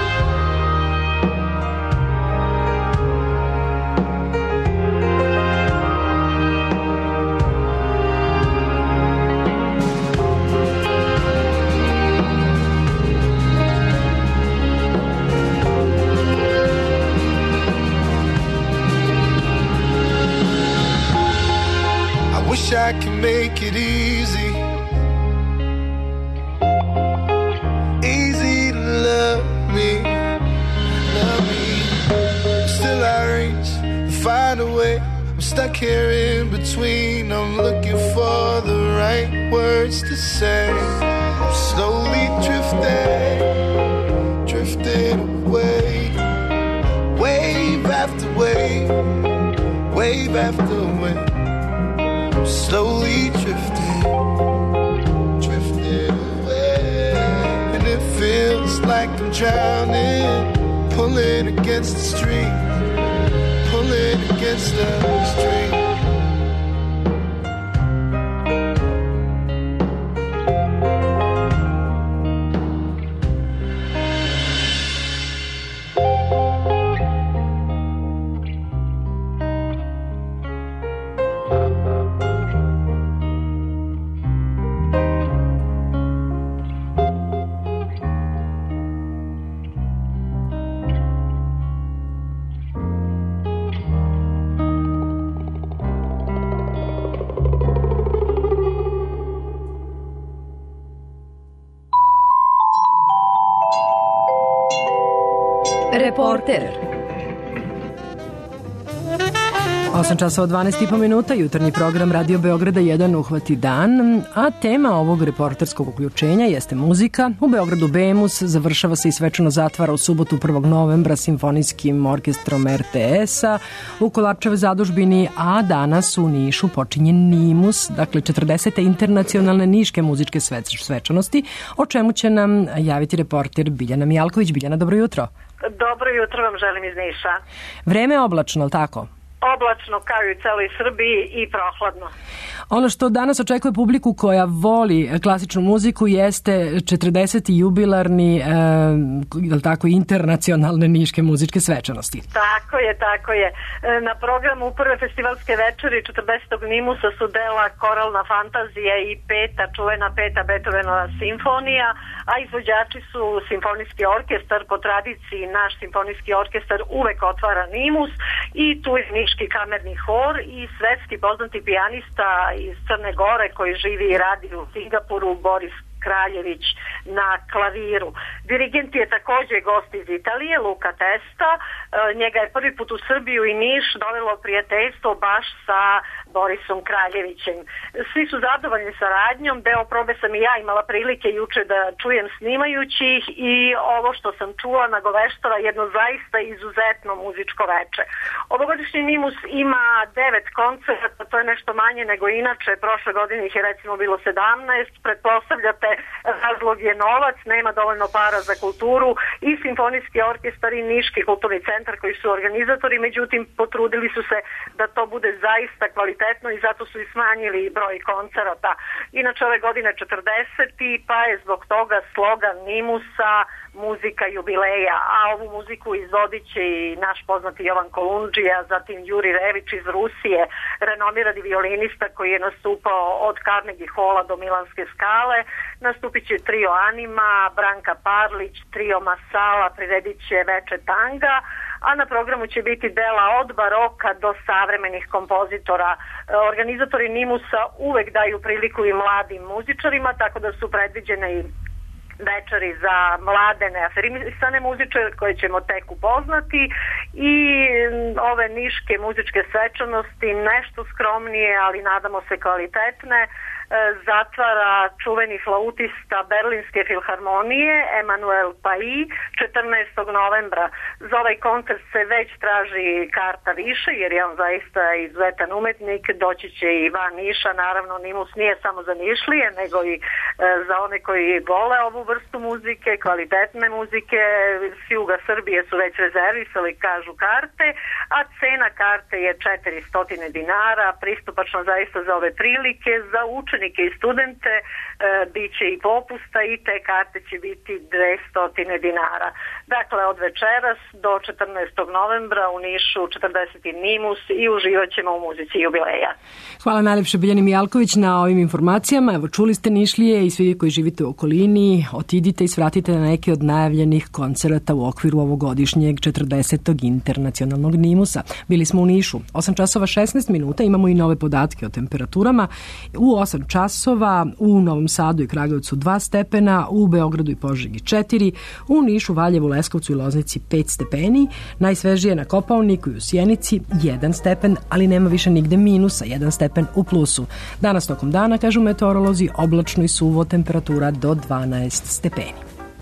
Wish I could make it easy, easy to love me find a way. I'm stuck here in between. I'm looking for the right words to say. I'm slowly drifting, drifting away. Wave after wave, wave after wave. I'm slowly drifting, drifting away. And it feels like I'm drowning, pulling against the stream, pulling against the stream. Reporter. osam časova dvanaest i po minuta, jutarnji program Radio Beograda jedan uhvati dan, a tema ovog reporterskog uključenja jeste muzika. U Beogradu Bemus završava se i svečano zatvara u subotu prvog novembra simfonijskim orkestrom er te es-a u Kolarčeve zadužbini, a danas u Nišu počinje Nimus, dakle četrdesete internacionalne niške muzičke svečanosti, o čemu će nam javiti reporter Biljana Mijalković. Biljana, dobro jutro. Dobro jutro vam želim iz Niša. Vreme je oblačno, ali tako? Oblačno kao i u celoj Srbiji i prohladno. Ono što danas očekuje publiku koja voli klasičnu muziku jeste četrdeseti jubilarni e, tako, internacionalne niške muzičke svečanosti. Tako je, tako je. Na programu prve festivalske večeri četrdesetog Nimusa su dela Koralna fantazija i peta, čuvena peta Beethovenova simfonija, a izvođači su simfonijski orkestar. Po tradiciji naš simfonijski orkestar uvek otvara Nimus i tu je Niški kamerni hor i svetski poznati pijanista iz Crne Gore koji živi i radi u Singapuru, Boris Kraljević na klaviru. Dirigent je takođe gost iz Italije, Luka Testa. Njega je prvi put u Srbiju i Niš dovelo prijateljstvo baš sa Borisom Kraljevićem. Svi su zadovoljni saradnjom, deo probe sam i ja imala prilike juče da čujem snimajući ih i ovo što sam čula nagoveštava jedno zaista izuzetno muzičko veče. Ovogodišnji Nimus ima devet koncerta, to je nešto manje nego inače, prošle godine ih je recimo bilo sedamnaest, pretpostavljate razlog je novac, nema dovoljno para za kulturu i simfonijski orkestar i Niški kulturni centar koji su organizatori, međutim potrudili su se da to bude zaista kvalitetno i zato su i smanjili broj koncerata. Inače ove godine četrdeseti, pa je zbog toga slogan Nimusa muzika jubileja, a ovu muziku izvodit će i naš poznati Jovan Kolundžija, zatim Juri Rević iz Rusije, renomirani violinista koji je nastupao od Carnegie Halla do Milanske skale, nastupit će trio Anima, Branka Parlić, trio Masala, priredit će veče tanga, a na programu će biti dela od baroka do savremenih kompozitora. Organizatori Nimusa uvek daju priliku i mladim muzičarima, tako da su predviđene i večeri za mlade neafirmisane muzičare koje ćemo tek upoznati i ove niške muzičke svečanosti nešto skromnije, ali nadamo se kvalitetne, zatvara čuveni flautista Berlinske filharmonije Emanuel Pai četrnaestog novembra. Za ovaj koncert se već traži karta više jer je on zaista izuzetan umetnik, doći će i van Niša, naravno Nimus nije samo za Nišlije nego i e, za one koji vole ovu vrstu muzike, kvalitetne muzike. S juga Srbije su već rezervisali, kažu karte, a cena karte je četiristo dinara, pristupačno zaista za ove prilike, za učenje i studente, e, bit će i popusta i te karte će biti dvesta dinara. Dakle, od večeras do četrnaestog novembra u Nišu četrdeseti Nimus i uživat ćemo u muzici jubileja. Hvala najlepše Biljani Mijalković na ovim informacijama. Evo, čuli ste Nišlije i svi koji živite u okolini, otidite i svratite na neke od najavljenih koncerata u okviru ovogodišnjeg četrdesetog internacionalnog Nimusa. Bili smo u Nišu. osam časova šesnaest minuta, imamo i nove podatke o temperaturama. U osam časova, u Novom Sadu i Kragujevcu dva stepena, u Beogradu i Požegi četiri, u Nišu, Valjevu, Leskovcu i Loznici pet stepeni, najsvežije na Kopaoniku i u Sjenici jedan stepen, ali nema više nigde minusa, jedan stepen u plusu. Danas tokom dana, kažu meteorolozi, oblačno i suvo, temperatura do dvanaest stepeni.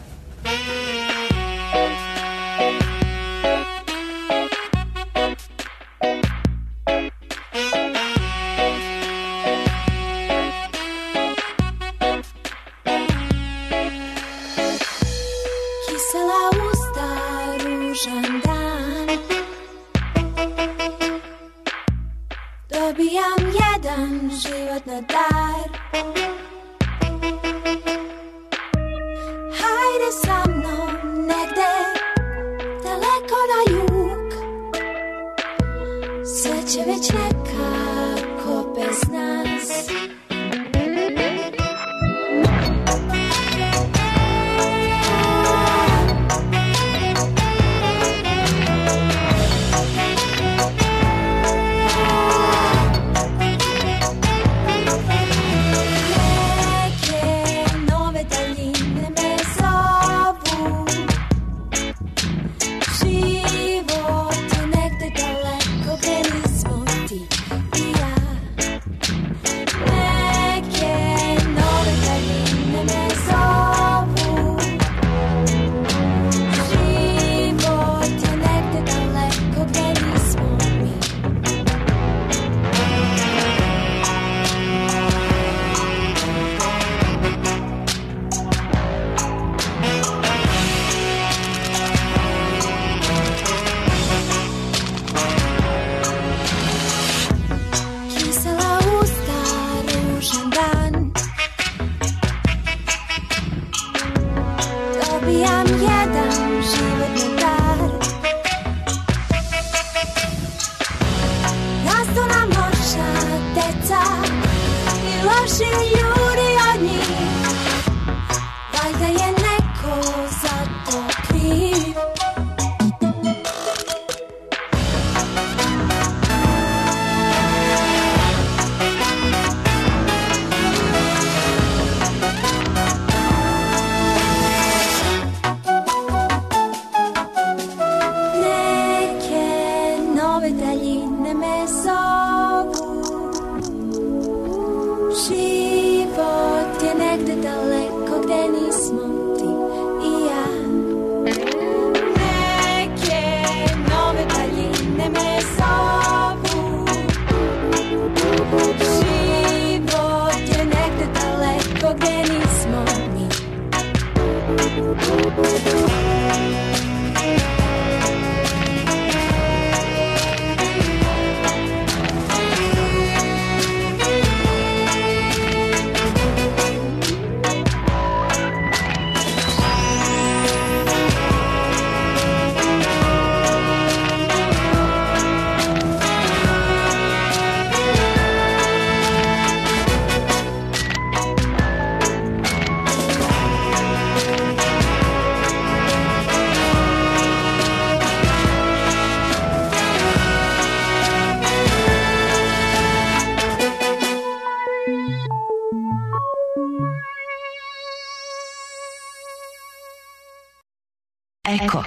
Eko.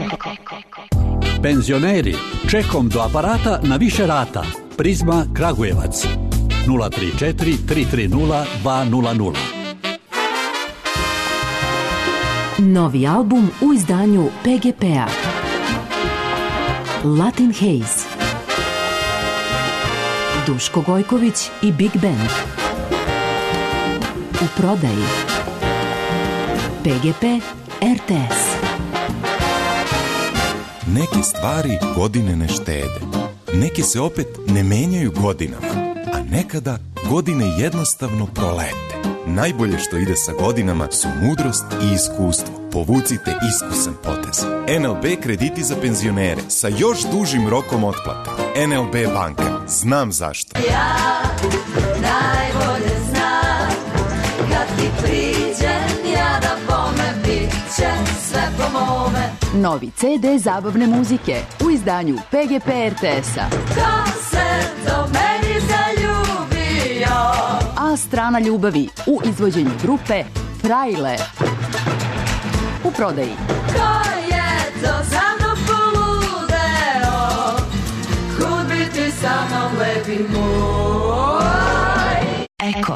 Penzioneri, čekom do aparata na više rata. Prizma Kragujevac. nula tri četiri tri tri nula dva nula nula. Novi album u izdanju P G P-a. Latin Haze. Duško Gojković i Big Band. U prodaji. P G P R T S. Neke stvari godine ne štede. Neke se opet ne menjaju godinama. A nekada godine jednostavno prolete. Najbolje što ide sa godinama su mudrost i iskustvo. Povucite iskusan potez. N L B krediti za penzionere sa još dužim rokom otplate. N L B banka. Znam zašto. Ja najbolje znam kad ti priđem ja da bome bit će sve po mome. Novi C D zabavne muzike u izdanju P G P R T S-a. Ko se do meni zaljubio? A strana ljubavi u izvođenju grupe Frajle. U prodaji. Ko je to za mnom poludeo? Kud bi ti sa mnom lepi moj? Eko.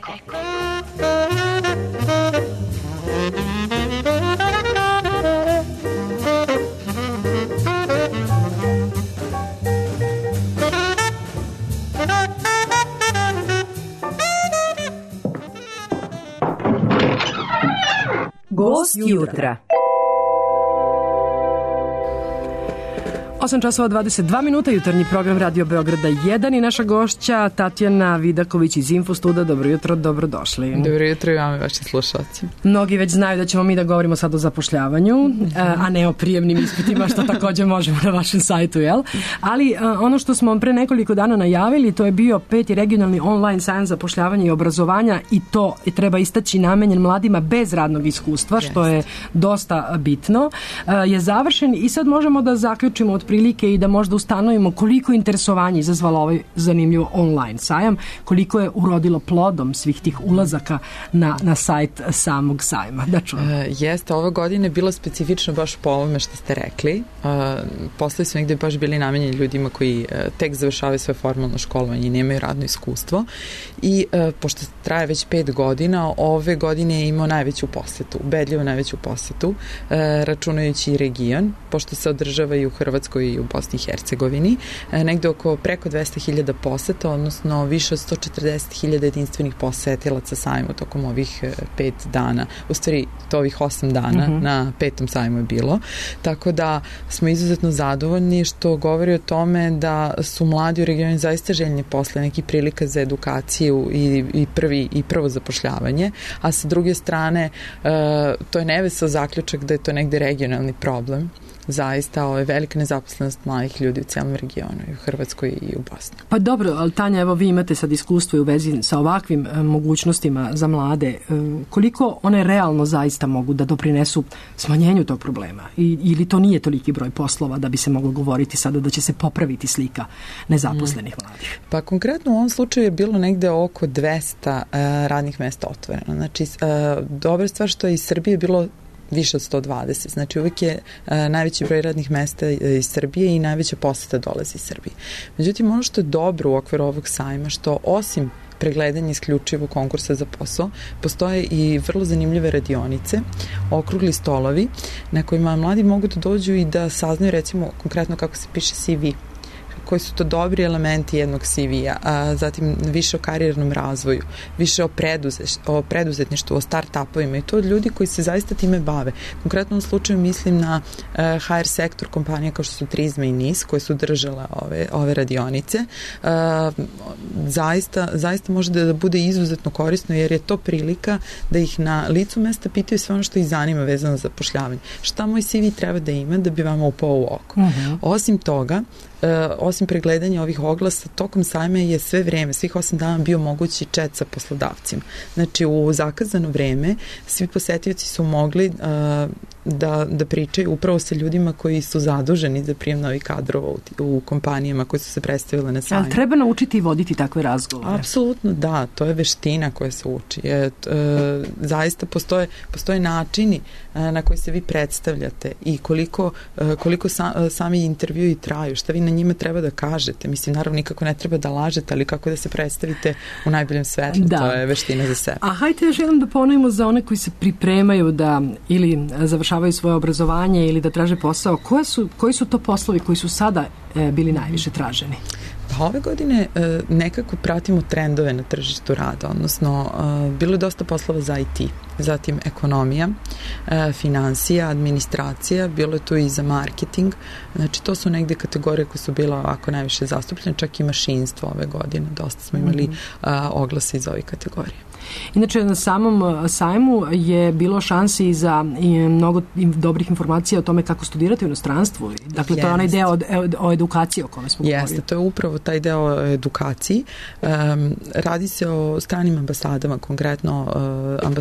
Gost jutra. osam časova dvadeset dva minuta, jutarnji program Radio Beograda jedan i naša gošća Tatjana Vidaković iz Infostuda. Dobro jutro, dobrodošli. Dobro jutro i vam i vaši slušalci. Mnogi već znaju da ćemo mi da govorimo sad o zapošljavanju, a ne o prijemnim ispitima, što također možemo na vašem sajtu, jel? Ali ono što smo pre nekoliko dana najavili, to je bio peti regionalni online sajam zapošljavanja i obrazovanja i to treba istaći namenjen mladima bez radnog iskustva, što je dosta bitno. Je završen i sad možemo da zaključimo od prilike i da možda ustanovimo koliko interesovanje izazvalo ovaj zanimljiv online sajam, koliko je urodilo plodom svih tih ulazaka na, na sajt samog sajma. Da čujem. E, jeste, ove godine bilo specifično baš po ovome što ste rekli. E, posle su negde baš bili namenjeni ljudima koji e, tek završavaju svoje formalno školovanje i nemaju radno iskustvo i e, pošto traje već pet godina, ove godine je imao najveću posetu, ubedljivo najveću posetu, e, računajući i region, pošto se održava i u Hrvatskoj i u Bosni i Hercegovini, negde oko preko dvesta hiljada poseta, odnosno više od sto četrdeset hiljada jedinstvenih posetilaca sajmu tokom ovih pet dana. U stvari, to ovih osam dana mm-hmm. na petom sajmu je bilo. Tako da smo izuzetno zadovoljni, što govori o tome da su mladi u regionu zaista željni posle neki prilika za edukaciju i, i, prvi, i prvo zapošljavanje, a sa druge strane to je nevesel zaključak da je to negde regionalni problem. Zaista ovo je velika nezaposlenost mladih ljudi u cijelom regionu, i u Hrvatskoj i u Bosni. Pa dobro, ali Tanja, evo vi imate sad iskustvo u vezi sa ovakvim e, mogućnostima za mlade. E, koliko one realno zaista mogu da doprinesu smanjenju tog problema? I, ili to nije toliki broj poslova da bi se moglo govoriti sada da će se popraviti slika nezaposlenih mm. mladih? Pa konkretno u ovom slučaju je bilo negde oko dvesta e, radnih mesta otvoreno. Znači, e, dobra stvar što je iz Srbije bilo više od sto dvadeset. Znači uvijek je uh, najveći broj radnih mesta iz Srbije i najveća poseta dolazi iz Srbije. Međutim, ono što je dobro u okviru ovog sajma, što osim pregledanja isključivo konkursa za posao, postoje i vrlo zanimljive radionice, okrugli stolovi na kojima mladi mogu da dođu i da saznaju recimo konkretno kako se piše C V, koji su to dobri elementi jednog C V-a, a zatim više o karijernom razvoju, više o, preduzet, o preduzetništvu, o start-upovima i to od ljudi koji se zaista time bave. Konkretno u slučaju mislim na uh, H R sektor kompanija kao što su Trizma i N I S koje su držale ove, ove radionice. Uh, zaista, zaista može da bude izuzetno korisno jer je to prilika da ih na licu mesta pitaju sve ono što ih zanima vezano za zapošljavanje. Šta moj C V treba da ima da bi vama upao u oko? Uh-huh. Osim toga, Uh, osim pregledanja ovih oglasa, tokom sajma je sve vreme, svih osam dana bio mogući chat sa poslodavcima. Znači, u zakazano vreme svi posetioci su mogli uh, da, da pričaju upravo sa ljudima koji su zaduženi za prijem novih kadrova u, u kompanijama koje su se predstavile na sajmu. Ali treba naučiti i voditi takve razgovore? Apsolutno da, to je veština koja se uči. Je, uh, zaista postoje, postoje načini uh, na koji se vi predstavljate i koliko, uh, koliko sa, uh, sami intervjui traju, šta vi na njima treba da kažete. Mislim, naravno, nikako ne treba da lažete, ali kako da se predstavite u najboljem svetlu. Da. To je veština za sebe. A hajte još jednom da ponovimo za one koji se pripremaju da ili završavaju svoje obrazovanje ili da traže posao. Koje su, koji su to poslovi koji su sada e, bili najviše traženi? Pa ove godine e, nekako pratimo trendove na tržištu rada, odnosno e, bilo je dosta poslova za I T, zatim ekonomija, e, financija, administracija, bilo je tu i za marketing, znači to su negde kategorije koje su bile ovako najviše zastupljene, čak i mašinstvo ove godine, dosta smo imali mm-hmm. a, oglase iz ovih kategorija. Inače, na samom sajmu je bilo šansi za i mnogo dobrih informacija o tome kako studirati u inostranstvu. Dakle, Jest. To je onaj deo od, od, o edukaciji o kome smo govorili. Jeste, to je upravo taj deo o edukaciji. Um, radi se o stranim ambasadama, konkretno uh, ambasada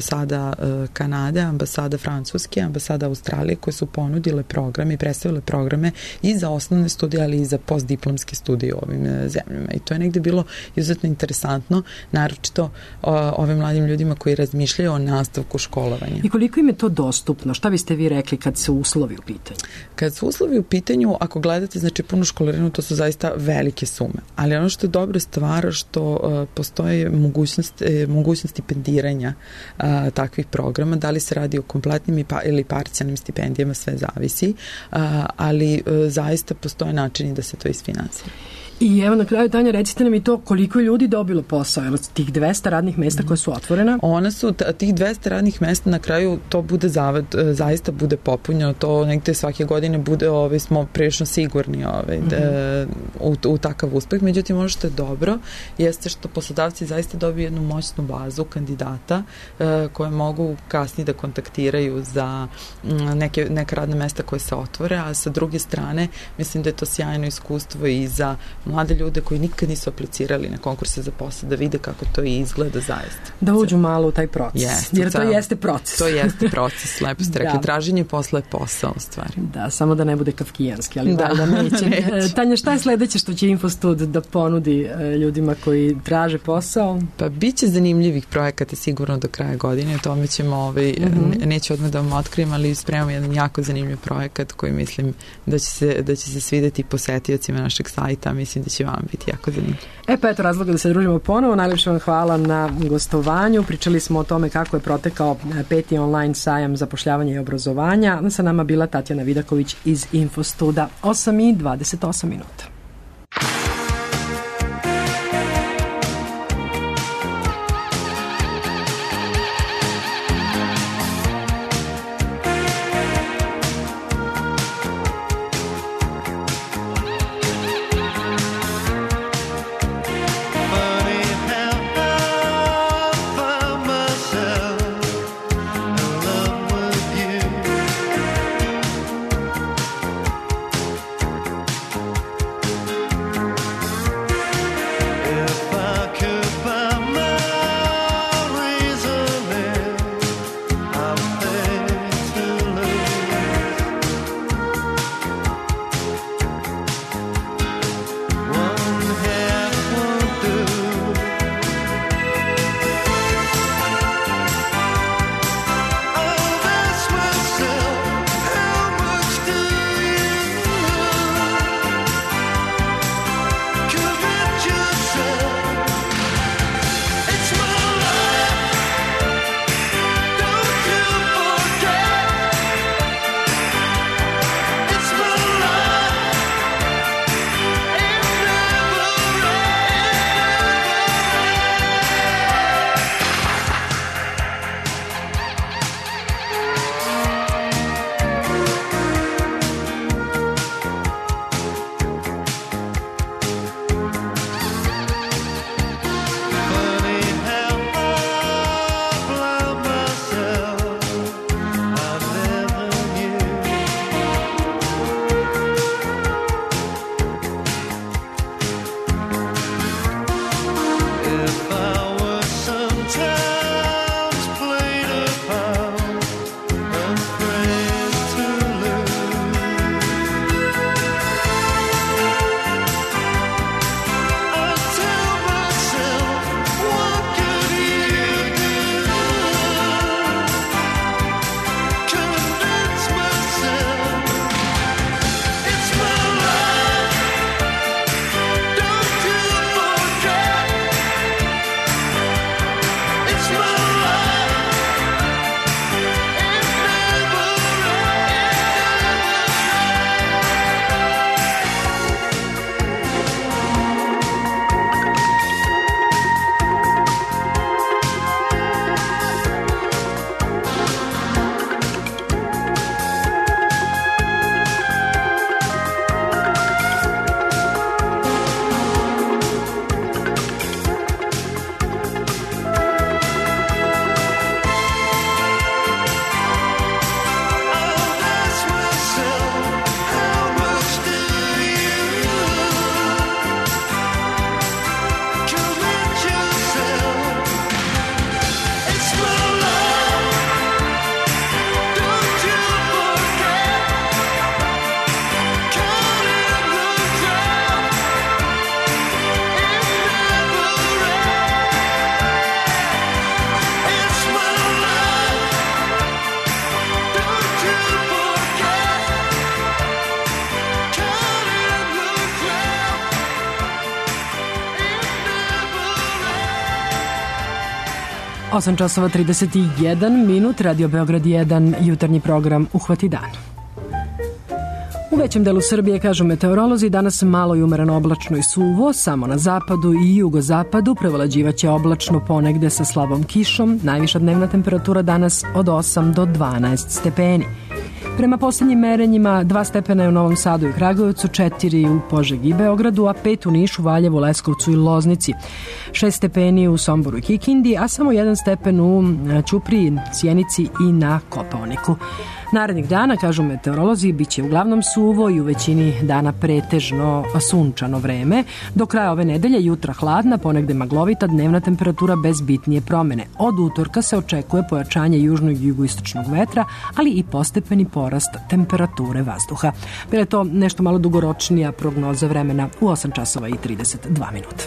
ambasada Kanade, ambasada Francuske, ambasada Australije, koje su ponudile programe i predstavile programe i za osnovne studije, ali i za postdiplomske studije u ovim zemljama. I to je negde bilo izuzetno interesantno, naročito ovim mladim ljudima koji razmišljaju o nastavku školovanja. I koliko im je to dostupno? Šta biste vi rekli kad su uslovi u pitanju? Kad su uslovi u pitanju, ako gledate, znači punu školarinu, to su zaista velike sume. Ali ono što je dobra stvar, što uh, postoje mogućnost, eh, mogućnost stipendiranja uh, takvih programa, da li se radi o kompletnim pa, ili parcijalnim stipendijama, sve zavisi, uh, ali uh, zaista postoje načini da se to isfinansira. I evo na kraju, Tanja, recite nam i to koliko je ljudi dobilo posao, jer tih dvesta radnih mesta koja su otvorena? Ona su, tih dvesta radnih mesta na kraju to bude zavad, zaista bude popunjeno, to negde svake godine bude, ovaj, smo prilično sigurni ovaj, mm-hmm. da, u, u takav uspeh. Međutim, ono što je dobro jeste što poslodavci zaista dobiju jednu moćnu bazu kandidata eh, koje mogu kasnije da kontaktiraju za neke, neka radna mesta koje se otvore, a sa druge strane mislim da je to sjajno iskustvo i za mlade ljude koji nikad nisu aplicirali na konkurse za posao, da vide kako to i izgleda zaista. Da uđu malo u taj proces. Jeste, jer to cal... jeste proces. To jeste proces, lepo ste rekli. Traženje posla je posao u stvari. Da, samo da ne bude kafkijanski, ali da, da neće. neće. Tanja, šta je sledeće što će Infostud da ponudi ljudima koji traže posao? Pa bit će zanimljivih projekata sigurno do kraja godine. O tome ćemo, ovaj, mm-hmm. neću odmah da vam otkrijem, ali spremamo jedan jako zanimljiv projekat koji mislim da će se, da će se svideti posetiocima našeg sajta. Mislim da će vam biti jako zanimljivo. E pa eto razloga da se družimo ponovo. Najlepše vam hvala na gostovanju. Pričali smo o tome kako je protekao peti online sajam zapošljavanja i obrazovanja. Sa nama bila Tatjana Vidaković iz Infostuda. osam i dvadeset osam minuta. osam časova trideset jedan minut, Radio Beograd jedan, jutarnji program Uhvati dan. U većem delu Srbije, kažu meteorolozi, danas malo i umereno oblačno i suvo, samo na zapadu i jugozapadu prevlađivaće oblačno ponegde sa slabom kišom, najviša dnevna temperatura danas od osam do dvanaest stepeni. Prema poslednjim merenjima, dva stepena je u Novom Sadu i Kragujevcu, četiri u Požegi i Beogradu, a pet u Nišu, Valjevu, Leskovcu i Loznici, šest stepeni u Somboru i Kikindi, a samo jedan stepen u Ćupriji, Sjenici i na Kopaoniku. Narednih dana, kažu meteorolozi, bit će uglavnom suvo i u većini dana pretežno sunčano vreme. Do kraja ove nedelje jutra hladna, ponegde maglovita, dnevna temperatura bez bitnije promene. Od utorka se očekuje pojačanje južnog i jugoistočnog vetra, ali i postepeni porast temperature vazduha. Bila je to nešto malo dugoročnija prognoza vremena u osam časova i trideset dva minuta.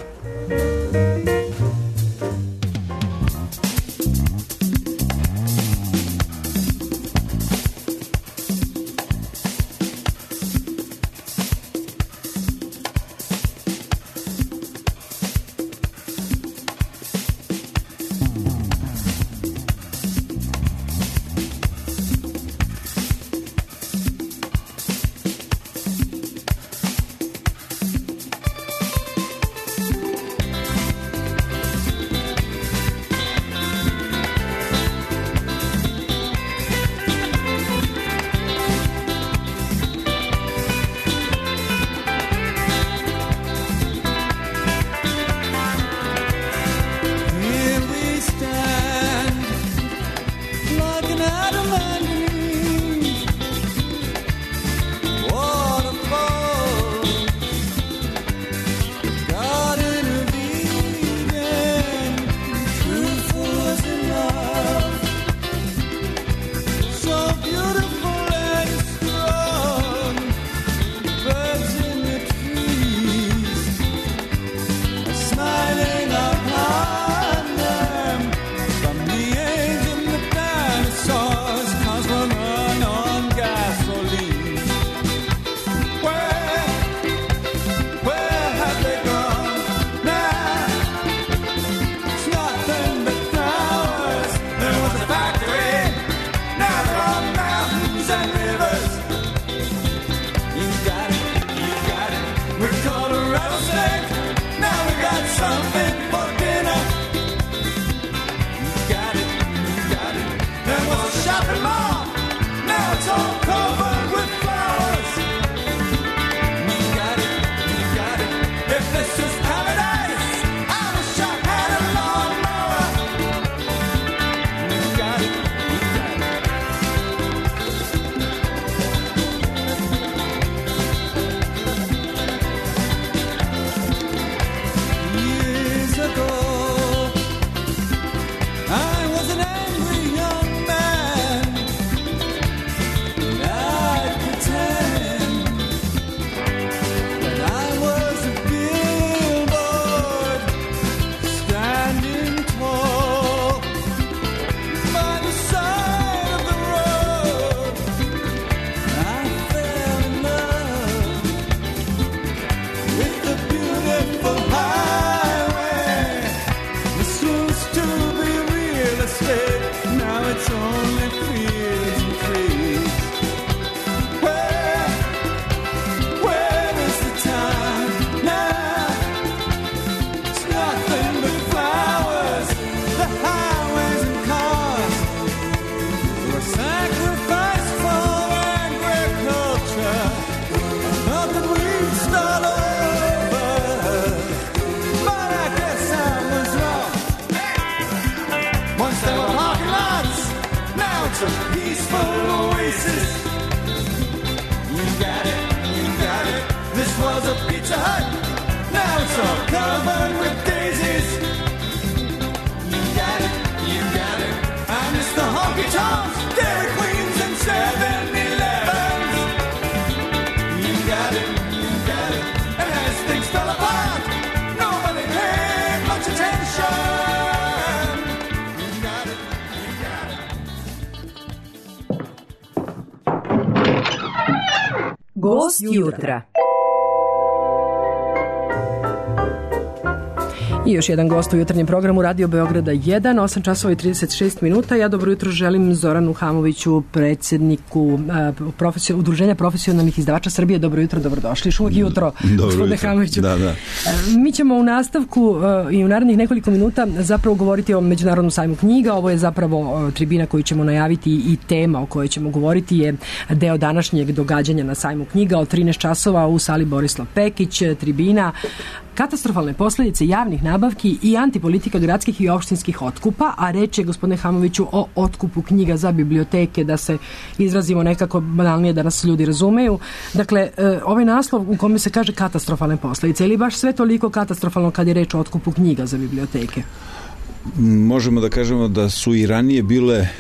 Gost jutra. I još jedan gost u jutarnjem programu Radio Beograda jedan, osam časova i trideset šest minuta. Ja dobro jutro želim Zoranu Hamoviću, predsjedniku profesio, Udruženja profesionalnih izdavača Srbije. Dobro jutro, dobrodošli. Uvijek jutro, gospodine Hamoviću. Da, da. Mi ćemo u nastavku i u narednih nekoliko minuta zapravo govoriti o Međunarodnom sajmu knjiga. Ovo je zapravo tribina koju ćemo najaviti i tema o kojoj ćemo govoriti je deo današnjeg događanja na sajmu knjiga od trinaest časova u sali Borislav Pekić, tribina katastrofalne posljedice javnih nabavki i antipolitika gradskih i opštinskih otkupa, a reč je, gospodine Hamoviću, o otkupu knjiga za biblioteke, da se izrazimo nekako banalnije da nas ljudi razumeju. Dakle, ovaj naslov u kome se kaže katastrofalne posljedice, ili baš sve toliko katastrofalno kad je reč o otkupu knjiga za biblioteke? Možemo da kažemo da su i ranije bile e,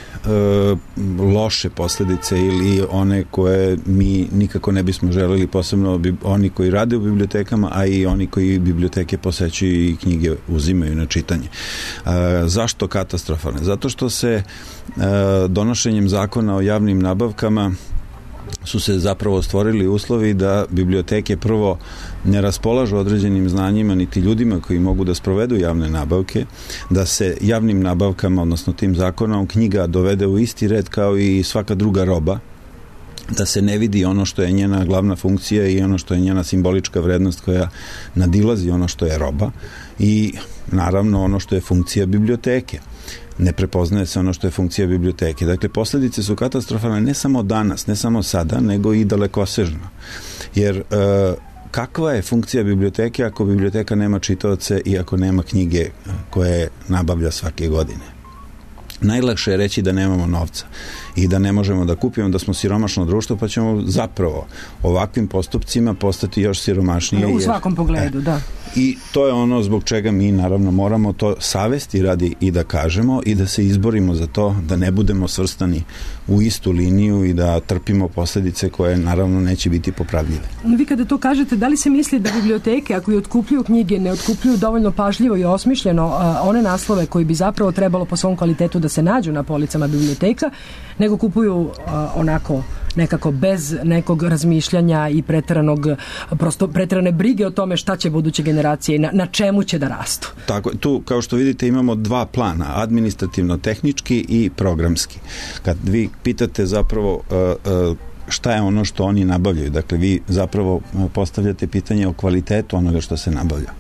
loše posljedice ili one koje mi nikako ne bismo želeli, posebno bi, oni koji rade u bibliotekama, a i oni koji biblioteke posećuju i knjige uzimaju na čitanje. E, zašto katastrofalne? Zato što se e, donošenjem zakona o javnim nabavkama su se zapravo stvorili uslovi da biblioteke prvo ne raspolažu određenim znanjima niti ljudima koji mogu da sprovedu javne nabavke, da se javnim nabavkama, odnosno tim zakonom, knjiga dovede u isti red kao i svaka druga roba, da se ne vidi ono što je njena glavna funkcija i ono što je njena simbolička vrednost koja nadilazi ono što je roba i naravno ono što je funkcija biblioteke. Ne prepoznaje se ono što je funkcija biblioteke. Dakle, posljedice su katastrofalne ne samo danas, ne samo sada, nego i dalekosežno. Jer e, kakva je funkcija biblioteke ako biblioteka nema čitaoce i ako nema knjige koje nabavlja svake godine? Najlakše je reći da nemamo novca i da ne možemo da kupimo, da smo siromašno društvo, pa ćemo zapravo ovakvim postupcima postati još siromašnije. U svakom pogledu, jer, da. I to je ono zbog čega mi naravno moramo to savesti radi i da kažemo i da se izborimo za to da ne budemo svrstani u istu liniju i da trpimo posljedice koje naravno neće biti popravljive. Vi kada to kažete, da li se misli da biblioteke, ako i otkupljuju knjige, ne otkupljuju dovoljno pažljivo i osmišljeno a, one naslove koji bi zapravo trebalo po svom kvalitetu da se nađu na policama biblioteka, nego kupuju a, onako nekako bez nekog razmišljanja i preteranog, prosto preterane brige o tome šta će buduće generacije i na, na čemu će da rastu. Tako, tu kao što vidite imamo dva plana, administrativno-tehnički i programski. Kad vi pitate zapravo uh, uh, šta je ono što oni nabavljaju, dakle vi zapravo postavljate pitanje o kvalitetu onoga što se nabavlja.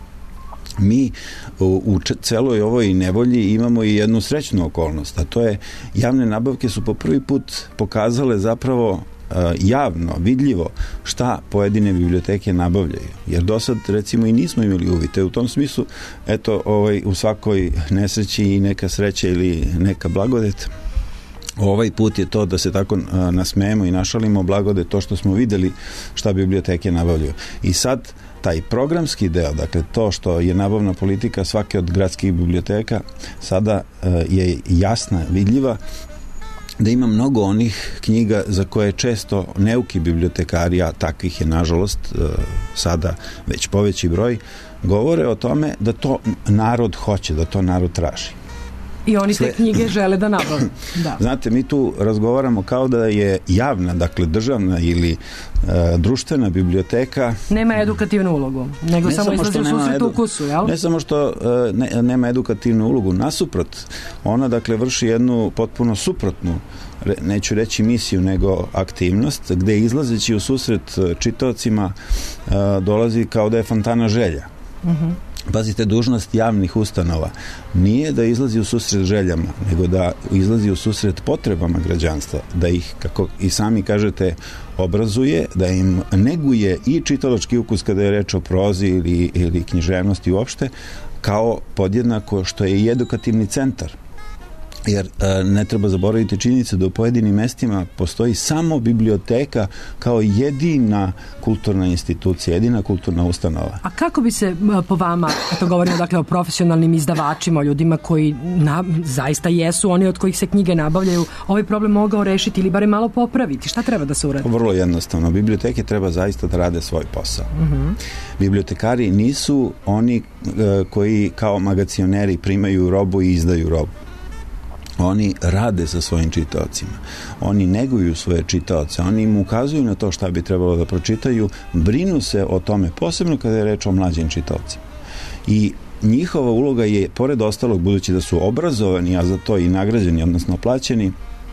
Mi u, u celoj ovoj nevolji imamo i jednu srećnu okolnost, a to je javne nabavke su po prvi put pokazale zapravo uh, javno, vidljivo šta pojedine biblioteke nabavljaju. Jer do sad recimo i nismo imali uvite. U tom smislu, eto, ovaj, u svakoj nesreći i neka sreća ili neka blagodet. Ovaj put je to da se tako a, nasmejemo i našalimo, blagodet to što smo videli šta biblioteke nabavljaju. I sad taj programski deo, dakle to što je nabavna politika svake od gradskih biblioteka sada a, je jasna, vidljiva, da ima mnogo onih knjiga za koje često neuki bibliotekari, a takvih je nažalost a, sada već poveći broj, govore o tome da to narod hoće, da to narod traži. I oni te knjige žele da nabave. Da. Znate, mi tu razgovaramo kao da je javna, dakle državna ili e, društvena biblioteka nema edukativnu ulogu, nego samo izlazi u susret edu... ukusu, jel? Ne samo što e, ne, nema edukativnu ulogu, nasuprot, ona dakle vrši jednu potpuno suprotnu, re, neću reći misiju, nego aktivnost, gde izlazeći u susret čitaocima e, dolazi kao da je fontana želja. Mhm. Pazite, dužnost javnih ustanova nije da izlazi u susret željama, nego da izlazi u susret potrebama građanstva, da ih, kako i sami kažete, obrazuje, da im neguje i čitalački ukus kada je reč o prozi ili, ili književnosti uopšte, kao podjednako što je i edukativni centar. Jer e, ne treba zaboraviti činjenicu da u pojedinim mestima postoji samo biblioteka kao jedina kulturna institucija, jedina kulturna ustanova. A kako bi se po vama, to govorimo dakle o profesionalnim izdavačima, o ljudima koji na, zaista jesu oni od kojih se knjige nabavljaju, ovaj problem mogao rešiti ili barem malo popraviti? Šta treba da se uradi? Vrlo jednostavno. Biblioteke treba zaista da rade svoj posao. Uh-huh. Bibliotekari nisu oni e, koji kao magacioneri primaju robu i izdaju robu. Oni rade sa svojim čitaocima. Oni neguju svoje čitaoce. Oni im ukazuju na to šta bi trebalo da pročitaju. Brinu se o tome, posebno kada je reč o mlađim čitaocima. I njihova uloga je, pored ostalog, budući da su obrazovani, a za to i nagrađeni, odnosno plaćeni,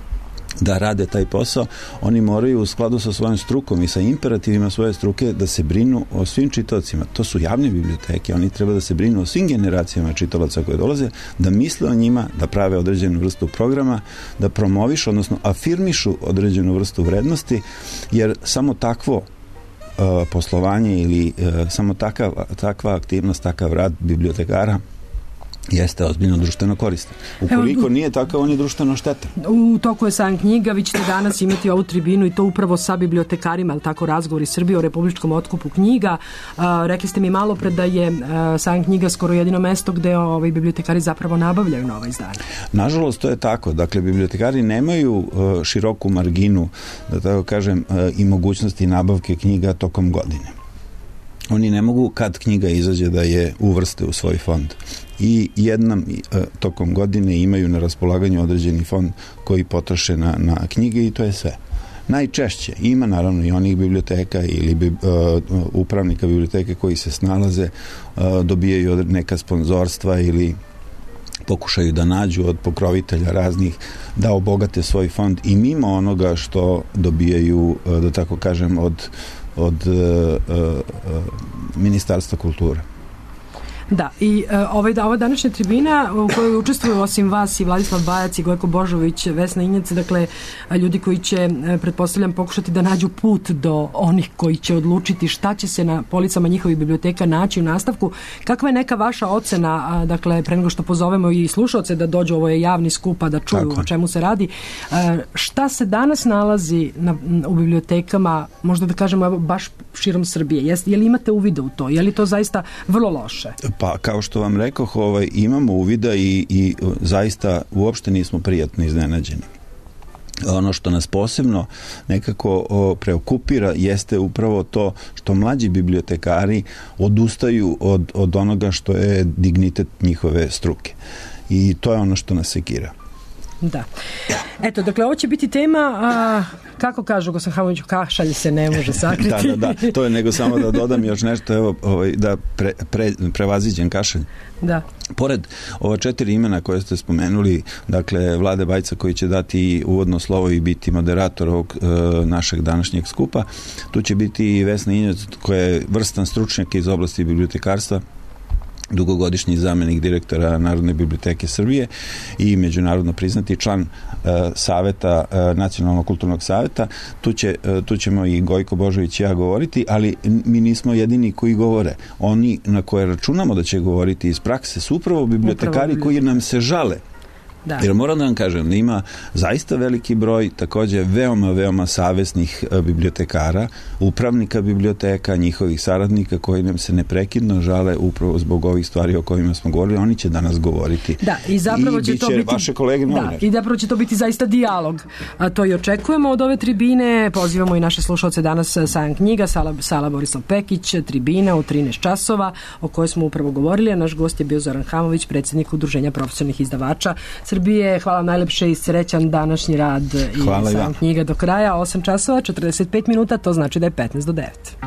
da rade taj posao, oni moraju u skladu sa svojom strukom i sa imperativima svoje struke da se brinu o svim čitaocima. To su javne biblioteke, oni treba da se brinu o svim generacijama čitalaca koje dolaze, da misle o njima, da prave određenu vrstu programa, da promovišu, odnosno afirmišu određenu vrstu vrednosti, jer samo takvo uh, poslovanje ili uh, samo takav, takva aktivnost, takav rad bibliotekara jeste ozbiljno društveno koristan. Ukoliko Evo, nije takav, on je društveno štetan. U toku je sajam knjiga, vi ćete danas imati ovu tribinu i to upravo sa bibliotekarima, ali tako razgovori Srbije o republičkom otkupu knjiga. A, rekli ste mi malo pre da je sajam knjiga skoro jedino mesto gde ovaj, bibliotekari zapravo nabavljaju nova izdanja. Nažalost, to je tako. Dakle, bibliotekari nemaju uh, široku marginu, da tako kažem, uh, i mogućnosti nabavke knjiga tokom godine. Oni ne mogu kad knjiga izađe da je uvrste u svoj fond. I jednom e, tokom godine imaju na raspolaganju određeni fond koji potroše na, na knjige i to je sve. Najčešće ima naravno i onih biblioteka ili bi, uh, upravnika biblioteke koji se snalaze, uh, dobijaju neka sponzorstva ili pokušaju da nađu od pokrovitelja raznih da obogate svoj fond i mimo onoga što dobijaju, uh, da tako kažem, od od uh, uh, Ministarstva kulture. Da, i uh, ovaj, ova današnja tribina u kojoj učestvuju osim vas i Vladislav Bajac i Gojko Božović, Vesna Injac, dakle ljudi koji će, pretpostavljam, pokušati da nađu put do onih koji će odlučiti šta će se na policama njihovih biblioteka naći u nastavku. Kakva je neka vaša ocena, a, dakle, pre nego što pozovemo i slušaoce da dođu, ovo je javni skup, da čuju Tako. o čemu se radi. A, šta se danas nalazi na, u bibliotekama, možda da kažemo evo, baš širom Srbije? Jes, je li imate uvida u to? Je li to zaista vrlo loše? Pa, kao što vam rekoh, ovaj, imamo uvida i, i zaista uopšte nismo prijatno iznenađeni. Ono što nas posebno nekako o, preokupira jeste upravo to što mlađi bibliotekari odustaju od, od onoga što je dignitet njihove struke. I to je ono što nas sekira. Da. Eto, dakle, ovo će biti tema, a, kako kažu Gosan Hamović, kašalj se ne može sakriti. da, da, da, to je nego samo da dodam još nešto, evo, ovaj, da pre, pre, prevaziđen kašalj. Da. Pored ova četiri imena koje ste spomenuli, dakle, Vlade Bajca koji će dati uvodno slovo i biti moderator ovog e, našeg današnjeg skupa, tu će biti i Vesna Injac koja je vrstan stručnjak iz oblasti bibliotekarstva, dugogodišnji zamenik direktora Narodne biblioteke Srbije i međunarodno priznati član uh, saveta, uh, Nacionalnog kulturnog saveta. Tu, će, uh, tu ćemo i Gojko Božović i ja govoriti, ali mi nismo jedini koji govore. Oni na koje računamo da će govoriti iz prakse su upravo bibliotekari upravo koji nam se žale. Da. Jer moram da vam kažem da ima zaista veliki broj takođe veoma, veoma savesnih bibliotekara, upravnika biblioteka, njihovih saradnika koji nam se neprekidno žale upravo zbog ovih stvari o kojima smo govorili. Oni će danas govoriti. Da, i zapravo I će to biti vaše kolege novinari. Da, i zapravo će to biti zaista dijalog. A to i očekujemo od ove tribine. Pozivamo i naše slušalce danas sajam knjiga, sala, sala Borislav Pekić, tribina u trinaest časova o kojoj smo upravo govorili, a naš gost je bio Zoran Hamović, predsjednik Udruženja profesionalnih izdavača Srbije. Hvala najlepše i srećan današnji rad i sajam knjiga do kraja. osam časova, četrdeset pet minuta, to znači da je petnaest do devet.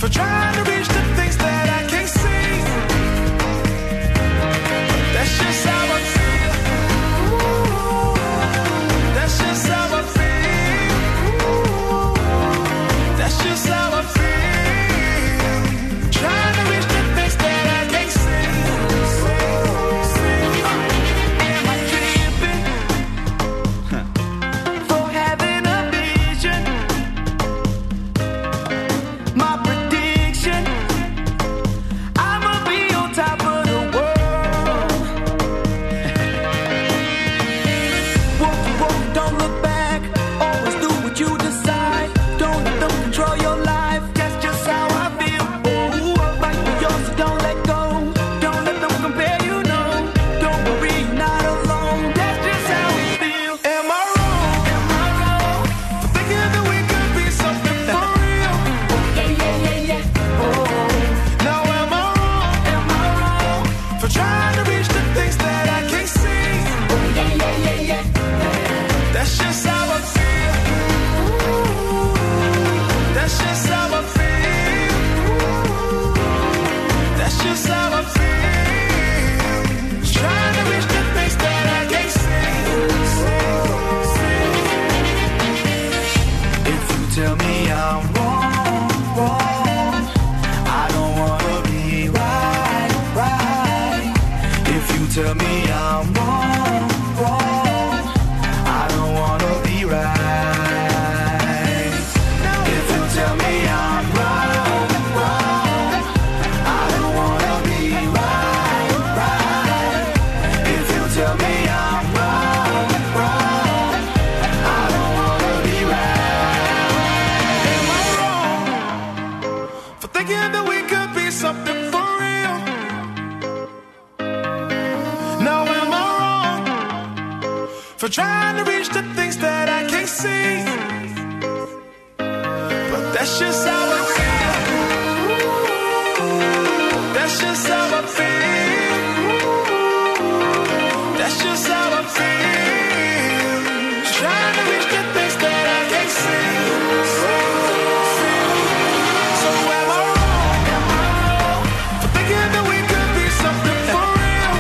That's just tell me I'm wrong, wrong, I don't wanna be right. If you tell me I'm wrong, wrong, I don't wanna be right, right. If you tell me I'm wrong, wrong, I don't wanna be right. Am I wrong for thinking that we could be something for real? Now am I wrong for trying to reach the things that I can't see? But that's just how I feel. That's just how I feel. That's just how I feel. Trying to reach the things that I can't see. So am I wrong for thinking that we could be something for real?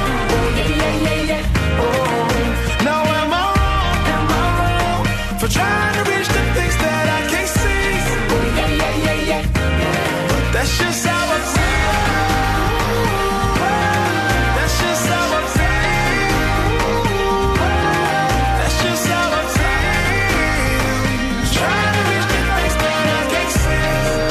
Now am I wrong for trying to reach the things that I can't see? But that's just how I feel. That's just how I feel. That's just how I feel. Trying to reach the things that I can't see.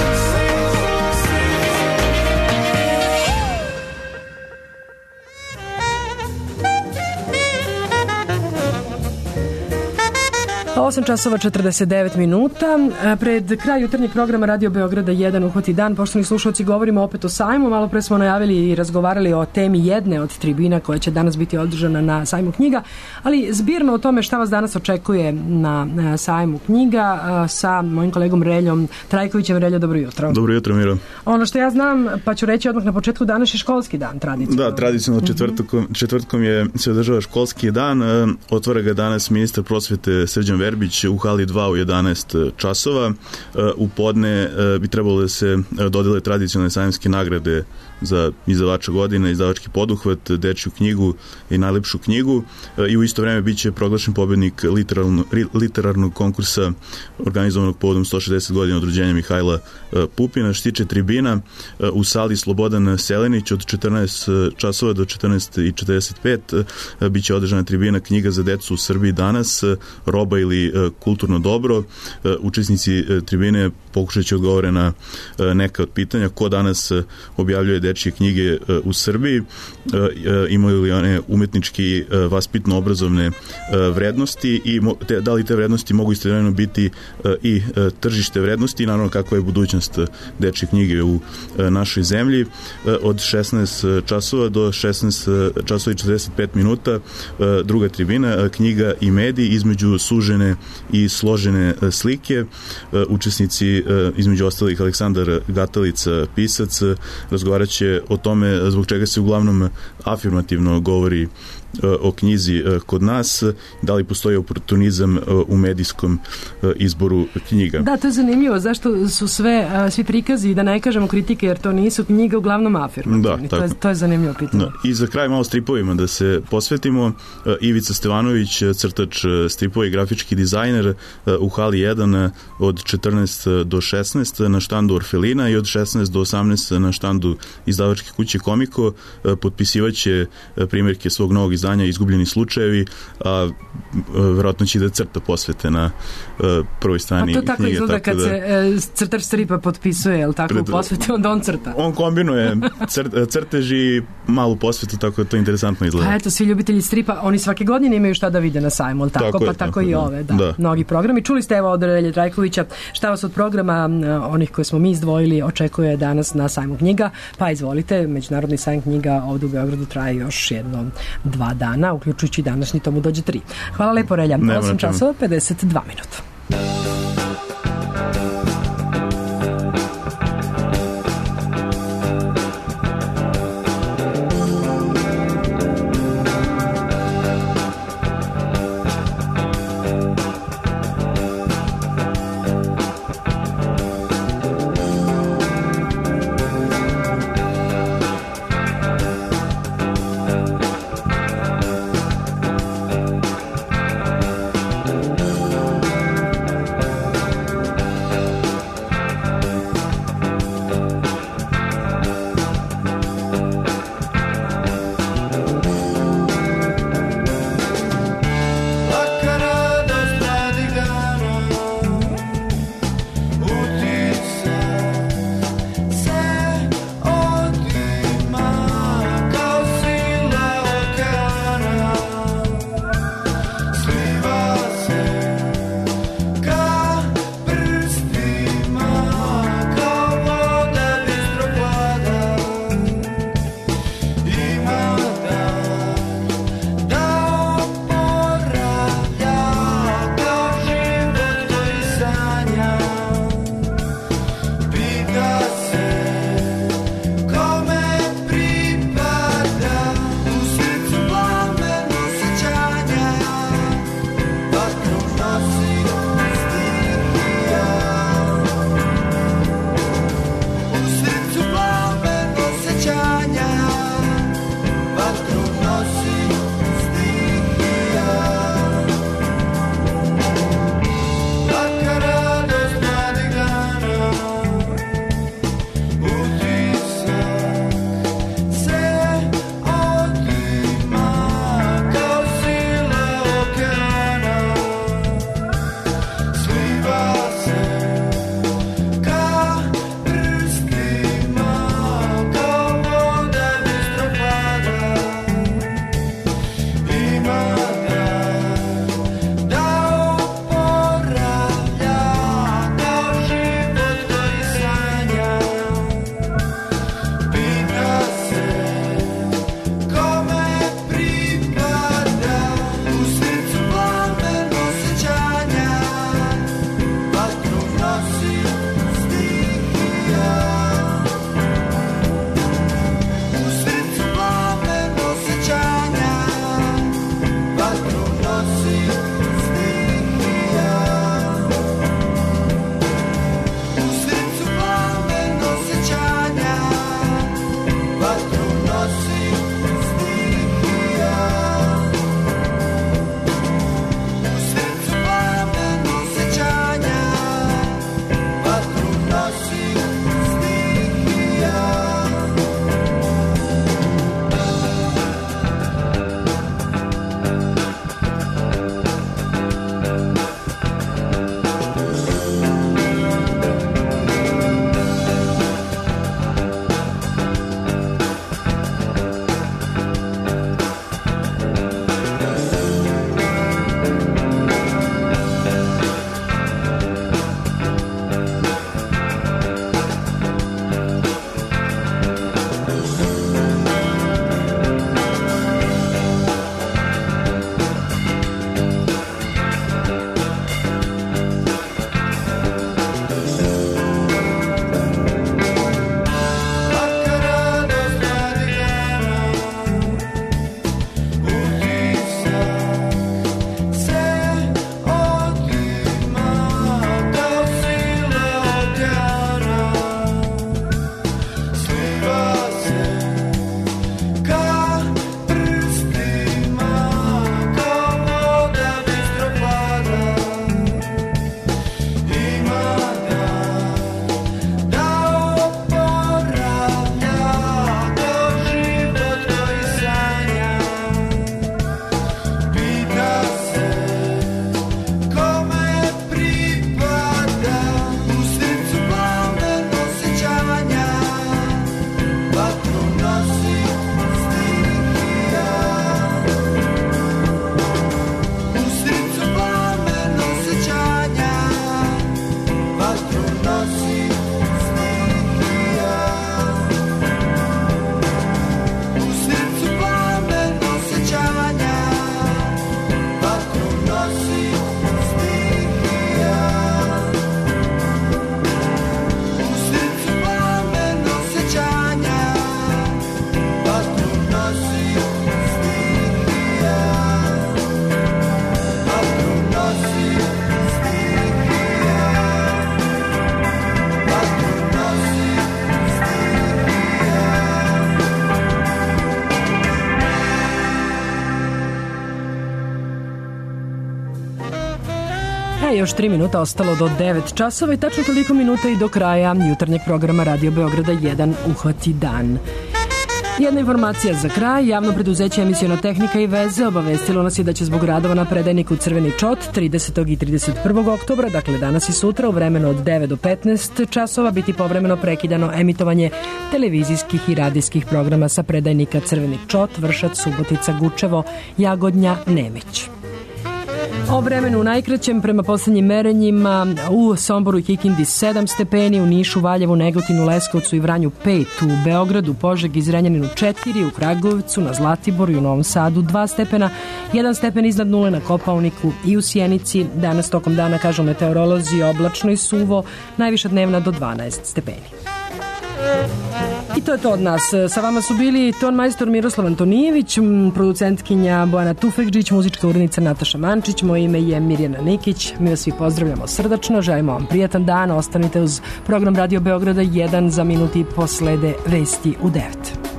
osam časova četrdeset devet minuta. Pred kraj jutarnjeg programa Radio Beograda jedan uhvati dan. Poštovani slušalci, govorimo opet o sajmu. Malo pre smo najavili i razgovarali o temi jedne od tribina koja će danas biti održana na sajmu knjiga, ali zbirno o tome šta vas danas očekuje na sajmu knjiga sa mojim kolegom Reljom Trajkovićem. Reljo, dobro jutro. Dobro jutro, Miro. Ono što ja znam, pa ću reći odmah na početku, danas je školski dan, tradicionalno. Da, tradicionalno četvrtkom, četvrtkom je se održava školski dan. Otvara ga danas ministar prosvete Srđan Verbić u hali dva u jedanaest časova. U podne bi trebalo da se dodele tradicionalne sajamske nagrade za izdavača godine, izdavački poduhvat, dečju knjigu i najlepšu knjigu, i u isto vreme biće proglašen pobednik literarno, literarnog konkursa organizovanog povodom sto šezdeset godina od rođenja Mihajla Pupina. Što se tiče tribina, u sali Slobodan Selenić od četrnaest časova do četrnaest i četrdeset pet biće održana tribina Knjiga za decu u Srbiji danas, roba ili kulturno dobro. Učesnici tribine pokušat će odgovore na neka od pitanja: ko danas objavljuje dečje knjige u Srbiji, imaju li one umetnički vaspitno obrazovne vrednosti i da li te vrednosti mogu istovremeno biti i tržište vrednosti i naravno kakva je budućnost dečje knjige u našoj zemlji. Od šesnaest časova do šesnaest časova i četrdeset pet minuta druga tribina Knjiga i mediji, između sužene i složene slike. Učesnici, između ostalih Aleksandar Gatalica, pisac, razgovarat će o tome zbog čega se uglavnom afirmativno govori o knjizi kod nas, da li postoji oportunizam u medijskom izboru knjiga. Da, to je zanimljivo, zašto su sve, svi prikazi, da ne kažemo kritike, jer to nisu knjige, uglavnom afirmativni. Da, to, je, to je zanimljivo pitanje. Da. I za kraj malo stripovima da se posvetimo. Ivica Stevanović, crtač stripova i grafički dizajner, u hali jedan od četrnaest do šesnaest na štandu Orfelina i od šesnaest do osamnaest na štandu izdavačke kuće Komiko. Potpisivaće primjerke svog novog izdanja Izgubljeni slučajevi, a verovatno će da crta posvete na uh, prvoj strani knjige. A to tako knjige, izgleda tako kad da, se uh, crtač stripa potpisuje, je li tako, pred, posvete, onda on crta? On kombinuje crt, crtež i malu posvetu, tako da to interesantno izgleda. A eto, svi ljubitelji stripa, oni svake godine imaju šta da vide na sajmu, tako, tako pa je, tako, tako i da. Ove, da, da. Mnogi programi. Čuli ste evo od Relje Trajkovića šta vas od programa uh, onih koje smo mi izdvojili očekuje danas na sajmu knjiga, pa izvolite, Međunarodni sajam knjiga ovdje u Beogradu traje još jedno dva dana, uključujući današnji, tomu dođe tri. Hvala lepo, Relja. osam časova pedeset dva minuta. A još tri minuta ostalo do devet časova i tačno toliko minuta i do kraja jutarnjeg programa Radio Beograda jedan Uhvati dan. Jedna informacija za kraj. Javno preduzeće Emisiona tehnika i veze obavestilo nas je da će zbog radova na predajniku Crveni čot tridesetog i trideset prvog oktobra, dakle danas i sutra u vremenu od devet do petnaest časova biti povremeno prekidano emitovanje televizijskih i radijskih programa sa predajnika Crveni čot, Vršac, Subotica, Gučevo, Jagodnja, Nemić. O vremenu u najkraćem, prema poslednjim merenjima, u Somboru i Kikindi sedam stepeni, u Nišu, Valjevu, Negotinu, Leskovcu i Vranju pet, u Beogradu, Požegi i Zrenjaninu četiri, u Kragujevcu, na Zlatiboru i u Novom Sadu dva stepena, jedan stepen iznad nule na Kopaoniku i u Sjenici. Danas tokom dana, kažu meteorolozi, oblačno i suvo, najviša dnevna do dvanaest stepeni. I to je to od nas. Sa vama su bili ton majstor Miroslav Antonijević, producentkinja Bojana Tufekđić, muzička urednica Nataša Mančić, moje ime je Mirjana Nikić. Mi vas svi pozdravljamo srdačno, želimo vam prijatan dan, ostanite uz program Radio Beograda jedan, za minuti poslede vesti u devet.